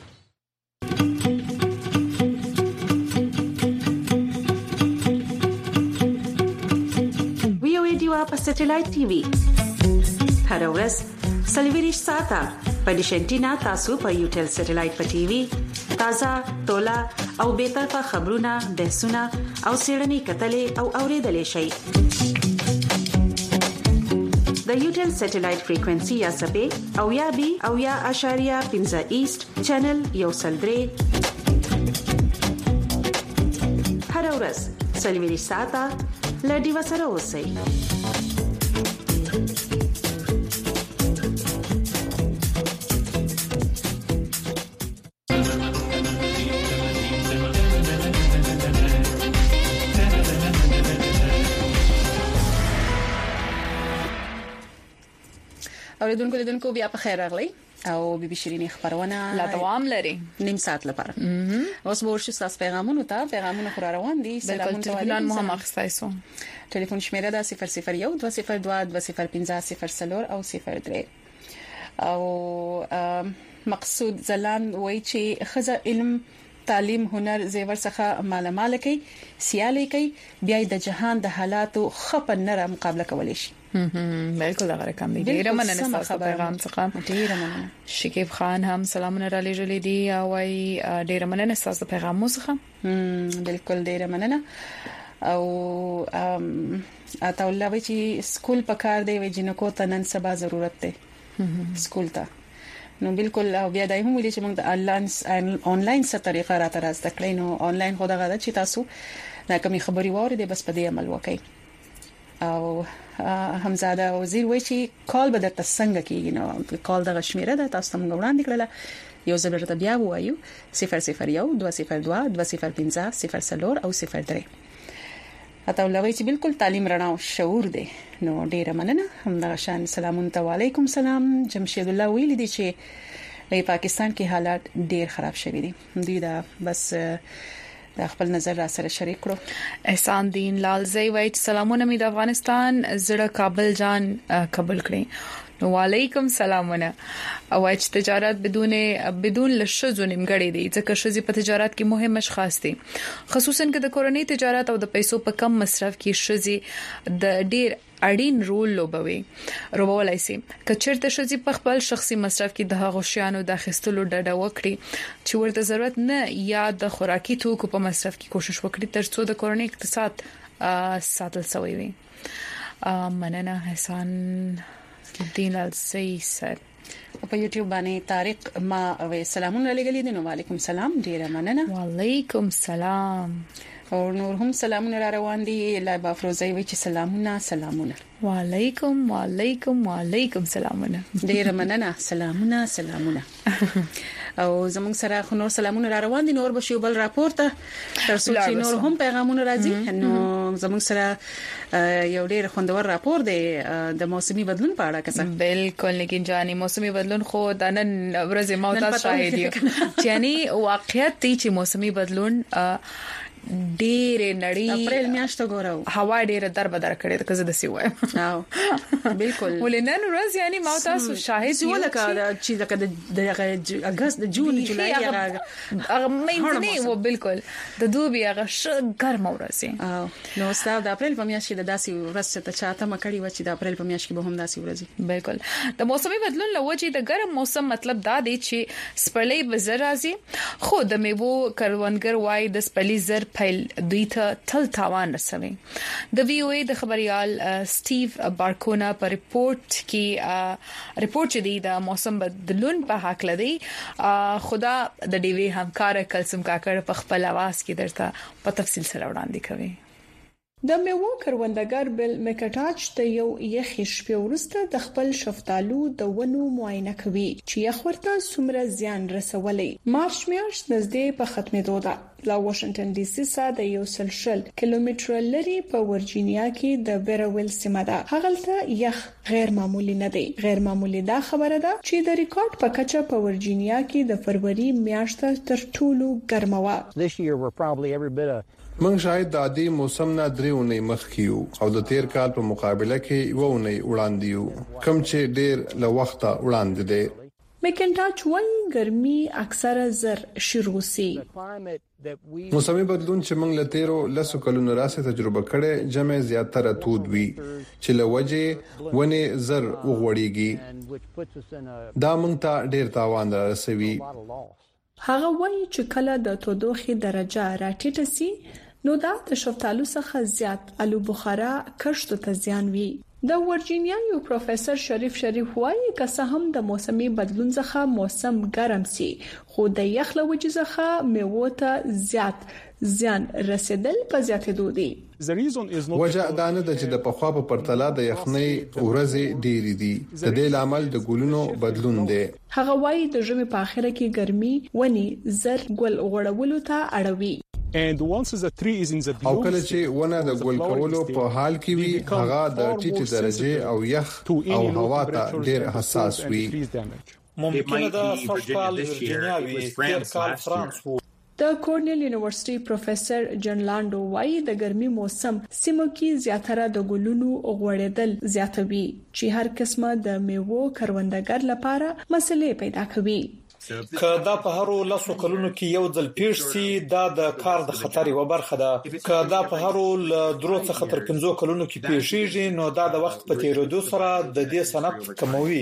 وی او ای ډیوا په سټلایټ ټي وي هر ورځ سلویریش ساته په ډیشنټینا تاسو په یوټل سټلایټ په ټي وي تازه تولا او به طرفه خبرونه بحثونه او سیړنی کتلې او اوریدلې شي د یوټل سټلایټ فریکوئنسي یا سبې او یا بي او یا اشاریه 15 ایست چینل یو سلدري هر ورځ سلویری ساته لډي وسره اوسئ اوریدونکو بیا په خیر راغلی او بیبي شيرين خبرونه لا دوام لري نیم ساعت لپاره اوس ورشي تاسو پیغامونه خو روان دي سلامونه تلفون مو هم اخستایسو ټلیفون شمیره ده 001 202 2050 او 03 او مقصود زلان وای چې خزه علم تعلیم هنر زیور څخه مالامال کوي سیالي کوي بیا د جهان د حالاتو خپل نره مقابله کولی شي بالکل هغه رقم دی ډیره مننه تاسو پیغام څخه ډیره مننه شکیب خان هم سلامونه را لېږلې دي او وايي ډیره مننه تاسو پیغام څخه بالکل ډیره مننه او اته ولوي چې سکول په کار دی وي جنکو ته نن سبا ضرورت ده سکول ته نو بالکل او بیا دای هم ویل چې موږ د آنلاین څه طریقه را تر زده کړې نو آنلاین خو دغه چې تاسو دا کومي خبري واره دي بس په دې عمل وکړئ او همزاده وزیر وایي چې کال به درته څنګه کیږي نو کال د غشمیره ده تاسو موږ وړاندې کړل یو ځل درته بیا وایو 001 202 2050 او 03 اته ولوي چې بالکل تعلیم رڼا او شعور دی نو ډیره مننه همدغه شان سلام علیکم سلام جمشید الله ویل دي چې په پاکستان کې حالات ډیر خراب شوي دي دوی دا بس د خپل نظر را سره شریک کړو احسان دین لال زئی وایي سلامونه مې د افغانستان زړه کابل جان قبول کړی نو وعلیکم سلامونه او چې تجارت بدون لشزو نیمګړی دی ځکه شزي په تجارت کې مهم اشخاص دي خصوصا کې د کورنۍ تجارت او د پیسو په کم مصرف کې شزي د ډیر اړین رول لوبولای شي کچرته شزي په خپل شخصي مصرف کې د هغو شیانو د اخیستلو ډډه وکړي چې ورته ضرورت نه یا د خوراکي توکو په مصرف کې کوشش وکړي ترڅو د کورنۍ اقتصاد ساتل شوی وي مننه حسن دین الزئی سر په یوټیوب باندې طارق ما سلامونه لګلې دي نو وعلیکم سلام ډیره مننه وعلیکم سلام او نور هم سلامونه را روان دي لایبا فروزي وی چې سلامونه وعلیکم سلامونه ډیره مننه سلامونه او زموږ سره خو نور سلامونه را روان دي نور بشو بل راپورته ترڅو چې نور هم پیغامونه راځي نو زموږ سره یو ډیر خوندور راپور دی د موسمي بدلون په اړه کسان بالکل لیکن جاني موسمي بدلون خو د نن ورځې موتا شاهد یو یعنی واقعیت دی چې موسمي بدلون ډېر نړۍ اپریل میاشت غوړاو هوا ډېر دربدر کړي د کزه د سی وایم بالکل ولنن ورځ یعنی ما تاسو شاهد یو لکه چې د اگست د جون جولای هغه مې و بالکل د دوبي هغه ګرم ورځ نو ستاسو د اپریل په میاشت کې د داسې ورځ ته چاته مکړی و چې د اپریل په میاشت کې به هم داسې ورځ بالکل د موسمي بدلون لوجه د ګرم موسم مطلب دا دی چې سپړلې بزر راځي خو د میوو کروندګر وای د سپړلې زر پیل دوی ته تل تاوان رسوي د وی او ای د خبريال سټیو بارکونا په ریپورت چې دی د موسم بدلون په حق لدی خدا د ډیوی همکار کلسم کاکړ په خپل आवाज کې درته په تفصیل سره وړاندې کوي د میوو کروندګر بل مکټاچ ته یو یخ شپه ورسته د خپل شفتالو د ونو معاینه کوي چې یخ ورته څومره زیان رسولې مارچ میاشت نږدې په ختمېدو ده لا واشنگټن ډي سي څخه د 100 کیلومتر لري په ورجینیا کې د بیرویل سیمه ده هغلته یخ غیر معمولی نه دی غیر معمولی دا خبره ده چې د ریکارډ په کچه په ورجینیا کې د فروری میاشت تر ټولو ګرمه و This year we're probably every bit of موږ شاید د عادي موسم نه درېونی مخکیو او د تیر کال په مقابله کې وونه وړاندې یو کم چې ډیر له وخته وړاندې دی مکینټاچ وایي ګرمي اکثره زر شروع سي موسمي بدلون چې موږ له تیرو لسو کلونو راځي تجربه کړې جمع زیاتره تود وي چې له وجه ونه زر وغوړيږي دا موږ ته ډیر تاوان رسوي هغه وایي چې کله د تودوخې درجه راټیټه سي نو دا د شفتالو څخه زیات الو بخارا کښت ته زیان وي د ورجینیا یو پروفیسور شریف وایي که څه هم د موسمي بدلون څخه موسم ګرم سي خو د یخ له وجې څخه میوه ته زیات زیان رسیدل په زیاتېدو دي وجه دا نه د چې د پخوا په پرتله د یخنۍ ورځې ډېری دي د دې لامل د ګلونو بدلون دی هغه وایي د ژمي په اخر کې ګرمي ونی زر ګل غوړولو ته اړوي او کله چې ونه د ګل کولو په حال کې وي هغه د ټیټ درجه او یخ او هوا ته ډیر حساس وي. ممکنه د فشفال ورجینیا وي تیر کال فرانس وو. د کورنل یونیورسيټي پروفیسور جن لاندو وايي د ګرمي موسم سیمو کې زیاتره د ګلونو غوړېدل زیاتوي چې هر قسمه د میوو کروندګر لپاره مسلې پیدا کوي. که دا په هرو لاسو کلونو کې یو ځل پیښ شي دا د کار د خطر یو برخه ده. که دا په هرو درو څخه تر 5 کلونو کې پیښیږي نو دا د وخت په تیریدو سره د دې صنعت کموي.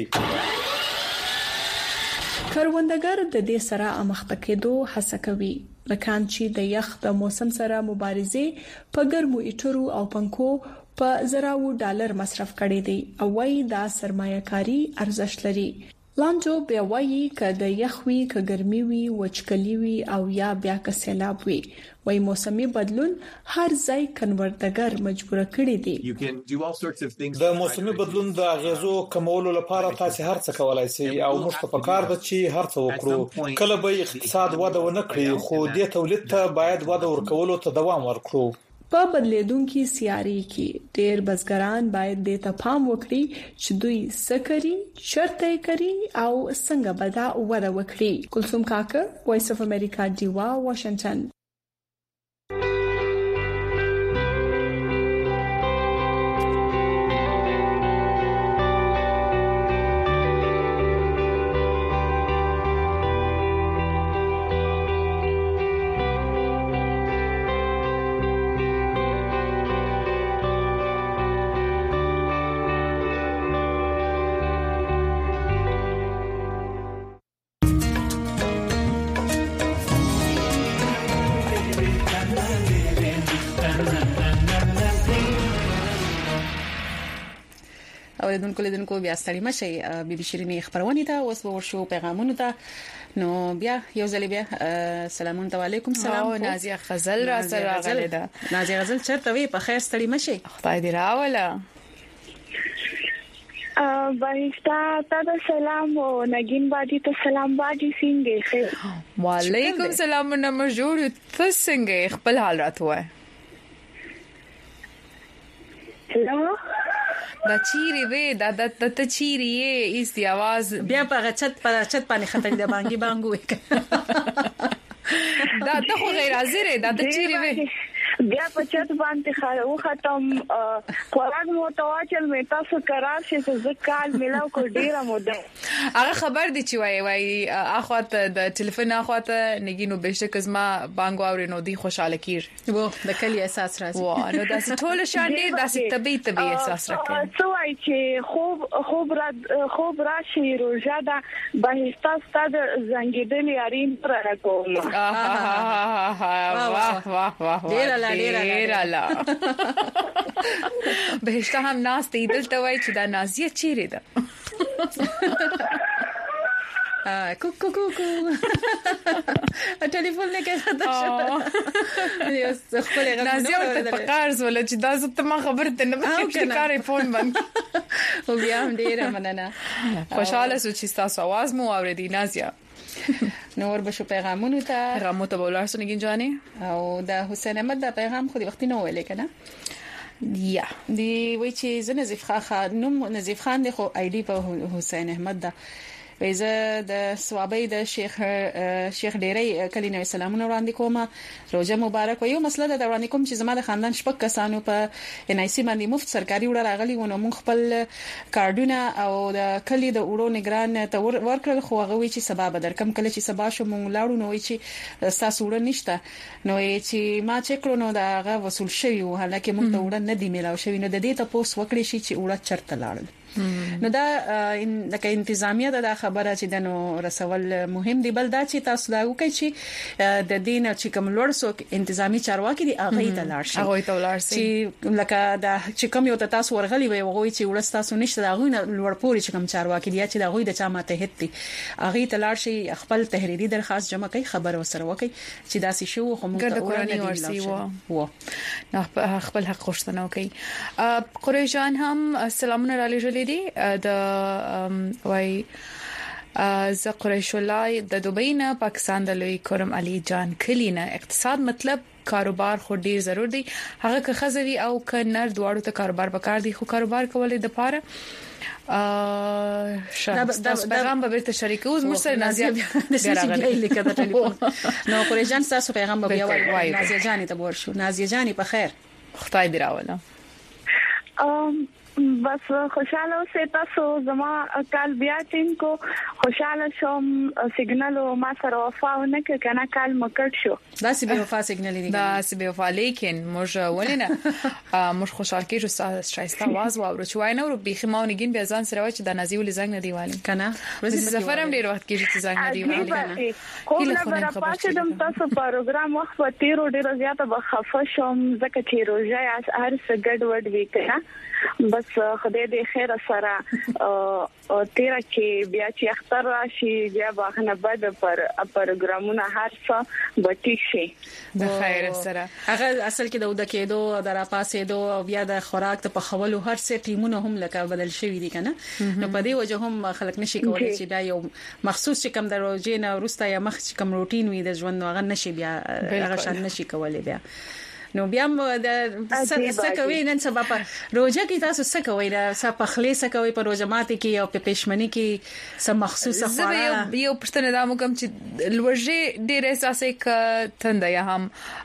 کروندګر د دې سره مخته کېدو هڅه کوي لکه چې د یخ د موسم سره مبارزه په ګرمو ایټرو او پنکو په زراو ډالر مصرف کړي دي او وايي دا سرمایه‌کاري ارزښت لري. لاندو بیا وایي که د یخوي که ګرمي وي وچکلي وي او یا بیا که سیلاب وي وای موسمي بدلون هر ځای کنورټګر مجبور کړي دي. د موسمي بدلون د اغیزو کمولو لپاره تاسو هر څه کولای شئ او موږ ته پکار ده چې هر څه وکړو. کله به اقتصاد وده ونه کړي خو د تولید ته باید وده ورکولو ته دوام ورکړو. په بدلیدونکو سیاري کې ډېر بزګران باید د تفاهم وکړي چې دوی سکري شرط کوي او څنګه به دا وده وکړي. کلثوم کاکر وایس اف امریکا دیوا واشنگټن. اوریدونکو لیدونکو بیا ستړي مشي بي بي شيرينې خبرونه ته اوس ورشو پیغامونه ته نو بیا یو ځل بیا سلام علیکم. سلام نازیه غزل را سره راغله ده. نازیه غزل چرته وي په خیر ستړي مشي خدای دې راوله. بایستا تا سلام او نگین بادي ته سلام بادي څنګه خیر. وعلیکم السلام نمبر جوړ ته څنګه خپل حال راته وای. هلو دا چیرې وې دا د چیرې ایس دی आवाज بیا په غچت باندې خطر دی بانګي بانګو دا ته خو غیر حاضر دا د چیرې وې بیا په چت باندې خاله ختم قران متواچل مې تاسو قرار شي چې ځکال ملاو کو ډیره موده هغه خبر دي چې وای اخوات د ټلیفون اخوات نګینو بهشکه زما بانګو اوري نو دی خوشاله کیر وو د کلی احساس راځي واه نو داسې ټول شان دي داسې طبي احساس راکې څو وای چې خوب راشي روزه دا بهستا ستاد زنګیدل یارین پر راکوم واه ډیر لا بهشته هم ناس ته دلته وای چې دا نازیه چیرې ده کوکو ټلیفون نه کېده یو خپل نازیه ورته پکارز ولا چې دا زه ته ما خبرته نه پکې کارې فون بند او بیا هم ډیره مننه خوشاله سو چې تاسو आवाज مو اوریدي نازیه نور بشو پیغامونه ته پیغامو ته بولار سنگین جانی او د حسین احمد د پیغام خو د وخت نه ویل کنه یا دی وای چې ز نظیف خان نوم نظیف خان د خو آی ډی په حسین احمد دا ویزه د ثوابي د شیخ ډیری کلینه سلامونه وړاندې کومه روزه مبارک او یو مسله د وړاندې کوم چې زما د خاندان شپږ کسانو په ان آی سی باندې مفت سرکاري وړ راغلي ونه مونږ خپل کارډونه او د کلی د وړو نگران ته ورکړل خو هغه وی چې سبب درکم کله چې سبا شو مونږ لاړو نو وی چې تاسو وړ نشته نو چې ما چک کړو نو دا هغه وصول شوی و هلکه مونږ ته وړ نه دی میلاو شوی نو د دې ته پوس وکړي شي چې وړ چرته لاړل نو دا لکه انتظامیه دا خبره چې د نو رسول مهم دی بل دا چې تاسو دا وکړئ چې د دین چې کوم لوړ سو انتظامی چارواکي دی هغه ته لاړ شي چې لکه دا چې کوم یو تاسو ورغلی وي هغه چې ورس تاسو نشته دا غوښنه لوړ پوري چې کوم چارواکي دی چې دا غوښ د چا ماته هتي هغه ته لاړ شي خپل تحریری درخواست جمع کوي خبر وسره وکړي چې داسې شو خو موږ ته قرآني ورسي وو نه خپل حق خوشتنه کوي قریشان هم سلامونه را لېږلي دي د وای ز قریش الله د دوبۍ نه پاکستان د لوی کرم علي جان کلینا اقتصاد مطلب کاروبار خو ډیر ضرور دی هغه که خزوي او که نر دواړو ته کاروبار وکړ دي خو کاروبار کول د پاره تاسو پیغام به بیرته شریکو اوس مرسته نازیه د سړي لیکه د ټلیفون نو قریش جان تاسو پیغام به بیا وایي نازیه جان ته ورشو نازیه جان په خیر خدای دې راوله بس خوشاله اوسئ تاسو زما کال بیا ټیم کو خوشاله شوم سیګنال ما سره وفاونه کنه کال مکړ شو دا سی به وفا سیګنال دی دا سی به وفا لیکن موږ ولنه موږ خوشاله کیږو شایسته आवाज واورو چې وای نه ورو بيخي ماونګین به ځان سره و چې د نازي ولې زنګ نه دیوالي کنه سفرم ډیر وخت کېږي چې زنګ نه دیوالي کوم نه پاتې دم تاسو پروګرام وخت په تیرو ډیر زیاته بخفه شوم ځکه چې روزه هر څه ګډ وډ وی کنه بس خدای دې خیر سره تیر کې بیا چې اختر راشي بیا باغنه بد پر پروګرامونه هر څه بټی شي د خیر سره هغه اصل کې د ود کېدو درا پاسې دو بیا د خوراک ته په خولو هر څه ټیمونه هم لکه بدل شوی دي کنه نو په دې وجه هم خلک نشي کولای چې دا یو مخصوص چې کم دروځي نه ورسته یا مخ چې کم روټین وي د ژوند هغه نشي بیا هغه شان نشي کولای بیا نو بیا د سکوي نن سبا په روزه کې تاسو سکوي دا سپخلې سکوي په روزه ماته کې او په پښمنۍ کې سم مخصوصه خواړه یو پښتنه دا مو کوم چې لوړې ډېر احساسې ک تند یا هم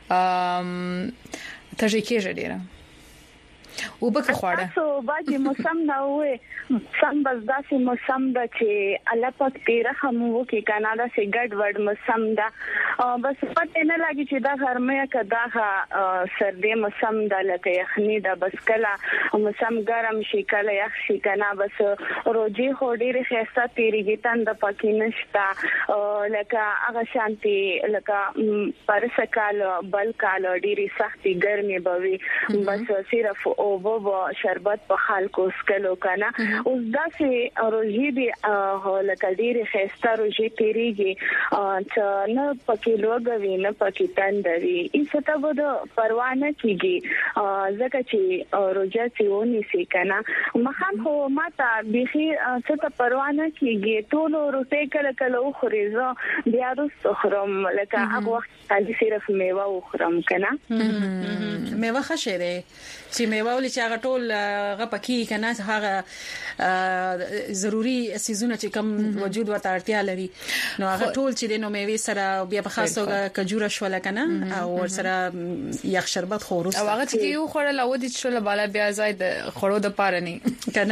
تجربه ډیره وبکه خواړه تاسو باندې موسم نه وې سم بس داسې موسم د چې الله پاک تیره هم وکي کاناډا سي ګډ وډ موسم دا بس پته نه لګي چې دا ګرمه کدا سردی موسم د لکه یخني د بس کله موسم ګرم شي کله یخ شي کنه بس روزي هډيره خاصه تیریږي تند پکې نشتا لکه هغه شانتي لکه پرسکال بل کال ډيري سختي ګرمي بوي بس صرف او وو شربت په خلکو سکلو کنه اوس داسې روزي دي لکه ډيري خاصه روزي تیریږي چې نه پکې لوګوي نه پکې تندوي ایسه ته بده پروا نه کیږي ځکه چې روزه سیونی سي کنه مخام هو ماته بيخي څه ته پروا نه کیږي ټول روټه کله کله خوريزه بیا رسو خرم لکه هغه وخت علي صرف میوه وخرم کنه میوه خشه چې میوه ولې چې هغه ټول غپکی کنه هغه ضروری سيزونه چې کم وجود ورته اړتیا لري نو هغه ټول چې د نو میوه سره بیا په خاصو کجوره شول کنه او سره یخ شربت خورس او هغه چې یو خړل او د شول بالا بیا زائد خړو د پاره نه کنه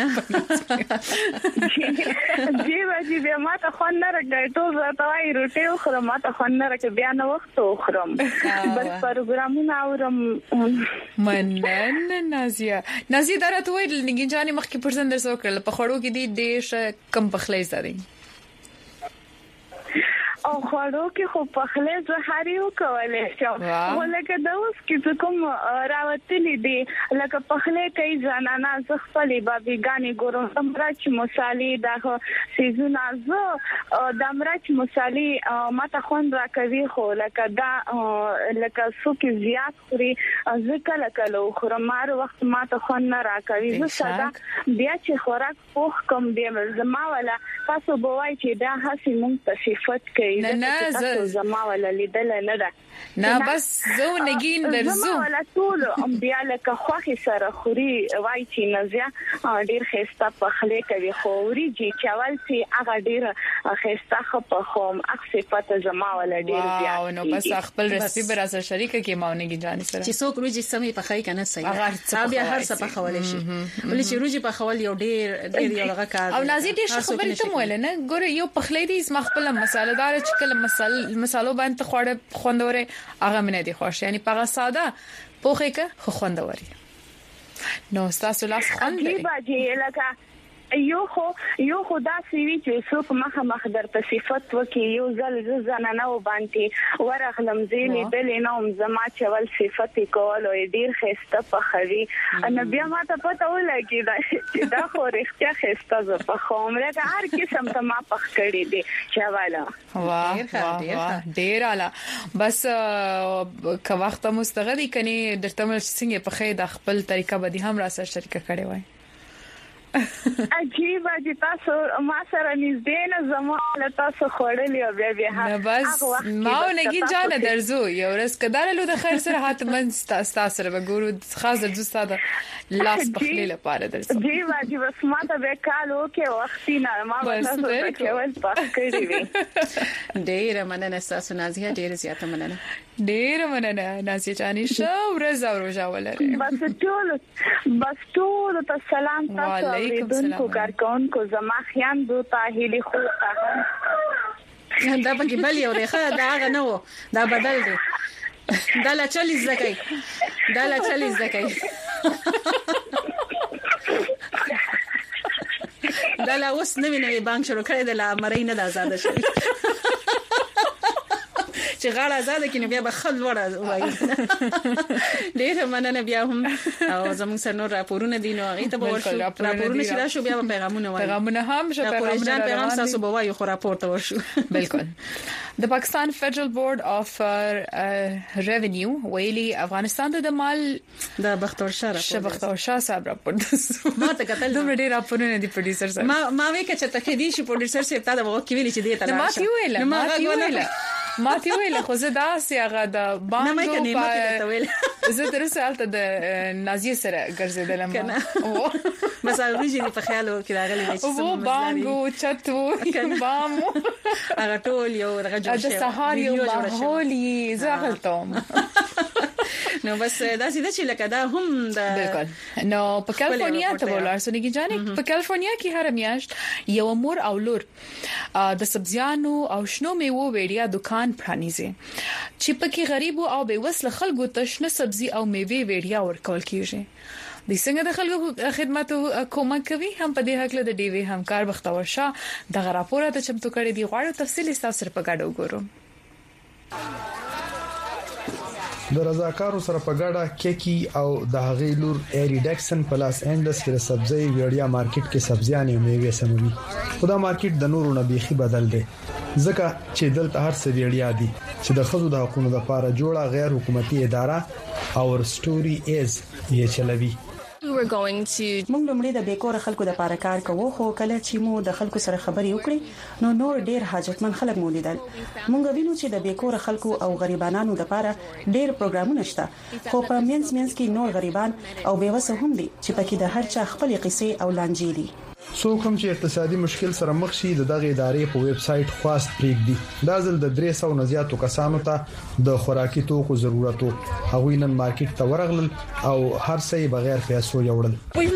جی واجی بیا ما ته خون نه راګټو زه تاوي روټي خورم ما ته خون نه راګ بیا نو وخت خورم بس پروګرامونه اورم منن نازیه درته وایي لنګین جانې مخکې پرسندر سو کړل په خړو کې دي دیش کم پخلې زده او خړو کې خو پخلې زهاري وکولې شو ولکه دا اوس کې کوم راوتلې دي لکه پخلې کوي ځانانا زخپلې بابي غاني ګورم مرچ مصالې دا سيزونه زه د مرچ مصالې ماته خون راکوي خو لکه دا لکه څوک زیات خوري ځکه لکه لو خرمار وخت ماته خون نه راکوي زه ساده بیا چې خوراک پوخ کم دی زما ولا تاسو بوای چې دا هسي مونږ په صفت کې نه زما ولا لیدل نه ده نه بس زه نګین درزو زما ولا ټول بیا لکه خوخي سره خوري وای چې نزیا ډیر خسته پخلې کوي خوري چې چاول سي هغه ډیر خسته په خوم اکسپت زما ولا ډیر بیا نو بس خپل رسیب را سره شریکه کې ماونګي جاني سره چې څوک روزي سمې پخای کنه صحیح بیا هر څه پخول شي ولې چې روزي پخول یو ډیر یو لږه کار او نازي ډیر خبرې ته مول نه ګوره یو پخلې دي مخبل مصالحدار چې کله مصالو باندې خوړه خوندوره هغه منه دي خوښ یعنی په ساده پوخه کې خو خوندوري نو تاسو لاس خوند لري باجی لکه یو خو دا سوي چې څوک مخ درته صفات وکي یو ځل زنانه و باندې ورغلم زیلې دلې نوم زما چول صفات کول او ډیر خسته په خوي ان بیا ما ته پته ولګي دا خو رښتیا خسته ز په خوم لکه هر قسم ته ما پخ کړی دي چواله واه ډیر اعلی بس که وخت مستغدي کني درته مل څنګه په خې د خپل طریقه به هم را سره شریک کړي وای عجیب چې تاسو ما سره نږدې نه زموږ تاسو خړلې او بیا نه بس ما ونګي جان درځو یو ورځ کدار له د خیر سره حتمن تاسو سره وګورو خاص درځو ستاسو لاس پخلی لپاره درځو جی واجب بس ما ته وکالو کې وختي نه ما تاسو ته کول پخ کړی وي ډېر مننه تاسو نازیه ډېر زیاته مننه ډېر مننه نازیه جانې شو ورځ او روزه ولره بس ټول ته سلام تاسو اوریدونکو کارکونکو زما خیان دو تاهلی خو ته دا پکې بل یو دی ښه دا هغه نه و دا بدل دی دا لا 40 زکای دا لا اوس نوې بانک شروع کړی د لا مړی نه د آزاد شي چې غاړه آزاد کینې بیا به خل وړه وایي ډېر مننه بیا هم او زموږ سره نور راپورونه دي نو هغه ته به ورشو راپورونه چې راشو بیا به پیغامونه وایي پیغامونه هم شته پیغام تاسو به وایي خو راپورته ورشو بالکل د پاکستان فدرل بورډ اف ریونیو ویلي افغانستان ته د مال د بختور شاه صاحب راپور ما ته کتل دومره ډېر راپورونه دي پروډوسر صاحب ما وی کچته کې دي چې پروډوسر صاحب ته د وګ ویلي چې دې ته ما تی ویل خو زه دا سیاغه د بانګو زه درسه الته د نازیه سره ګرځیدلم او بس اوریجنی په خیال کې راغلی چې او بانګو چتو بامو هغه ټول یو دغه جوړ شو د سهار یو ماحولي زغلتم نو بس دا سیده چې لکه دا هم د بالکل نو په کالیفورنیا ته ولر سونګي جانې په کالیفورنیا کې هر میاشت یو مور او لور د سبزیانو او شنو میوو ویډیا دکان پرانیزي چې پکې غریب او بې وسله خلکو ته شنه سبزي او میوه ویډیا ورکول کیږي د څنګه د خلکو خدماتو کومک کوي هم په دې حق له د ډي وی همکار بختور شاه د راپور ته چمتو کړی دی غواړو تفصیلی تاسو سره په ګډه وګورو د رضاکارو سره په ګډه کیکی او د هغې لور ایری ډیکسن په لاس انجلس کې د سبزی ویډیا مارکیټ کې سبزیان او میوه سموي خو دا مارکیټ د نورو نه بيخي بدل دی ځکه چې دلته هر څه ویډیا دي چې د خزو د حقوقو لپاره جوړه غیر حکومتي اداره او ستوري ایز یې چلوي موږ لومړی د بیکور خلکو د لپاره کار کوو خو کله چې مو د خلکو سره خبرې وکړې نو نور ډیر حاجتمن خلک مو لیدل موږ وینو چې د بیکور خلکو او غریبانو د لپاره ډیر پروګرامونه شته خو په مینس کې نور غریبان او بیوسه هم دي چې پکې د هر چا خپل قصې او لانجې دي څوک هم چې اقتصادي مشکل سره مخ شي دغه ادارې په ویب سټ خواست پریږدي دا ځل د 300 نه زیاتو کسانو ته د خوراکي توکو ضرورت وو هغوی نن مارکیټ ته ورغلل او هر څه بغیر پیسو یوړل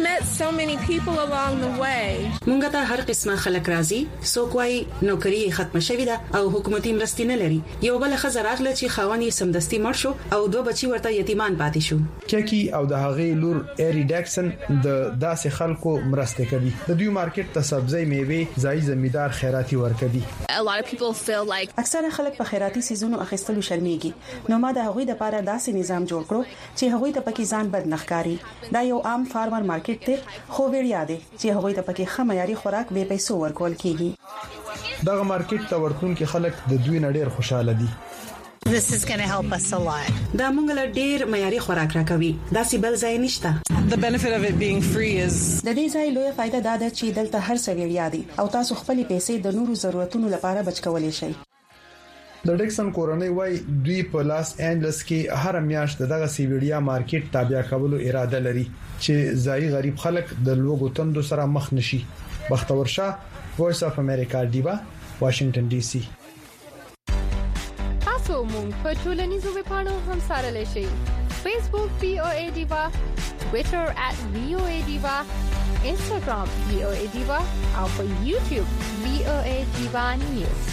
مونږ ته هر قسمه خلک راځي څوک وايي نوکری ختم شوې ده او حکومتي مرستې نه لري یو بل خزر راغله چې خاوني سمدستي مړ شو او دوه بچي ورته یتیمان پاتې شو کیکی او د هغې لور ایری ډیکسن د داسې خلکو مرسته کوي د دوی مارکیټ ته سبزی میوه ځای زمیدار خیراتي ورکړي اکثره خلک په خیراتي سيزونو اخیستلو شرمېږي نو ما د هغوی د لپاره داسې نظام جوړ کړو چې هغوی ته پکې ځان بد نخکاری دا یو عام فارمر مارکیټ دی خو ویډیا دی چې هغوی ته پکې خمياري خوراک به پیسو ورکول کیږي دغه مارکیټ ته ورتونکو خلک د دوی نړۍ خوشاله دي This is going to help us a lot. دا موږ له ډیر معیاري خوراک راکوي دا سی بل ځای نشته The benefit of it being free is د دې ځای لوی فائدہ دا ده چې دلته هر څه ویډیا دي او تاسو خپل پیسې د نورو ضرورتونو لپاره بچ کولای شئ د ډیکسن کورنۍ وای دوی په لاس انجلس کې هر میاشت دغه سی ویډیا مارکیټ تابع کولو اراده لري چې ځای غریب خلک د لوګو تندو سره مخ نشي بختور شاه وایس اف امریکا دیوا واشنگټن ډي سي تاسو مونږ په ټولنیزو ویبپاڼو هم سره لشي فیسبوک VOA دیوا ټوئیټر @VOA دیوا انستګرام VOA دیوا او په یوټیوب VOA دیوا نیوز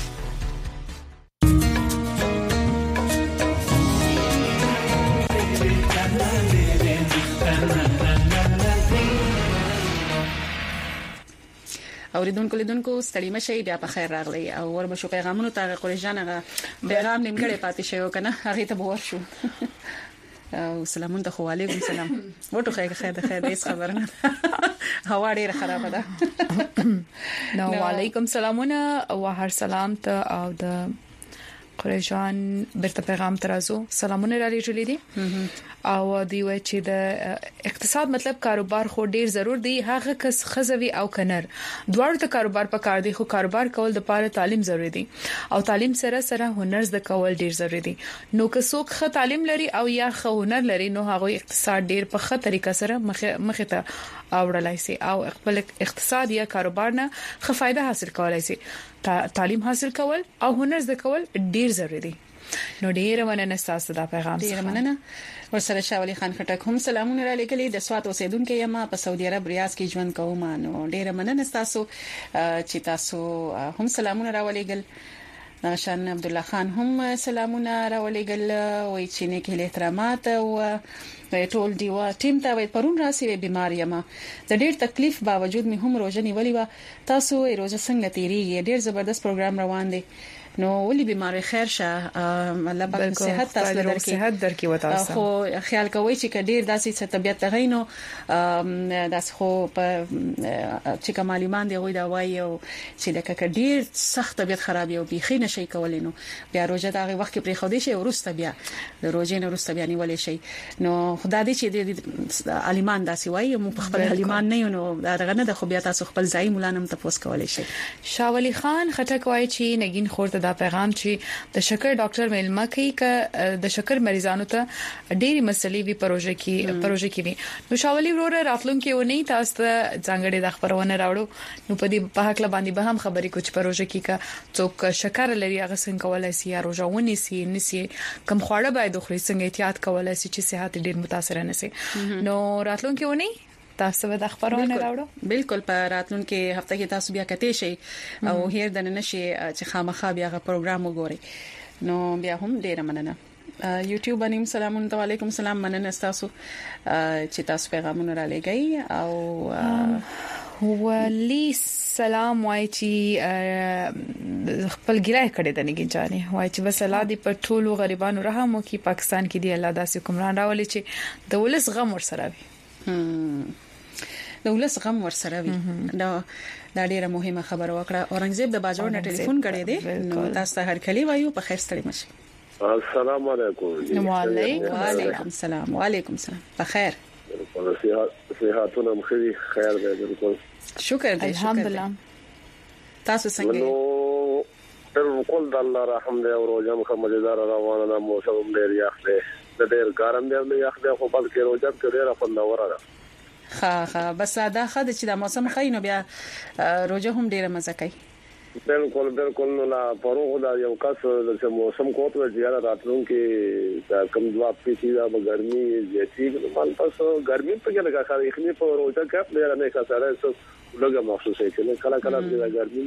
اوریدونکو لیدونکو ستړي مشه بیا په خیر راغلی او وربشو پیغامونو ته قریجان هغه پیغام نیمګړی پاتې شوی کنه هغه ته بور شو او سلامون ته علیکم سلام وټو خیر هیڅ خبر نه هوا ډیره خراب ده نو علیکم سلامونه او هر سلام ته او د قریشان برته پیغام ترازو سلامونه را لېږلې دي او دی و چې د اقتصاد مطلب کاروبار خو ډیر ضرور دی هغه کس خزوي او کنر دواړو ته کاروبار په کار دی خو کاروبار کول د پاره تعلیم ضروری دی او تعلیم سره سره هنر زده کول ډیر ضروری دی نو که څوک ښه تعلیم لري او یا ښه هنر لري نو هغه اقتصاد ډیر په ښه طریقه سره مخه ته اوړلای شي او خپل اقتصاد یا کاروبار نه ښه فائدہ حاصل کولای شي تعلیم حاصل کول او هنر زده کول ډیر ضروری دي نو ډیر مننه تاسو دا پیغام ډیر مننه ورسره شاولي خان خټک هم سلامونه را لګلې د سوات اوسیدونکو یم په سعودي عرب ریاض کې ژوند کوم نو ډیر مننه تاسو چې تاسو هم سلامونه را ولېګل نشان عبد الله خان هم سلامونه را ولېګل وای چې نه کې احترامات او ټول دیوا ټیم ته وای پرون راسي بیمار یم د ډیر تکلیف باوجود می هم روزه نیولې و تاسو روزه څنګه تیریږي ډیر زبردست پروګرام روان دی نو ولې بیماری خیر شه الله پاک صحت تاسو لري صحت درکې وتا خو خیال کوي چې کډیر داسې طبيعت غینو داس خو په چې کمالمان دی غوي دا وایي او چې لکه کډیر سخت طبيعت خراب یو بيخي نشي کولای نو بیا روزه دغه وخت کې پرې خو دي شي ورسته بیا د روزې نه ورسته بیا نیولې شي نو خدای دې چې د عالمان داسې وایي مو خپل عالمان نه نو دغه نه د خو بیا تاسو خپل ځای مولانم تاسو کولای شي شاولي خان خټک وایي چې نګین خورته دا پیغام چې د شکر ډاکټر ملما کوي ک د شکر مریضانو ته ډېری مسلې وی پروژه کې وي نو شاولي وروره راتلونکي ونی تاسو ته ځانګړي د خبرونه راوړو نو په دې په حق لباندې به هم خبرې کوم پروژه کې کا څوک شکر لري هغه څنګه کولای شي یا روزه ونی سي نسی کم خواړه باید خوري څنګه احتیاط کولای شي چې صحت ډېر متاثر نه شي نو راتلونکي ونی تاسو به د خبرونه راوړو بالکل په راتلونکي هفته کې تاسو بیا کته شي او هیر د نشي چې خامخا بیا غو پروګرام وګوري نو بیا هم ډیره مننه یوټیوب باندې سلام علیکم سلام مننه تاسو چې تاسو پیغامونه را لګی او ولی سلام وای چې خپل ګرای کړی د نګی جانې وای چې بس الله دې په ټولو غریبانو رحم وکي پاکستان کې دی الله داسې حکمران راولي چې د ولس غم ورسره وي د ولس غم ورسره وي دا ډیره مهمه خبره وکړه اورنګزیب د باجوړ نه ټلیفون کړی دی نو تاسو هر کلی وایو په خیر ستړي مشه السلام علیکم وعلیکم السلام وعلیکم السلام بخیر صحتونه مخوي خیر دی بالکل شکر دی الحمدلله تاسو څنګه نو بالکل د الله رحم دی او روزه مخمددار روانه ده موسم ډیر یخ دی د ډیر ګرم دی نو یخ دی خو بلکې روزه کې ډیر خوندوره ده ها بس دا خد چې د موسم خاينو بیا روزه هم ډیره مزه کوي بالکل نو لا پروغ دا یو کس د موسم کوته زیاده راتلون کې دا کم جواب پیسي دا ګرمي زیاتی مال تاسو ګرمي په کې لګا خاري خني په روزه کې ډیره نه کسره سو لګا محسوسه کوي کله د ګرمي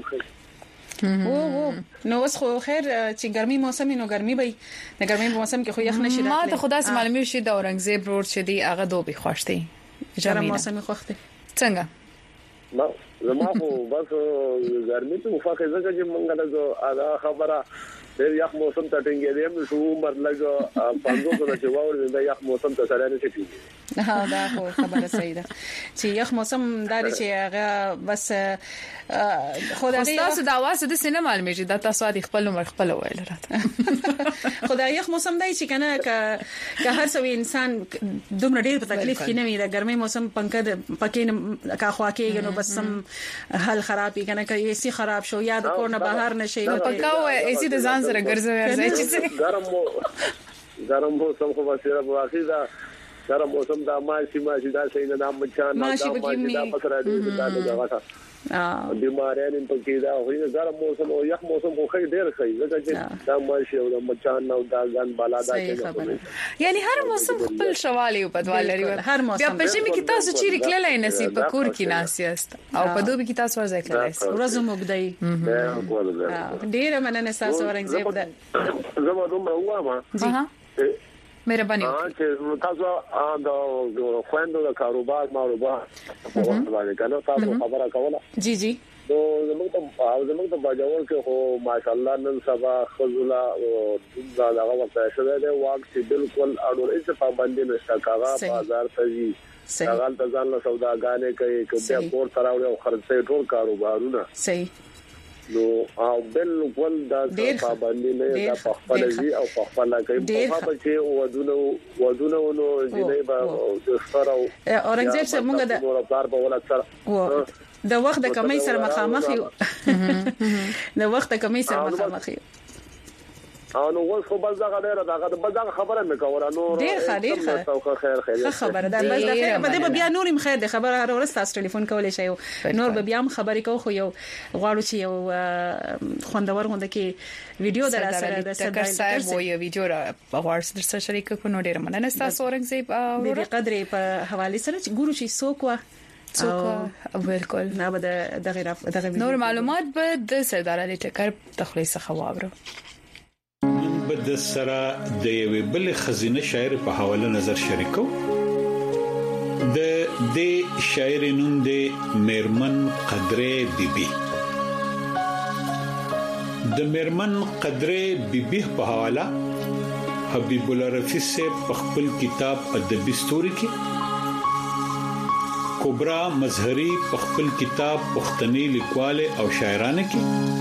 نو اوس خو خیر چې ګرمي موسم نو ګرمي به د ګرمي موسم کې خو یخ نشي ما ته خدا سي معلومي شي د اورنګزیب روډ شدي هغه دوبي خوشتي ګرم موسم خوخته څنګه ما زما خو بس ګرمي ته مفاقه زګه چې مونږ له خبره د یخ موسم ته ټینګې دي شو عمر لګ 500 چې واور د یخ موسم ته سره نه شي دا خو خبره صحیح ده چې یخ موسم دا چې هغه بس خدای تاسو دا واسه د سینما معلومه چې دا تاسو د خپل عمر خپل وایل راته خدای یخ موسم دی چې کنه که هر څو انسان دومره ډیر په تکلیف کې نه وي د ګرمي موسم پکې کا خوا کې نو بس سم حل خرابې کنه کې اسی خراب شو یا د کور نه بهر نشي پکاو اسی د ځان سره ګرځوي ارزای چې ګرم موسم خو وسیره واقعي دا ګرم موسم دا ماشي دا شي نه مچان دا مسره دي دا دغه بیماریان په کې دا وایي ګرم موسم او یخ موسم خو خیر ډیر ښه دی چې دا ماشي او د مچان او دا ګان بالا دا کې یعنی هر موسم خپل شوالی او بدوال لري هر موسم بیا په شي کې تاسو چیرې کله نصیب کور کې ناسیاست او په دوی کې تاسو ورځ کړئ ورځ مبدای ډیر مننه تاسو ورنګزیب ده زما دومره وامه مهرباني چې تاسو د خويندو د کاروبار ماروبار باندې کنه تاسو خبره کوله جی نو زموږ ته باجوړ کې هو ماشاءالله نن سبا خذلا او دا هغه وخت شوه دی واک چې بالکل اړول هیڅ پابندي نشته کاغه بازار ته وی هغه ته ځان له سوداګانې کوي کله پور تراوړي او خرڅې ټول کاروبارونه صحیح نو او بالکل دا پابندي نه دا په خپل ځای او په خپل کې په خپل چې ودونه نو جنې با سره اورنګزیب سره موږ د ورپار په ولا سره د وخت د کمی سره مخامخ یو د وخت د کمی سره مخامخ یو نو اوس خو بل ځای غیر دا بل ځای خبره مې کوله نو ډیر خیر خبره ده بس دا خیر بده بیا نورم خیر ده خبره ورسته ټلیفون کولای شي نور به بیا هم خبرې کو خو یو غواړو چې یو خوندور غونډه کې ویډیو در سره د سره صاحب و یو ویډیو را په واتس در سره شریک کو نو ډیر مننه تاسو اورنګزیب او د قدرې په حواله سره چې ګورو شي څوک بالکل نه به دغه نور معلومات به د سردار علي ټکر تخلیص خواورو بد سره د یوې بل خزینه شاعر په حواله نظر شریکو د دې شاعر نوم د میرمن قدرې بیبي د میرمن قدرې بیبي په حواله حبیب الله رفیع صاحب په خپل کتاب ادبي ستوري کې کبرا مظهری په خپل کتاب پښتني لیکواله او شاعرانه کې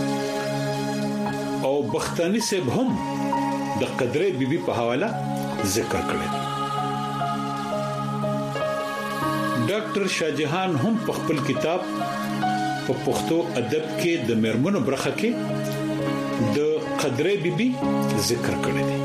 او بختانی صاحب هم د قدرې بیبي په حواله ذکر کړی ډاکټر شاهجهان هم په خپل کتاب په پښتو ادب کې د میرمنو برخه کې د قدرې بیبي ذکر کړی دی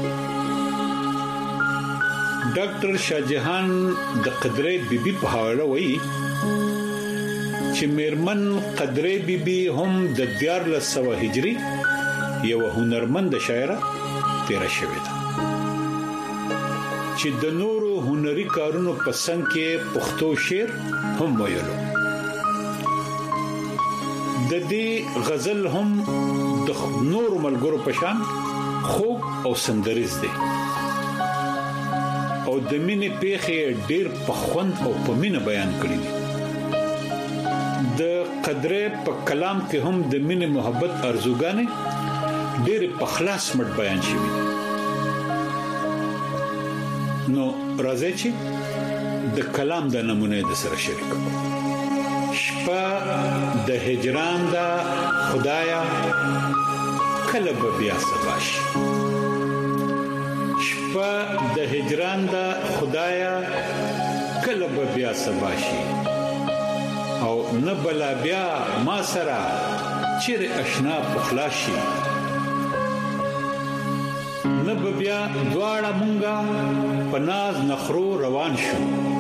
ډاکټر شاهجهان د قدرې بیبي په حواله وایي چې میرمن قدرې بیبي هم د 1400 هجری یو هنرمند شاعره تیر شوې ده چې د نورو هنري کارونو په څنګ کې پښتو شعر هم ویلو د دې غزل هم د نورو ملګرو په شان خوږ او سندریز دي او د مینې پیښې ډېر په خوند او په مینه بیان کړي دي د قدرې په کلام کې هم د مینې محبت ارزوګانې ډېر په خلاص مټ بیان شوی نو راځي چې د کلام د نمونه د سره شریک شپه د هجران دا خدایا کله به بیا سباش شپه د هجران دا خدایا کله به بیا سباشي او نه بلا بیا ما سره چیر آشنا پخلاشي نب بیا دواړه مونږه پناز نخرو روان شو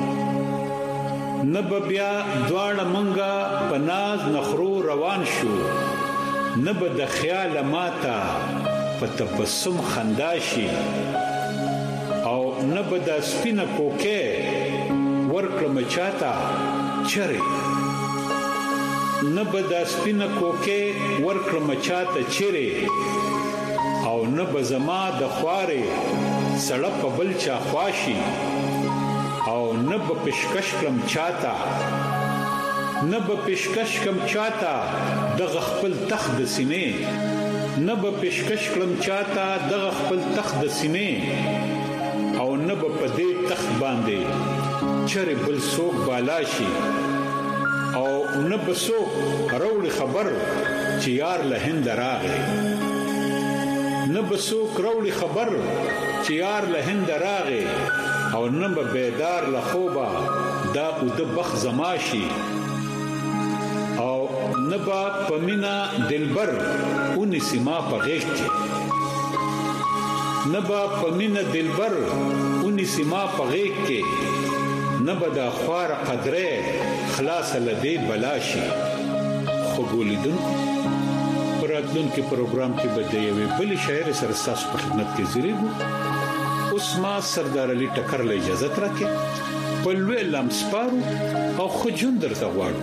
نب بیا دواړه مونږه پناز نخرو روان شو نب د خیال ماتا په تبسم خنداشي او نب د سپینه کوکه ورکړم چاته چره نب د سپینه کوکه ورکړم چاته چره او نه بزما د خوارې سړپ په بل چا خواشي او نه به پشکش کلم چاته نه به پشکش کم چاته د خپل تخت د سینې نه به پشکش کلم چاته د خپل تخت د سینې او نه به په دې تخت باندې چر بل څوک بالاشي او نه به څوک راوړي خبر چې یار له هند راغی نه بسوک راوړي خبر چې یار له هند راغی او نه به بیدار له خوبه دا او د بخ زماشي او نه به پمینا دلبر اونې سما په غېږ کې نه به پمینا دلبر اونې سما په غېږ کې نه به د خوار قدرې خلاص لدی بلاشي خو ګولیدون راتلون کې پروګرام کې بده یوې بل شاعر سره تاسو په خدمت کې زیریږو اوس ما سردار علي ټکر له اجازه ترکه په لوی لمسپارو او خو جون درته غواړو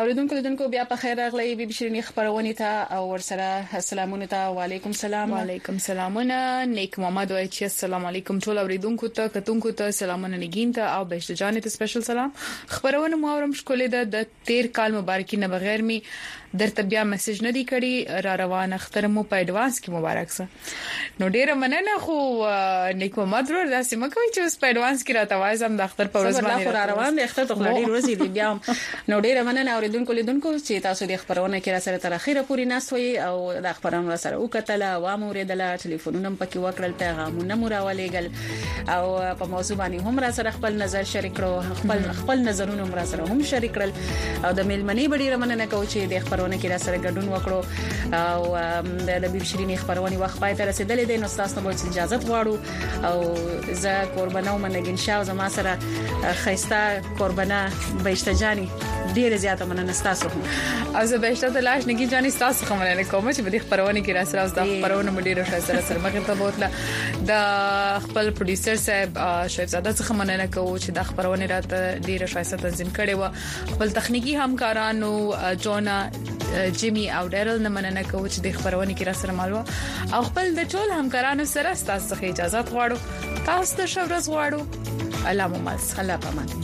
اوریدونکو بیا په خیر راغلی بي بشرینی خبرونه ته او ورسره سلامونه ته وعلیکم سلام. وعلیکم سلامونه. نیک محمد وای چې السلام علیکم ټول اوریدونکو ته کتونکو ته سلامونه نگین ته او بهشت جان ته سپیشل سلام. خبرونه مو اورم شکولې ده د 13 کال مبارکي نه بغیر می درته بیا میسج نه دی کړی را روان اختر مو په اډوانس کې مبارک سه. نو ډیره مننه خو نیک محمد ورور داسې مکوي چې په اډوانس کې راته وایم د اختر په ورځ باندې را روان دی اختر ته خلړی روزي دی بیا نو ډیره مننه اوریدونکو لیدونکو چې تاسو د خبرونه کې را سره تر اخیره پورې ناسوي او د خبرونو سره وکټله عوام اوریدله ټلیفونونه پکې وکړل پیغامونه مو راولېګل او په موضوع باندې هم را سره خپل نظر شریک کړو خپل نظرونه هم را سره هم شریک کړل او د میلمنې ډیره مننه کوم چې د خبرونه کې را سره ګډون وکړو او د بي شيرين خبرونه وخت پای ته رسیدلې ده. نو تاسو به اجازه غواړو او زه قربانو منګین شاو زما سره خيستا قربانه بهشتجاني ډیره زیاته مننه تاسو او زه بهشته د لاش نگی جاني تاسو کوم نه کوم چې په دې خبرونه کې را سره اوس د خبرونه مډیر سره مخه ته بوتله د خپل پروډوسر صاحب شیخ زاده څخه مننه کوم چې د خبرونه راته ډیره شایسته تنظیم کړي و. خپل تخنیکی همکارانو جونا جیمی او ډیرل نه مننه کوم چې د خبرونه کې را سره مالو او خپل د ټول همکارانو سره تاسو څخه اجازه غواړو. تاسو ته ښه ورځ غواړو. الله مو مل الله پامان.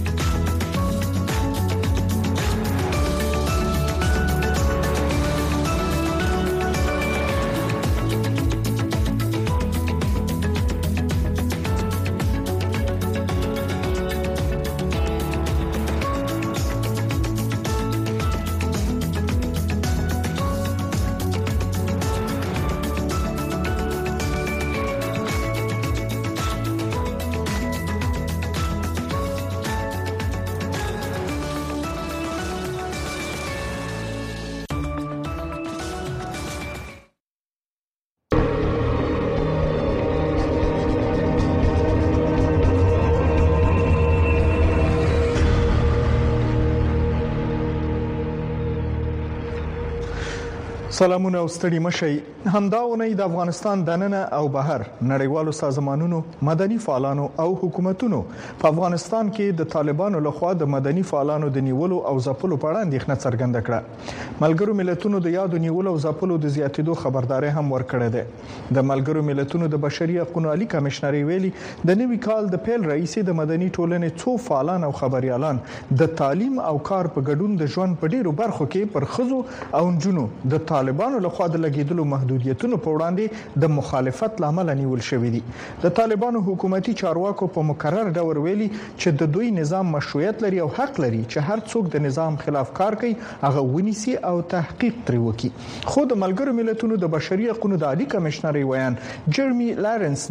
سلامونه او ستړي مشي. همداونه د افغانستان دننه او بهر نړیوالو سازمانونو مدني فعالانو او حکومتونو په افغانستان کې د طالبانو لخوا د مدني فعالانو د نیولو او ځپلو په اړه اندېښنه څرګنده کړه. ملګرو ملتونو د یادو نیولو او ځپلو د زیاتېدو خبرداري هم ورکړه ده. د ملګرو ملتونو د بشري حقوقو عالی کمشنري ویلي د نوي کال د پیل رئیس د مدني ټولنې څو فعالان او خبريالان د تعلیم او کار په ګډون د ژوند په ډیرو برخو کې پر خزو او نجونو د طالبانو لخوا د لګیدلو محدودیتونو په وړاندې د مخالفت لامل نیول شوې دي. د طالبانو حکومتي چارواکو په مکرر ډول ویلي چې د دوی نظام مشروعیت لري او حق لري چې هر څوک د نظام خلاف کار کوي هغه ونیسي او تحقیق ترې وکړي. خو د ملګرو ملتونو د بشري حقوقو د عالی کمشنري ویان جيرمي لارنس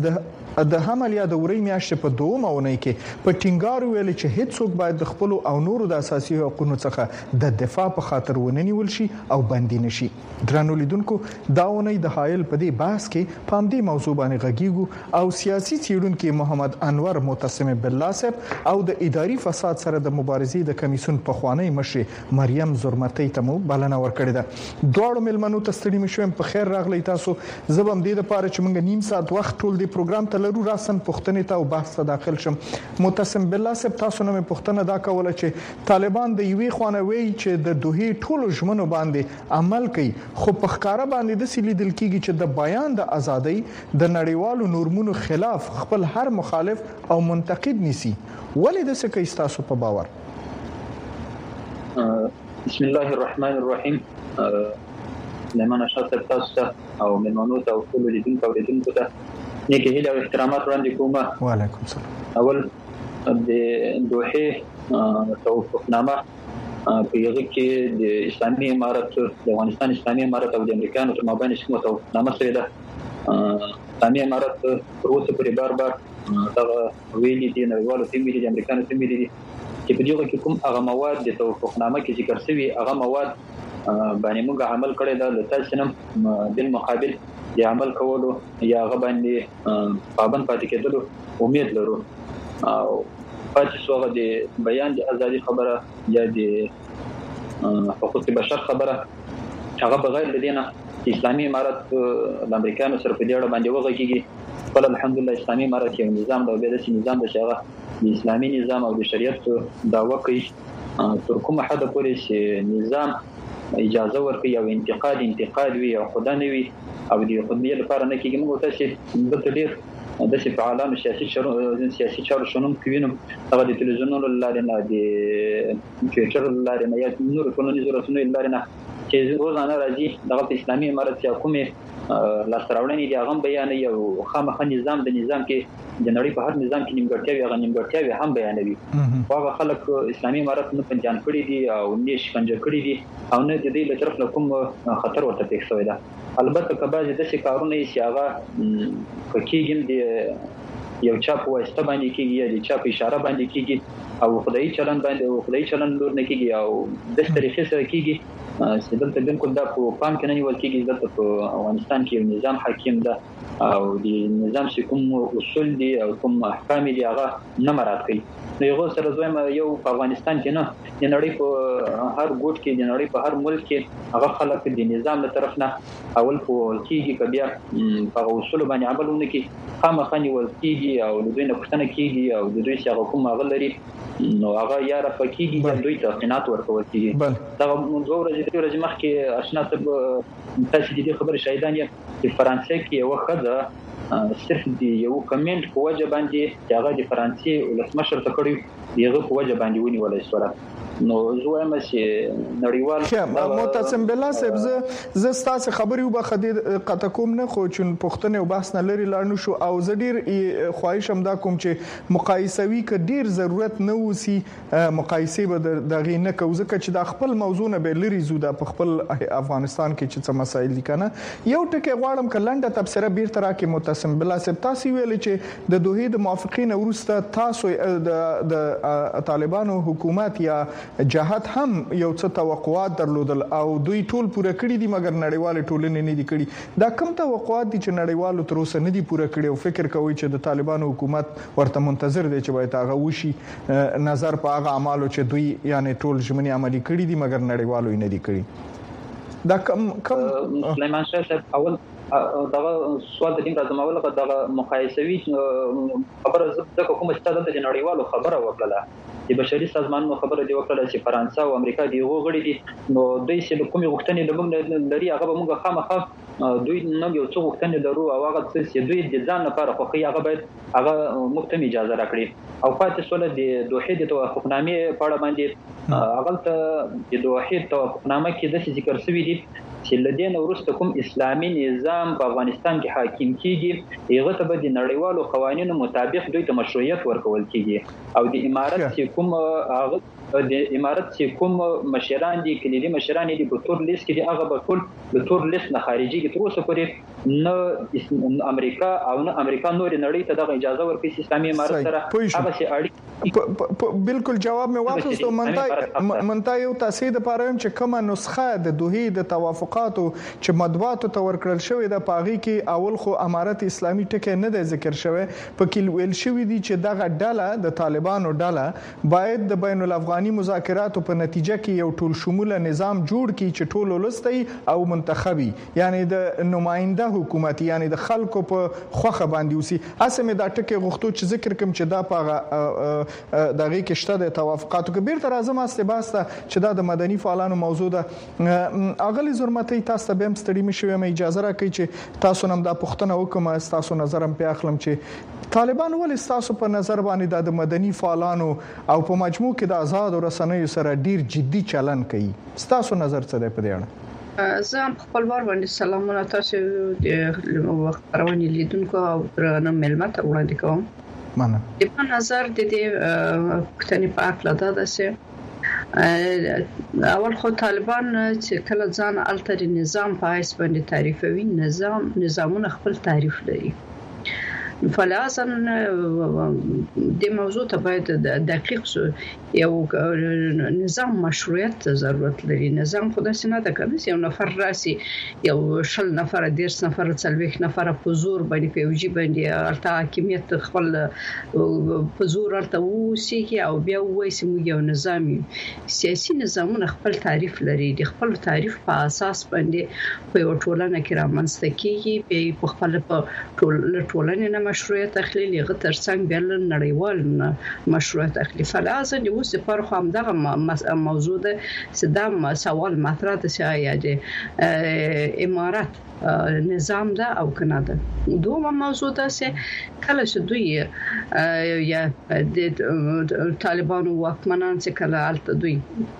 د حمل یا د ورې میاشتې په دومره ونې کې په ټینګار ویل چې هیڅ څوک باید د خپل او نورو د اساسي حقوقو څخه د دفاع په خاطر وننیول شي او بندي نشي. درنو لیدونکو داونه د حایل په دې بحث کې پام دې موضوع باندې غږیږو او سیاسي څېړونکو محمد انور معتصم بالله صاحب او د اداري فساد سره د مبارزې د کمیسیون په خوانی مشر مریم زرمتي ته مو بلنه ورکړې ده. دواړو ملمنو ته ستړي مشوم په خیر راغلی. تاسو زبم دې لپاره چې موږ نیم ساعت وخت ټول دی پروګرام ته لرو راسن پښتنې ته او بحث ته داخل شم. معتصم بالله صاحب تاسو نه پښتنه دا کوله چې طالبان د یوې خوانوي چې د دوه ټولو ژمنو باندې عمل کوي خو په ښکارا باندې د سلیدل کیږي چې د بیان د ازادۍ د نړیوالو نورمونو خلاف خپل هر مخالف او منتقد نيسي. ولې د څه کوي تاسو په باور؟ بسم الله الرحمن الرحیم. لمن شاته تاسو او منونو ته او ټول لیدونکو او لیدونکو ته نیکه هیله او احترامات وړاندې کوم. وعلیکم السلام. اول د دوحه توافقنامه په یوه کې د اسلامي امارت د افغانستان اسلامي امارت او د امریکانو تر مابین کومه توافقنامه شوې ده. اسلامي امارت پر اوسه پورې بار دا ویلي دي نړیوالو ټیم ویلي دي امریکانو ټیم ویلي دي چې په دغه کې کوم هغه مواد د توافقنامه کې ذکر شوی هغه مواد باندې موږ عمل کړی دا د تاسو نن بل مقابل د عمل کولو یا هغه باندې پابند پاتې کېدلو امید لرو. او پاتې سوغه د بیان د ازادي خبره یا د حقوق بشر خبره هغه بغیر د دینه اسلامي امارت د امریکانو سره په دې اړه باندې وغږیږي. بل الحمدلله اسلامي امارت یو نظام دی د نظام د شغه د اسلامي نظام او د شریعت دعوه کوي تر کومه حد پورې چې نظام اجازه ورکړي او انتقاد وي او خدانه وي او د خدای لپاره نه کېږي. موږ تاسو د ډېر د فعالانو سیاسي چارو شنوم کوینم هغه د تلویزیونونو لارې نه د ټویټر لارې نه یا نور ټولنیزو رسنیو لارې نه چې روزانه راځي دغه اسلامي امارت یا کومه لاستراوړنې دي هغه بیانوي او خامخا نظام کې د نړۍ په هر نظام کې نیمګړتیاوې هم بیانوي. هغه خلک اسلامي امارت نه پنځان کړی دي او نه شکنجه کړی دي او نه د دې له طرف له کوم خطر ورته پېښ شوی ده. البته کباځي د څه کارونه یې چې هغه کېږي د یو چا په واسطه باندې کېږي یا د چا په اشاره باندې کېږي او خدای چلن نور نه کېږي او د طریقې سره کېږي چې دلته بالکل دا په پام کې نه نیول کېږي. دلته په افغانستان کې یو نظام حاکم ده او د نظام چې کوم اصول دي او کوم احکام دي هغه نه مراعات کوي. نو یو سره دویم یو په افغانستان کې نه د نړۍ په هر ګوټ کې د نړۍ په هر ملک کې هغه خلک د نظام له طرف نه اول په کېږي کبیا په اصول باندې عمل ونه کوي خامخا نیول کېږي او د دوی نه پوښتنه کېږي او د دوی څخه کوم هغه لري نو هغه یا رافقېږي یا دوی ته قناعت ورکول کېږي. دا دوه ورځې مخکې آشنا تاسو د دې خبرې شاهدان یې چې فرانسې کې یو ښځه صرف د یو کمنټ په وجه باندې چې هغه د فرانسې ولسمشر ته کړی یغه په وجه باندې ونیول شو. نو زه هم چې نړیوال متصم بالله صاحب زه ستاسو خبرې وبخدي قطه کوم نه خو چون پښتنه او بحث نه لري لاړ نو شو او زه ډیر خواهش هم دا کوم چې مقایسوي ک ډیر ضرورت نه وسی مقایسه به دغه نه کوزه چې د خپل موضوع نه به لري زو د خپل افغانستان کې چې څه مسایل دي کنه یو ټکی غواړم ک لنډه تبصره بیرته راکې متصم بالله صاحب تاسو ویل چې د دوه د موافقین ورسته تاسو د طالبانو حکومت یا جهاد هم یو څه توقعات درلودل او دوی ټول پوره کړی دي مګر نړیوال ټولنې نه دي کړی. دا کوم توقعات دي چې نړیوالو تر اوسه نه دي پوره کړی او فکر کوي چې د طالبانو حکومت ورته منتظر دی چې باید هغه وشي نظر په هغه اعمالو چې دوی یعنی ټول ژمنې عملي کړی دي مګر نړیوالو یې نه دي کړی. دا کوم سلیمان شاه صاحب اول دا سوال د دې راځم اوله دا مقایسوي خبره زده کوم چې دا د نړیوالو خبره وکړه د بشري سازمانونو خبره دی وکړه چې فرانسه او امریکا دی غوړي دي نو دوی چې کومې غوښتنې لمونږ لري هغه به موږ خامخا دوی نو یو څه غوښتنې لرو او هغه چې دوی د ځان لپاره خوخي هغه باید هغه مختم اجازه راکړي او پاتې سول د دوحې د توافقنامې په اړه باندې هغه ته د دوحې توافقنامه کې د ذکر شوی دی چې لدین وروسته کوم اسلامي نظام په افغانستان کې حاکم کیږي هغه ته به د نړیوالو قوانینو مطابق دوی ته مشروعیت ورکول کیږي او د امارت چې کوم هغه د امارت چې کوم مشران دي کلیدي مشران دي په تور لیست کې هغه به ټول د تور لیست نه خارجي کې تر اوسه پورې نه امریکا او نه امریکا نور نړۍ ته د اجازه ورکړي اسلامي امارت سره هغه شي اړیکه بالکل جواب مې واپس منتا یو تاسو د پاره چې کومه نسخه د دوه د توافقاتو چې مطبوعاتو ته ورکړل شوې د پاغي کې اول خو امارت اسلامي ټکي نه د ذکر شوی په کې ویل شوی دي چې دغه ډله د طالبانو ډله باید د بین الافغاني مذاکراتو په نتیجه کې یو ټول شموله نظام جوړ کړي چې ټول ولستي او منتخبي یعنی د نماینده حکومت یعنی د خلکو په خوخه باندې وسی اسمه دا ټکي غوښتو چې ذکر کوم چې دا پاغه دغه کې شته د توافقاتو کې بیرته راځم استباسته چې دا د مدني فعالانو موضوع ده اغلی زرمتي تاسو به مستړي مشوي مې اجازه راکړئ چې تاسو نم دا پښتنه وکم تاسو نظرم په اخلم چې طالبان ولې تاسو په نظر باندې د مدني فعالانو او په مجموع کې د آزاد رسنیو سره ډیر جدي چلن کوي تاسو نظر څه دی په دې اړه؟ زه خپل بار باندې سلامونه تاسو د خبرونه لیدونکو او درنه ملمت وړاندې کوم. مننه. په نظر د دې پښتني په اړه دا چې اول خو طالبان چې کله ځان التر نظام په حساب باندې تعریفوي نظامونه خپل تعریف لري فلازم د موضوع ته باید دقیق شو یو نظام مشروعیت ضرورت لري نظام خو داسې نه ده کنه یو نفر راسي یو شل نفر دیرس نفر څلويخ نفر په زور باندې پیوجي باندې الته حاکمیت خپل په زور الته وسیږي او بیا وایي چې یو نظام سیاسي نظامونه خپل تعریف لري د خپل تعریف په اساس باندې په ټولنه کې رامنځته کیږي په خپل ټولنه نه مشروعیت اخلي لغه ترڅنګ بل نړیوال مشروعیت اخلي فلازم د اوس پر خو هم دغه موضوع ده سدام سوال مطرح ده چې د امارات نظام ده او کنه ده دوه موضوع ده چې کله چې دوی یا د طالبانو واکمنان چې کله الته دوی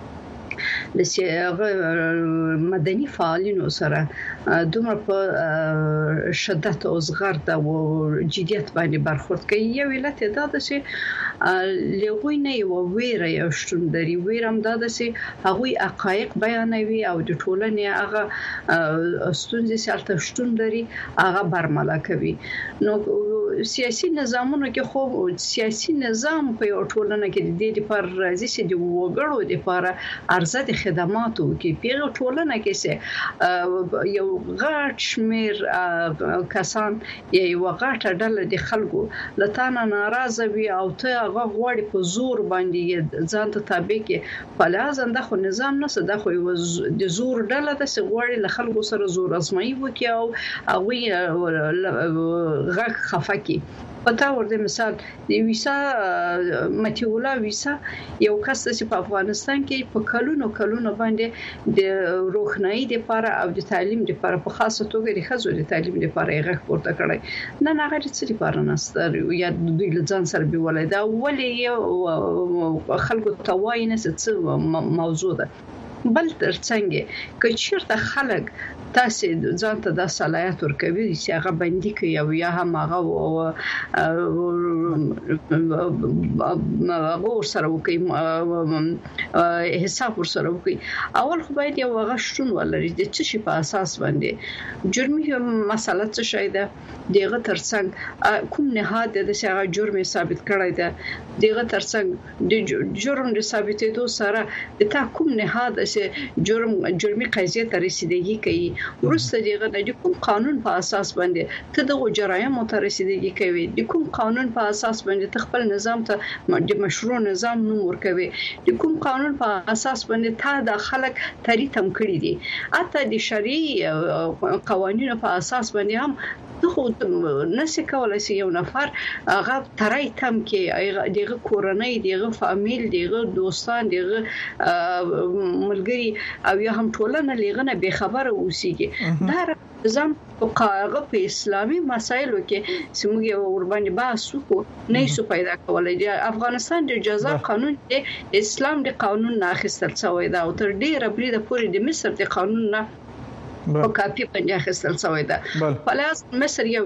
مدني فعالینو سره دومره په شدت او زغرد او جديت باندې برخورد کوي یو علت دا ده چې لغوی نه یو ویره یو شتون لري ویرم دا ده چې هغه حقایق بیانوي او د ټولنې هغه ستونزې سره شتون لري هغه برملا کوي نو سیاسي نظامونو کې خو سیاسي نظام په یو ټولنه کې د دې لپاره راځي چې د وګړو لپاره ارزه د خدماتو کې پیغه ټولنه کې سه یو غاټ شمیر کسان یو غاټ ډله د خلکو لته ناراضه وي او ته هغه غوړي په زور باندې ځان ته تابع کې فلازم د خو نظام نه صدا خو د زور ډله د غوړي له خلکو سره زور ازمایي وکي او هغه غاټ خفقي پتا ورته مثال د ویسا متیولا ویسا یو کس چې په افغانستان کې په کلونو باندې د روښنايي لپاره او د تعلیم لپاره په خاصه توګه د خزو د تعلیم لپاره یې غږ پورته کړی نه هغه څه لپاره نستر یا دوی له ځان سره به ولدا ولې خلکو توای نه څه موضوع ده بل ترڅنګ که چیرته خلک تاسو ځان ته د صلاحیت ورکوي چې هغه باندې کوي او یا هم هغه سره وکي حساب ورسره وکي اول خو باید یو غشتون ولري د څه شي په اساس باندې جرمي مسله څه شي ده دغه ترڅنګ کوم نهاد د هغه جرم ثابت کړی ده دغه ترڅنګ د جرم د ثابتېدو سره د تا کوم نهاد چې جرمي قضیه ته رسیدګي کوي ورسته دغه د کوم قانون په اساس باندې ته د جرایم ته رسیدګي کوي د کوم قانون په اساس باندې تخپل نظام ته د مشروع نظام نوم ورکوي د کوم قانون په اساس باندې تا د خلک تریتم کړی دي اته د شرعي قوانینو په اساس باندې هم خو نسې کولای شي یو نفر هغه ترای تم کې دغه کورنۍ دغه فامیل دغه دوستان دغه ملګری او یا هم ټولنه لغنه به خبره اوسيږي دا نظام په اسلامي مسایلو کې سمږي ور باندې باسو نه سو پیدا کولای دی افغانستان د جزا قانون د اسلام د قانون نه اخیستل شوی دا او تر ډیره بری د پوری د مصر د قانون نه په کاپی باندې اخیستل شوی دا فلاس مصر یو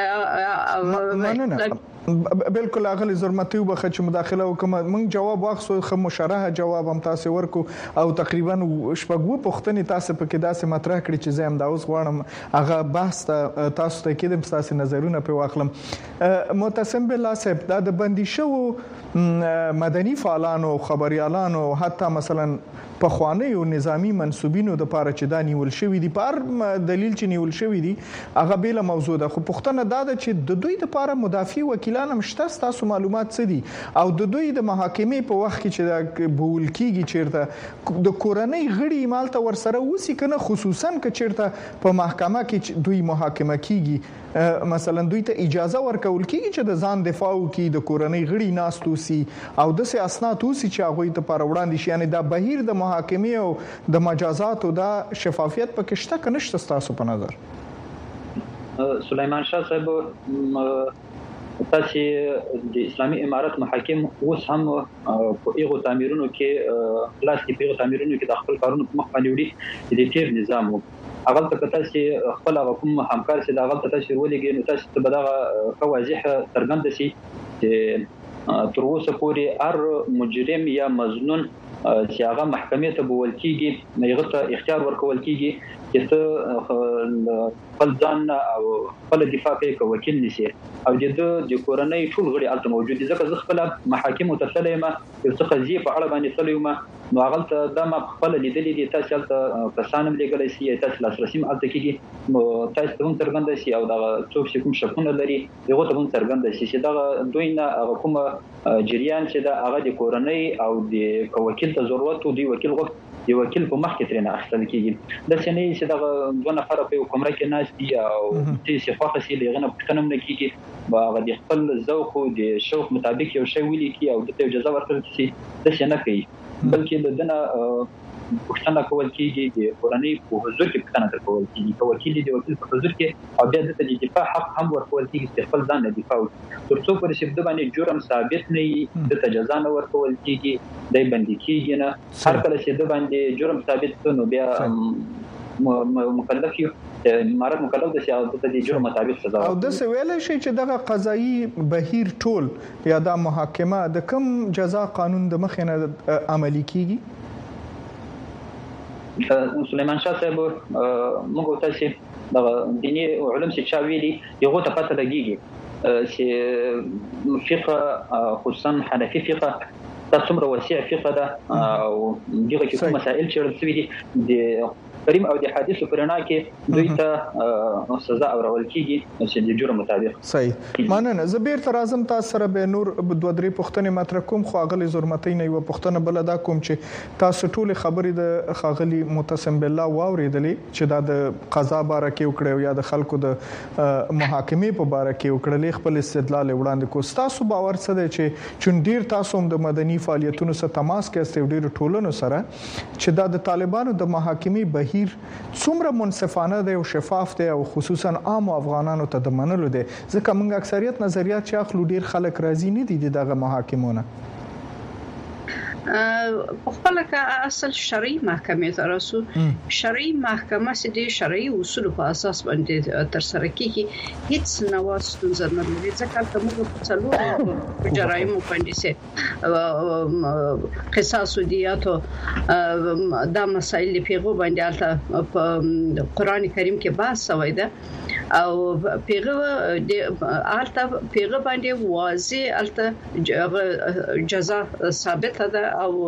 بالکل اغلی زرمتی وبخه چې مداخله وکم من جواب واخصو خو مشرحه جواب هم تاسو ورکو او تقریبا شپږو پښتنې تاسو په کې داسې مطرح کړی چې زم دا اوس غواړم هغه بحث تاسو ته کېدم تاسو نظرونه په واخلم متصم بالله صاحب دا د بندي شو مدني فعالانو خبريالانو حتی مثلا په خواني او نظامی منسوبینو د پاره چې دا نیول شوی دي پر دلیل چې نیول شوی دي هغه بیل موضوع ده خو پښتنه دا ده چې د دوی د پاره مدافع وکیلان مشته تاسو معلومات څه دي او د دوی د محاکمې په وخت کې چې بول کیږي چیرته د کورنۍ غړي مالته ورسره وسی کنه خصوصا ک چیرته په محکمه کې دوی محاکمه کیږي مثلا دوی ته اجازه ورکول کیږي چې د ځان دفاع وکړي د کورنۍ غړي ناستوسی او د سي اسناد اوسي چې هغه ته پر وړاندې شي یعنی دا بهیر د محاکمې او د مجازات او د شفافیت پکې شته کنه شته تاسو په نظر سليمان شاه صاحب تاسو د اسلامي امارات محاکم اوس هم په ایغو تعمیرونو کې خلاص کې پیغو تعمیرونو کې د خپل کارونو په مخ باندې وړي د تیر نظام هغه ته تاسو خپل کوم همکار سي دا غلطه تاسو ولګي نو تاسو ته بدغه واضح څرګند شي چې تر اوسه پورې هر مجرم یا مظنون چې هغه محکمې ته بول کیږي هغه ته اختیار ورکول کیږي چې خپل ځان او خپل دفاع کوي کو وکیل نشي او د کورنۍ ټول غړي الته موجود دي ځکه خپل محاکم ته تللی ما یو څه قضیه په اړه باندې تللی ما نو هغه ته د ما خپل لیدلې دي تاسو ته کسانم لګلې سي تاسو لاسرسي الته کیږي نو تاسو ته هم څرګند شي او دا څوک چې کوم شکونه لري هغه ته هم څرګند شي چې دا دوی نه کوم جریان چې دا هغه د کورنۍ او د وکیل ته ضرورت دی وکیل غوښت یو وکیل په مخ کې ترنه اخستل کیږي د سنې چې دغه دوه نفر په کومره کې ناس دي او چې خوښه سي لغنه پښتنم نه کیږي باغ د خپل ذوق او د شوق مطابق یو شی ویلي کی او د اجازه ورکړل شي د څه نه کوي بلکې د دنه پښتنه کول کیږي د قرآني په حضور کې پښتنه کول کیږي په وکیل دی وکیل په حضور کې او بیا د دفاع حق هم ورکول کیږي چې خپل ځان نه دفاع وکړي ترڅو پر شي د باندې جرم ثابت نه د تجزا نه ورکول کیږي د باندې کیږي نه هر کله چې د باندې جرم ثابت شونه بیا مکلف یو امارات مکلف د سیاست د جرم مطابق سزا او د سویل شي چې دغه قضایي بهیر ټول یا د محاکمه د کم جزا قانون د مخینه عملی کیږي سليمان شاه صاحب موږ تاسو د دیني علوم چې چا ویلي یو ته پته لګیږي چې فقه خصوصا حنفي فقه تاسو مر وسیع فقه ده او دغه کوم مسائل چې رسوي دي د کریم او د حدیثو پرنا کې دوی ته سزا اورول کیږي چې د جرم مطابق صحیح مننه زبیر تر اعظم تاسو سره به نور د دوه پښتنې مطرح کوم خو غلي زرمتۍ نه یو پښتنه بل دا کوم چې تاسو ټول خبرې د خاغلی متصم بالله واوریدلې چې د قضا باره کې وکړو یا د خلکو د محاکمې په باره کې وکړلې خپل استدلال وړاندې کو تاسو باور څه دی چې چون ډیر تاسو هم د مدني فعالیتونو سره تماس کې استو ډیر ټولنو سره چې د طالبانو د محاکمې به څومره منصفانه دی او شفاف دی او خصوصا عام افغانانو ته د منلو دی ځکه موږ اکثریت نظریات چې اخلو ډیر خلک راضي نه دي دغه محاکمونه په خپل کې اصل شرعي محکمې ته رسو شرعي محکمه چې د شرعي اصول په اساس باندې تر سره کیږي هیڅ نواستون زنه لري ځکه ته موږ په څلور جرایم باندې سه قصاص دیاتو دا مسایل پیغو باندې البته په قران کریم کې بحث شوی ده او پیغو د البته پیغو باندې واضح البته جزا ثابت ده او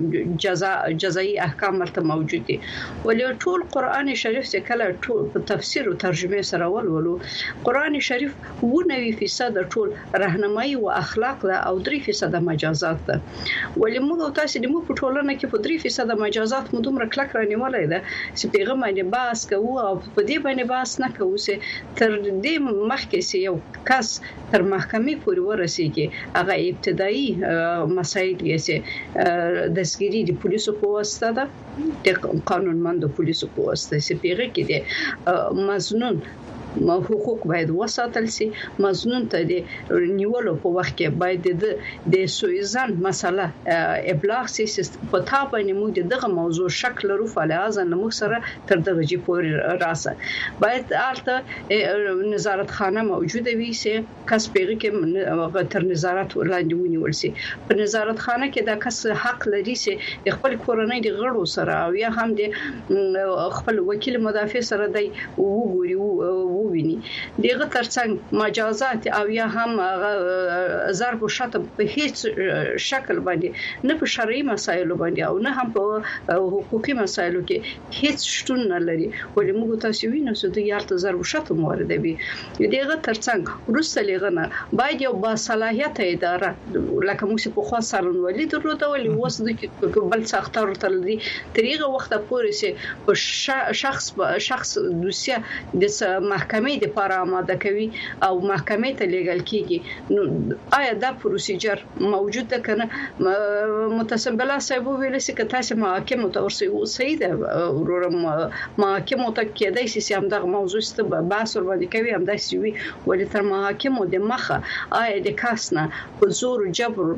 جزایي احکام مرته موجود دي ولې ټول قران شریف چې کله ټول په تفسیر او ترجمه سره ولولو قران شریف 90% ټول راهنمایي او اخلاق ده او 3% مجازات ده ولې موږ تاسو د مو په ټولنه کې په 3% مجازات مو دومره کلک رانیولای ده چې پیغام باندې باس کوو او په دې باندې باس نه کوو چې تر دې مخکې یو کس تر محکمې پورې ورسیږي هغه ابتدایي مسایل یې دستګیری د پولیسو په واسطه ده د قانونمندو پولیسو په واسطه چې پیغه کې د مزنون حقوق باید وساتل شي مزنون ته د نیولو په وخت کې باید د سویزن مسله ابلاغ شي په تا باندې موږ دغه موضوع شکل لرو فعالیت موږ سره تر دغه جې پورې راسه باید البته نظارت خانه موجوده وي چې کس پیغه کې تر نظارت وړاندې ونیول شي په نظارت خانه کې دا کس حق لري چې خپل کورنۍ د غړو سره او یا هم د خپل وکیل مدافع سره دی وګوري ویني دغه ترڅنګ مجازات او یا هم ضرب او شتم په هیڅ شکل باندې نه په شرعي مسایلو باندې او نه هم په حقوقي مسایلو کې هیڅ شتون نه لري ولې موږ تاسو وینو چې د یالته ضرب او شتم مورد وي دغه ترڅنګ روسه لغنه باید یو با صلاحیت اداره لکه موږ په خاص سرنولي درلوده ولې وس د بل سختار تل دي تریغه وخت پورې چې په شخص دوسیه د محکمې د لپاره آماده کوي او محکمې ته لیږل کیږي نو آیا دا پروسیجر موجود ده کنه متصم بالله صاحب ویل چې تاسو محاکمه ته ورسئ ده ورور محاکمه ته کېدای شي چې هم دغه موضوع ست بحث ور باندې کوي هم داسې وي ولې تر محاکمه د مخه آیا د کاسنه په زور جبر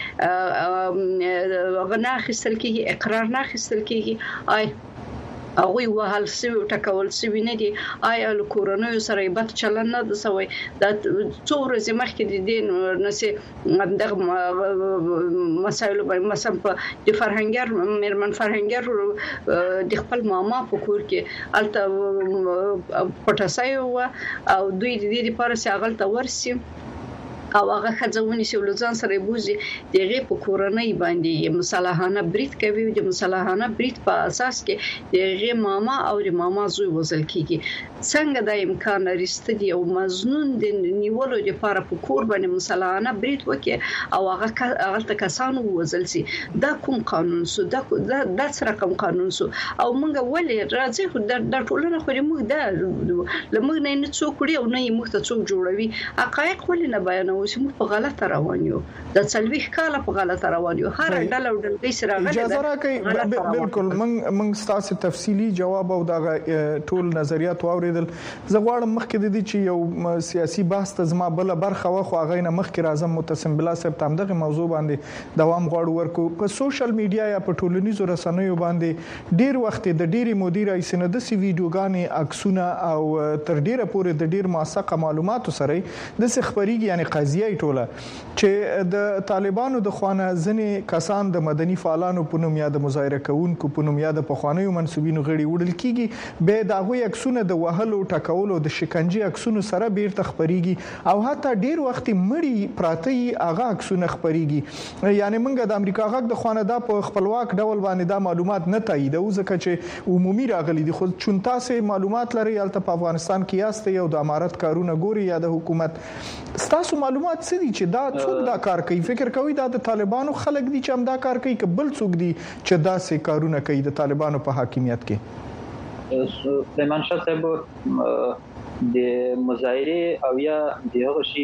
باندې غنا خستل کیږي اقرار نه خستل کیږي آیا هغه وهل سوي ټکول سوي نه دي آیا کورونو سره بد چلن نه د سوي د څو ورځې مخکې د دین نسي دغه مسایل مثلا په د فرهنګر مرمن فرهنګر د خپل ماما په کور کې الته پټاسای او دوی د دې لپاره چې هغه ته ورسي او هغه خځونی چې ولزان سره بوزي دغه په کورنۍ باندې مصالحانه برید کوي د مصالحانه برید په اساس کې دغه ماما او د ماما زوی وزل کیږي څنګه د امکان لري دی او مزنون د نیولو لپاره په کور باندې مصالحانه برید وکړي او هغه کسانو وزل سي دا کوم قانون سو دا سره کوم قانون سو او موږ ولې راځي خو د ټولنه خو موږ دا لمغ نه څوک کړی او نه موږ ته څوک جوړوي حقایق ولې نه بیانوي چې موږ په غلطه روان یو د څلويخ کاله په غلطه روان یو هر ډله او ډلې سره غلطه اجازه راکړئ بالکل موږ ستاسو تفصیلی جواب او دا ټول نظریات واوریدل زه غواړم مخکې د دې چې یو سیاسي بحث ته زما بل برخه واخو هغه نه مخکې راځم متصم بلا صاحب تام دغه موضوع باندې دوام غواړو ورکو په سوشل میډیا یا په ټولنیزو رسنیو باندې ډیر وخت د ډیری مدیر ایسنه د سی ویډیوګانې عکسونه او تر ډیره پورې د ډیر موثقه معلوماتو سره د خبريږي یعنی قضیه ټوله چې د طالبانو د خوانه ځنې کسان د مدني فعالانو په نوم یا د مظاهره کوونکو په نوم یا د پخوانیو منسوبینو غړي وړل کیږي به دا غوي عکسونه د وهلو ټکولو د شکنجه عکسونو سره بیرته خبريږي او حتی ډیر وخت مړی پراته هغه عکسونه خبريږي یعنی موږ د امریکا غږ د خوانه د په خپلواک ډول باندې دا معلومات نه تایید او ځکه چې عمومي راغلي دي خو چون تاسو معلومات لري البته په افغانستان کې یاست یو د امارات کارونه ګوري یا د حکومت تاسو معلومات څه دي چې دا څوک دا کار کوي فکر کوي دا د طالبانو خلک دي چې هم دا کار کوي کبل څوک دي چې دا سه کارونه کوي د طالبانو په حاکمیت کې سلیمان شاه صاحب د مظاهره او یا دغه شی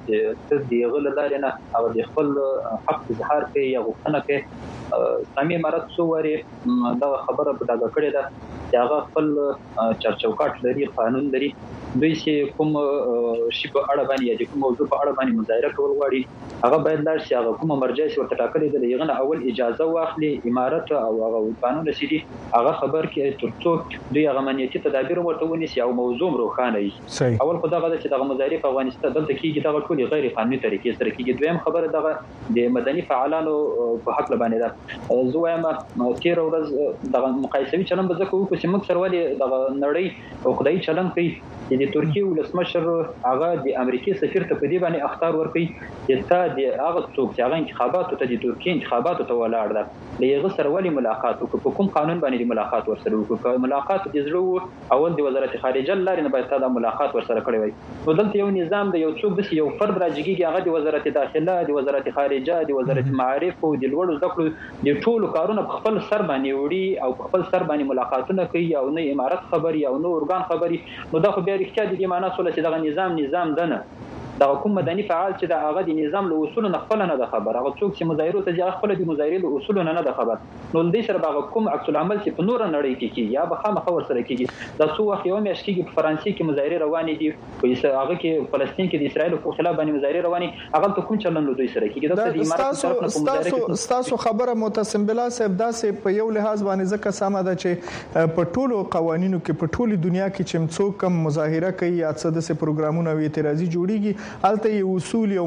د دغه لاره نه او د خپل حق اظهار کوي یا غوښتنه کوي اسلامي امارت سووري دا خبره په دغه کړه ده چې هغه خپل چارچوکاټ لري قانون لري دوی چې کوم شی په اړه باندې یا کوم موضوع په اړه باندې مظاهره کول غواړي هغه باید لار شي هغه کوم مرجع شي ورته ټاکلې ده یغه اول اجازه واخلي امارت او هغه قانون لري هغه خبر کې ترڅو دوی هغه امنیتي تدابیر ورته ونیسي او موضوع روښانه وي اول خدای غواړي چې دغه مظاهره په افغانستان دلته کېږي دغه ټول غیر قانوني طریقې سره کېږي دویم خبره دغه د مدني فعالانو په حق باندې ده زه وایم تیر ورځ دغه مقایسوي چلن به ځکه وکړو چې موږ سره ولې دغه نړۍ او خدای چلن کوي چې د ترکیه ولسمشر هغه د امریکای سفیر ته په دې باندې اختار ورکړي چې تا د هغه څوک چې هغه انتخاباتو ته د ترکیه انتخاباتو ته ولاړ ده لږه سره ولې ملاقات وکړو په کوم قانون باندې ملاقات ورسره وکړو ملاقات د زړه اول د وزارت خارجه لارې نه باید دا ملاقات ورسره کړی وي نو دلته یو نظام د یو څوک د یو فرد راځيږي هغه د وزارت داخله د وزارت خارجه د وزارت معارف او د لوړو زده کړو د ټولو کارونه په خپل سر باندې وړي او په خپل سر باندې ملاقاتونه کوي او نه امارت خبري او نه اورګان خبري نو دا خو بیا رښتیا د دې معنی سره چې دغه نظام دنه دا کوم مدني فعال چې دا هغه د نظام له اصول نه خپل نه ده خبر هغه څوک چې مظاهره ته ځي خپل د مظاهره له اصول نه ده خبر نو دې سره هغه کوم عکس العمل چې په نور نړۍ کې کیږي یا به خامخا ور سره کیږي دا څو وخت یو میاشت کې په فرانسې کې مظاهره روانې دي په هغه کې فلسطین کې د اسرایل په خلاف باندې مظاهره روانې هغه ته کوم چلن له دوی سره کیږي دا د امارات طرف نه مظاهره تاسو خبره متصم بلا صاحب داسې په یو لحاظ باندې ځکه سمه ده چې په ټولو قوانینو کې په ټولي دنیا کې چې څوک کم مظاهره کوي یا څه د پروګرامونو او اعتراضي جوړیږي البته یو اصول او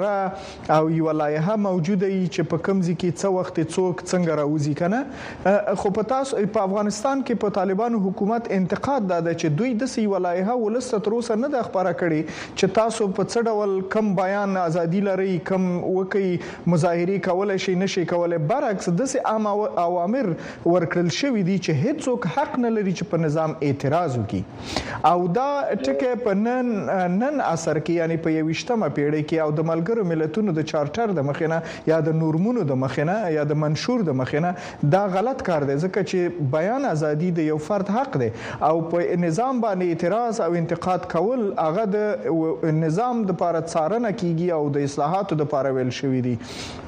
مقرره او یو لایحه موجوده ای چې په کمزې کې څو وخت څوک څنګه راوځي کنه خو په تاسو په افغانستان کې په طالبانو حکومت انتقاد ده چې دوی د سی ولایحه ولست تر اوسه نه د خبره کړي چې تاسو په څه ډول کم بیان ازادي لري کم وکي مظاهره کول شي نشي کولای برعکس د سی عام اوامر ورکړل شوی دي چې هیڅوک حق نه لري چې په نظام اعتراض وکړي او دا ټکه په نن اثر کې یعنی په 20مه پیړۍ کې او د ملګرو ملتونو د چارټر د مخینه یا د نورمونو د مخینه یا د منشور د مخینه دا غلط کار دی ځکه چې بیان ازادي د یو فرد حق دی او په نظام باندې اعتراض او انتقاد کول هغه د نظام د لپاره څارنه کیږي او د اصلاحاتو د لپاره ویل شوی دی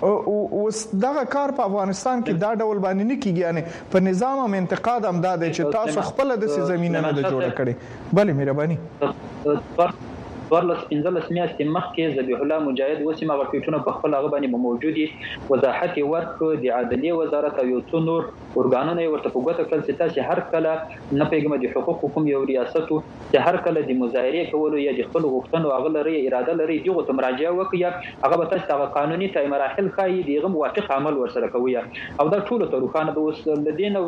او دغه کار په افغانستان کې دا ډول باندې نه کیږي یعنی په نظام هم انتقاد هم دا دی چې تاسو خپل د زمينه نه جوړ کړي بله مهرباني ورلس 15 میاشتې مخکې ذبیح الله مجاهد وسیمه غټونه په خپل هغه باندې موجودي وضاحت ورک د عدلیه وزارت او یو څو نور اورګانونه ورته په ګوته کړل چې تاسو هر کله نه پیګم د حقوق حکومت یو ریاستو چې هر کله د مظاهره کولو یا د خپل غوښتنو هغه لري اراده لري دغه ته مراجعه وکړي هغه به تاسو هغه قانوني تای مراحل خای دغه موافق عمل ورسره کوي او دا ټول ته روخانه د اوس لدین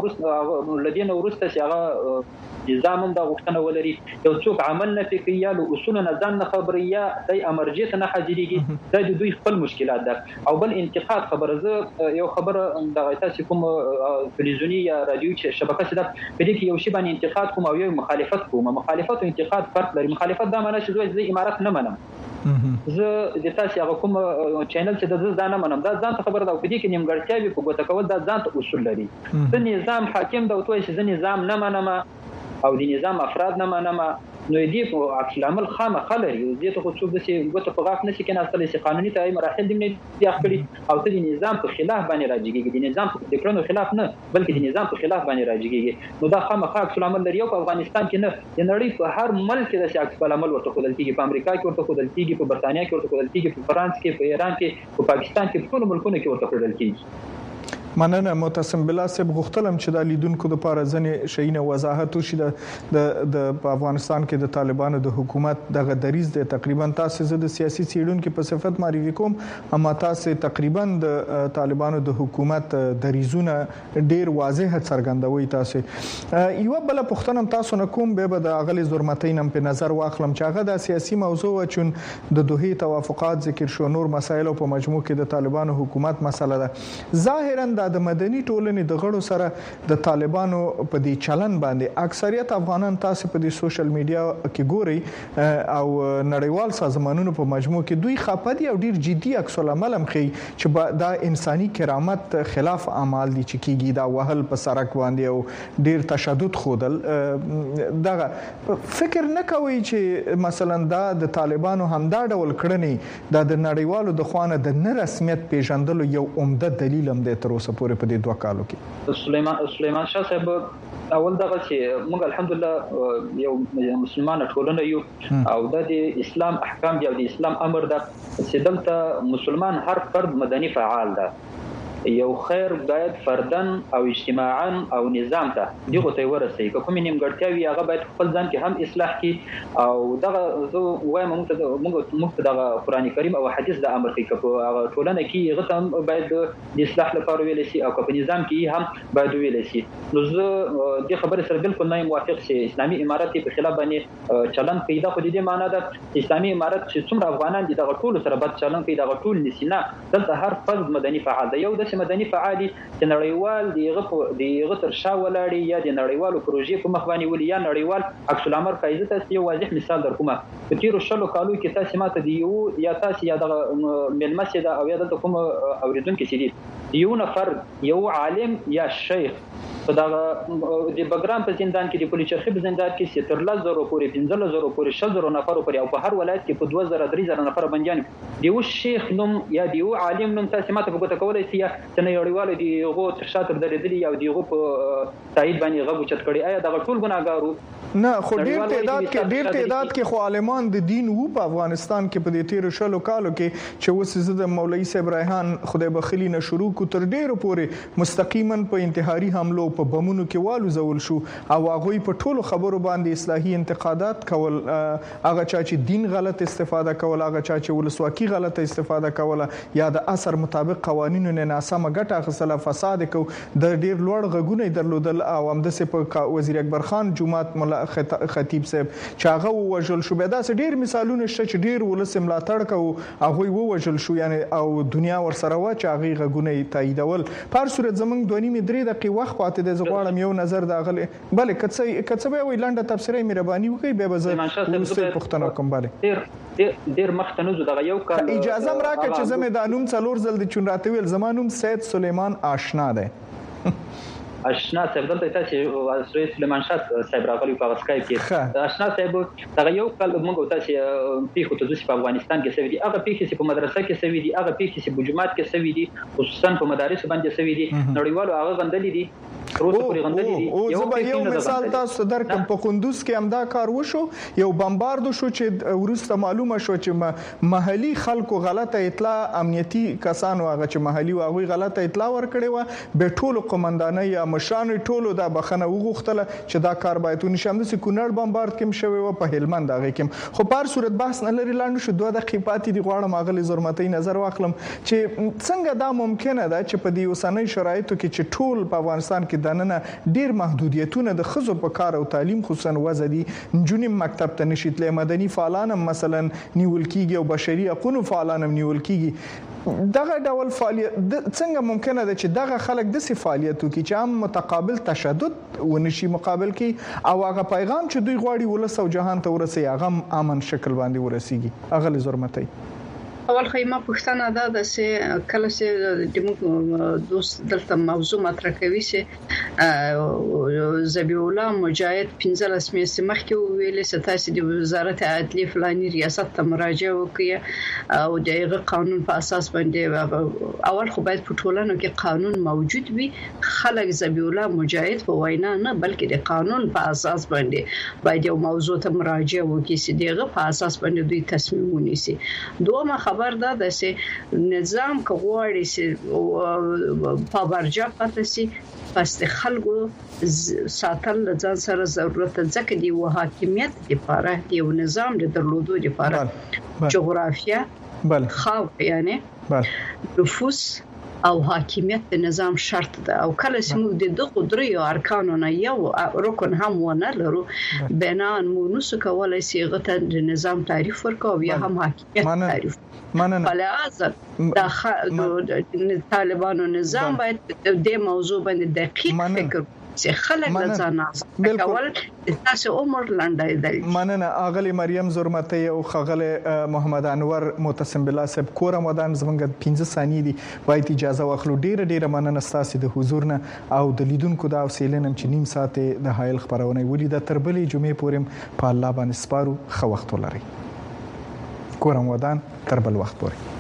ورسته چې هغه نظام د غوښتنه ولري یو څوک عمل نه کوي یا له اصول نه ځان طالبان نه خبري یا د امرجیت نه حاضرېږي د دوی خپل مشکلات ده او بل انتقاد خبره زه یو خبره د تاسو کوم تلویزیونی یا رادیوي شبکه څخه په دې کې یو شی باندې انتقاد کوم او یو مخالفت کوم. مخالفت او انتقاد فرق لري. مخالفت دا معنی چې زه امارات نه منم، زه د تاسو هغه کوم چینل چې د ځان نه منم، دا ځان ته خبره ده. په دې کې نیمګړتیاوي په ګوته کول دا ځان ته اصول لري. د نظام حاکم دا وایي چې زه نظام نه منم او د نظام افراد نه منم، نو دې په عکس العمل خامخا لري. دې ته خو څوک د ګوته په غاښ نشي کېناستلی چې قانوني ته مراحل دې نه اخلي او ته د نظام په خلاف باندې راځيږي. د نظام په کړنو خلاف نه بلکې د نظام په خلاف باندې راځيږي. نو دا خامخا عکس العمل لري. او په افغانستان کې نه، د نړۍ په هر ملک کې د عکس العمل ورته خدل کېږي. په امریکا کې ورته خدل کېږي، په برتانیا کې ورته خدل کېږي، په فرانس کې، په ایران کې، په پاکستان کې، په ټولو ملکونو کې ورته خدل کېږي. مننه معتصم بالله صاحب. غوښتلم چې د لیدونکو لپاره ځنې شیونه وضاحت وشي. د افغانستان کې د طالبانو د حکومت دغه دریځ د تقریبا تاسو د سیاسي څېړونکو په صفت معرفي کوم، اما تاسو تقریبا د طالبانو د حکومت دریځونه ډیر واضح څرګندوي. تاسو یو بل پښتنه تاسو نه کوم به د اغلی زرمتین په نظر واخلم چې هغه د سیاسي موضوع چون د دوحې توافقات ذکر شو، نور مسایل په مجموع کې د طالبانو حکومت مسله ده. ظاهرا د مدني ټولنې د غړو سره د طالبانو په دې چلن باندې اکثریت افغانان تاسو په دې سوشل میډیا کې ګوري او نړیوال سازمانونو په مجموع کې دوی خپه دي او ډیر جدي عکس العمل هم کوي چې دا انساني کرامت خلاف اعمال دي چې کیږي، دا وهل په سرک باندې او ډیر تشدد خودل. دا فکر نه کوي چې مثلا دا د طالبانو همدا ډول کړنې د نړیوالو د خوانه د نه رسمیت پیژندلو یو عمده دلیل هم دی تر اوسه پورې په دې 2 کالو کې. سلیمان شاه صاحب اول دغه چې موږ الحمدلله یو مسلمان ټولنه یو او د اسلام احکام دی او د اسلام امر ده چې دلته مسلمان هر فرد مدني فعال ده. یو خیر باید فردن او اجتماعا او نظام ته دغه ته ورسي. کوم نیمګړتیاوي هغه باید خپل ځان کې هم اصلاح کړي او دغه زه وایم موږ ته دغه قران کریم او حدیث د امر کوي په هغه ټولنه کې هغه هم باید د اصلاح لپاره ویل شي او په نظام کې هم باید ویل شي. نو زه د خبرې سره بالکل نه موافق چې اسلامي امارات په خلاف باندې چلن کوي. دا خو د دې معنی ده اسلامي امارات چې څومره افغانان دي دغه ټول سره بد چلن کوي، دغه ټول نسینا دلته هر فرد مدني فعال دی. یو د مدني فعالي چې نړیوال دیغه تر شا ولاړی یا د نړیوالو پروژې په مخ باندې ولې یا نړیوال عکس العمل قاعده تاسو یو واضح مثال درکوم. په تیرو شلو کالو کې تاسو ماته دی یا تاسو یا د ملمسه دا او یا د کوم اوریدونکو چې دی یو نفر یو عالم یا شیخ په دا د بګرام په زندان کې د پولیسو په زندان کې 13000 پورې 15000 پورې 6000 نفر پورې او په هر ولایت کې په 2000 نفر بنديان دی. یو شیخ نوم یا دی عالم نوم تاسو ماته په ګوته کولای شي چې نړیوال دی غو تر شاته درېدلی او دی غو په تایید باندې غو چت کړي. آیا دا ټول ګناګارو نه؟ خو ډیر تعداد کې خو عالمان د دین وو په افغانستان کې په دې 13 شلو کالو کې چې وسه د مولوی صاحب ریحان خدای بخلی نه شروع کو تر ډیرو پورې مستقیما په انتحاري حملو په بمونو کې والو زول شو او هغه په ټولو خبرو باندې اصلاحي انتقادات کول. هغه چا چې دین غلط استفاده کول، هغه چا چې ولسواکي غلط استفاده کول یا د اثر مطابق قوانینو نه ناسمه ګټه اخیستل، فساد کو، د ډیر لوړ غږونه درلودل او همدسه په وزیر اکبر خان جمعات مولا خطیب صاحب چې هغه وژل شو. به دا ډیر مثالونه شته چې ډیر ولس ملاتړ کو هغه وژل شو یعنی او دنیا ور سره وا چې هغه غږونه تاییدول. په هر صورت زمونږ 2.5 دقیقې وخت پاتې د زغړم یو نظر دا غلې بلې کڅ به وی لاندې تفسیرې مهرباني وکړي به زه پښتنه کوم. بلې ډیر مختنوز دغه یو کال اجازه راکړه چې زمې د انوم څلور زل د چون راته ویل زمانوم سید سلیمان آشنا ده. آشنا صاحب دلته تاسو سلیمان شاه صاحب راغلی په اسکایپ کې. آشنا صاحب دغه یو کال موږ تاسو پیښو ته په افغانستان کې سوي دي، هغه پیښې چې په مدرسه کې سوي دي، هغه پیښې چې په جماعت کې سوي دي، خصوصا په مدارس باندې سوي دي، نړیوالو هغه غندلې دي. او زه یو مثال تاسو درکم. په قندوز کې هم دا کار وشو، یو بمبارد شو چې ورسته معلومه شو چې محلي خلکو غلطه اطلاع امنیتي کسانو هغه چې محلي واغوي غلطه اطلاع ورکړې و به ټولو قومندانۍ یا مشران ټولو دا بخنه وغوښتله چې دا کار باید ونشم. د کونړ بمبارد کې شوی و، په هلمند هغه کې. خو په هر صورت بحث نه لري لاندې شو 2 دقیقې پاتې دی. غواړم اغلی زرمتۍ نظر واخلم چې څنګه دا ممکنه ده چې په دې اوسنۍ شرایطو کې چې ټول په افغانستان کې دننه ډیر محدودیتونه د خزو په کار او تعلیم خصوصا وزدي نجونی مکتب ته نشي تللی مدني فعالان مثلا نیول کیږي او بشري حقوقو فعالان نیول کیږي دغه ډول فعالیت څنګه ممکنه ده چې دغه خلک د فعالیتو کې چې هم متقابل تشدد ونشي مقابل کې او هغه پیغام چې دوی غواړي ولس او جهان ته ورسي هغه امن شکل باندې ورسیږي هغه لزرمتي اول خیمه پښتنه ده چې کله چې د دوست دلته موضوع مطرح کوي چې زبی الله مجاهد 15 میاشتې مخکې ویلي چې تاسو د وزارت عدلیه فلاني ریاست ته مراجعه وکړئ او دغه قانون په اساس باندې اول خو باید په ټولنو کې قانون موجود وي خلک زبی الله مجاهد په وینا نه بلکې د قانون په اساس باندې باید یو موضوع ته مراجعه وکړي چې دغه په اساس باندې دوی تصمیم ونیسي دوه خبر ده چې نظام کوغوري چې په برجا پاتې سي پس د خلکو ساتل ځان سره ضرورت ځکه دی و حاکمیت لپاره دی و نظام د درلودو لپاره جغرافیا خو یعنی نفوس او حاکمیت د نظام شرط ده او کله چې موږ د دغه درې ارکانو نه یو رکن هم ونه لرو بنان مو نسو کولای شي غته د نظام تعریف ورکو یا هم حاکمیت تعریف د طالبانو نظام باید د موضوع باندې دقیق فکر چې خلک د ځان کول تاسو عمر لاندې دی مننه اغلی مریم زرمته او خغله محمد انور متصم بالله صاحب کورم ودان زمونږ 15 ثانیې دی باید اجازه واخلو ډیره مننه تاسو د حضور نه او د لیدونکو د اوسیلنم چې نیم ساعت د حایل خبرونه ولید تربلې جمعې پورم په الله باندې سپارو خو وخت ولري کورم ودان تر بل وخت پورې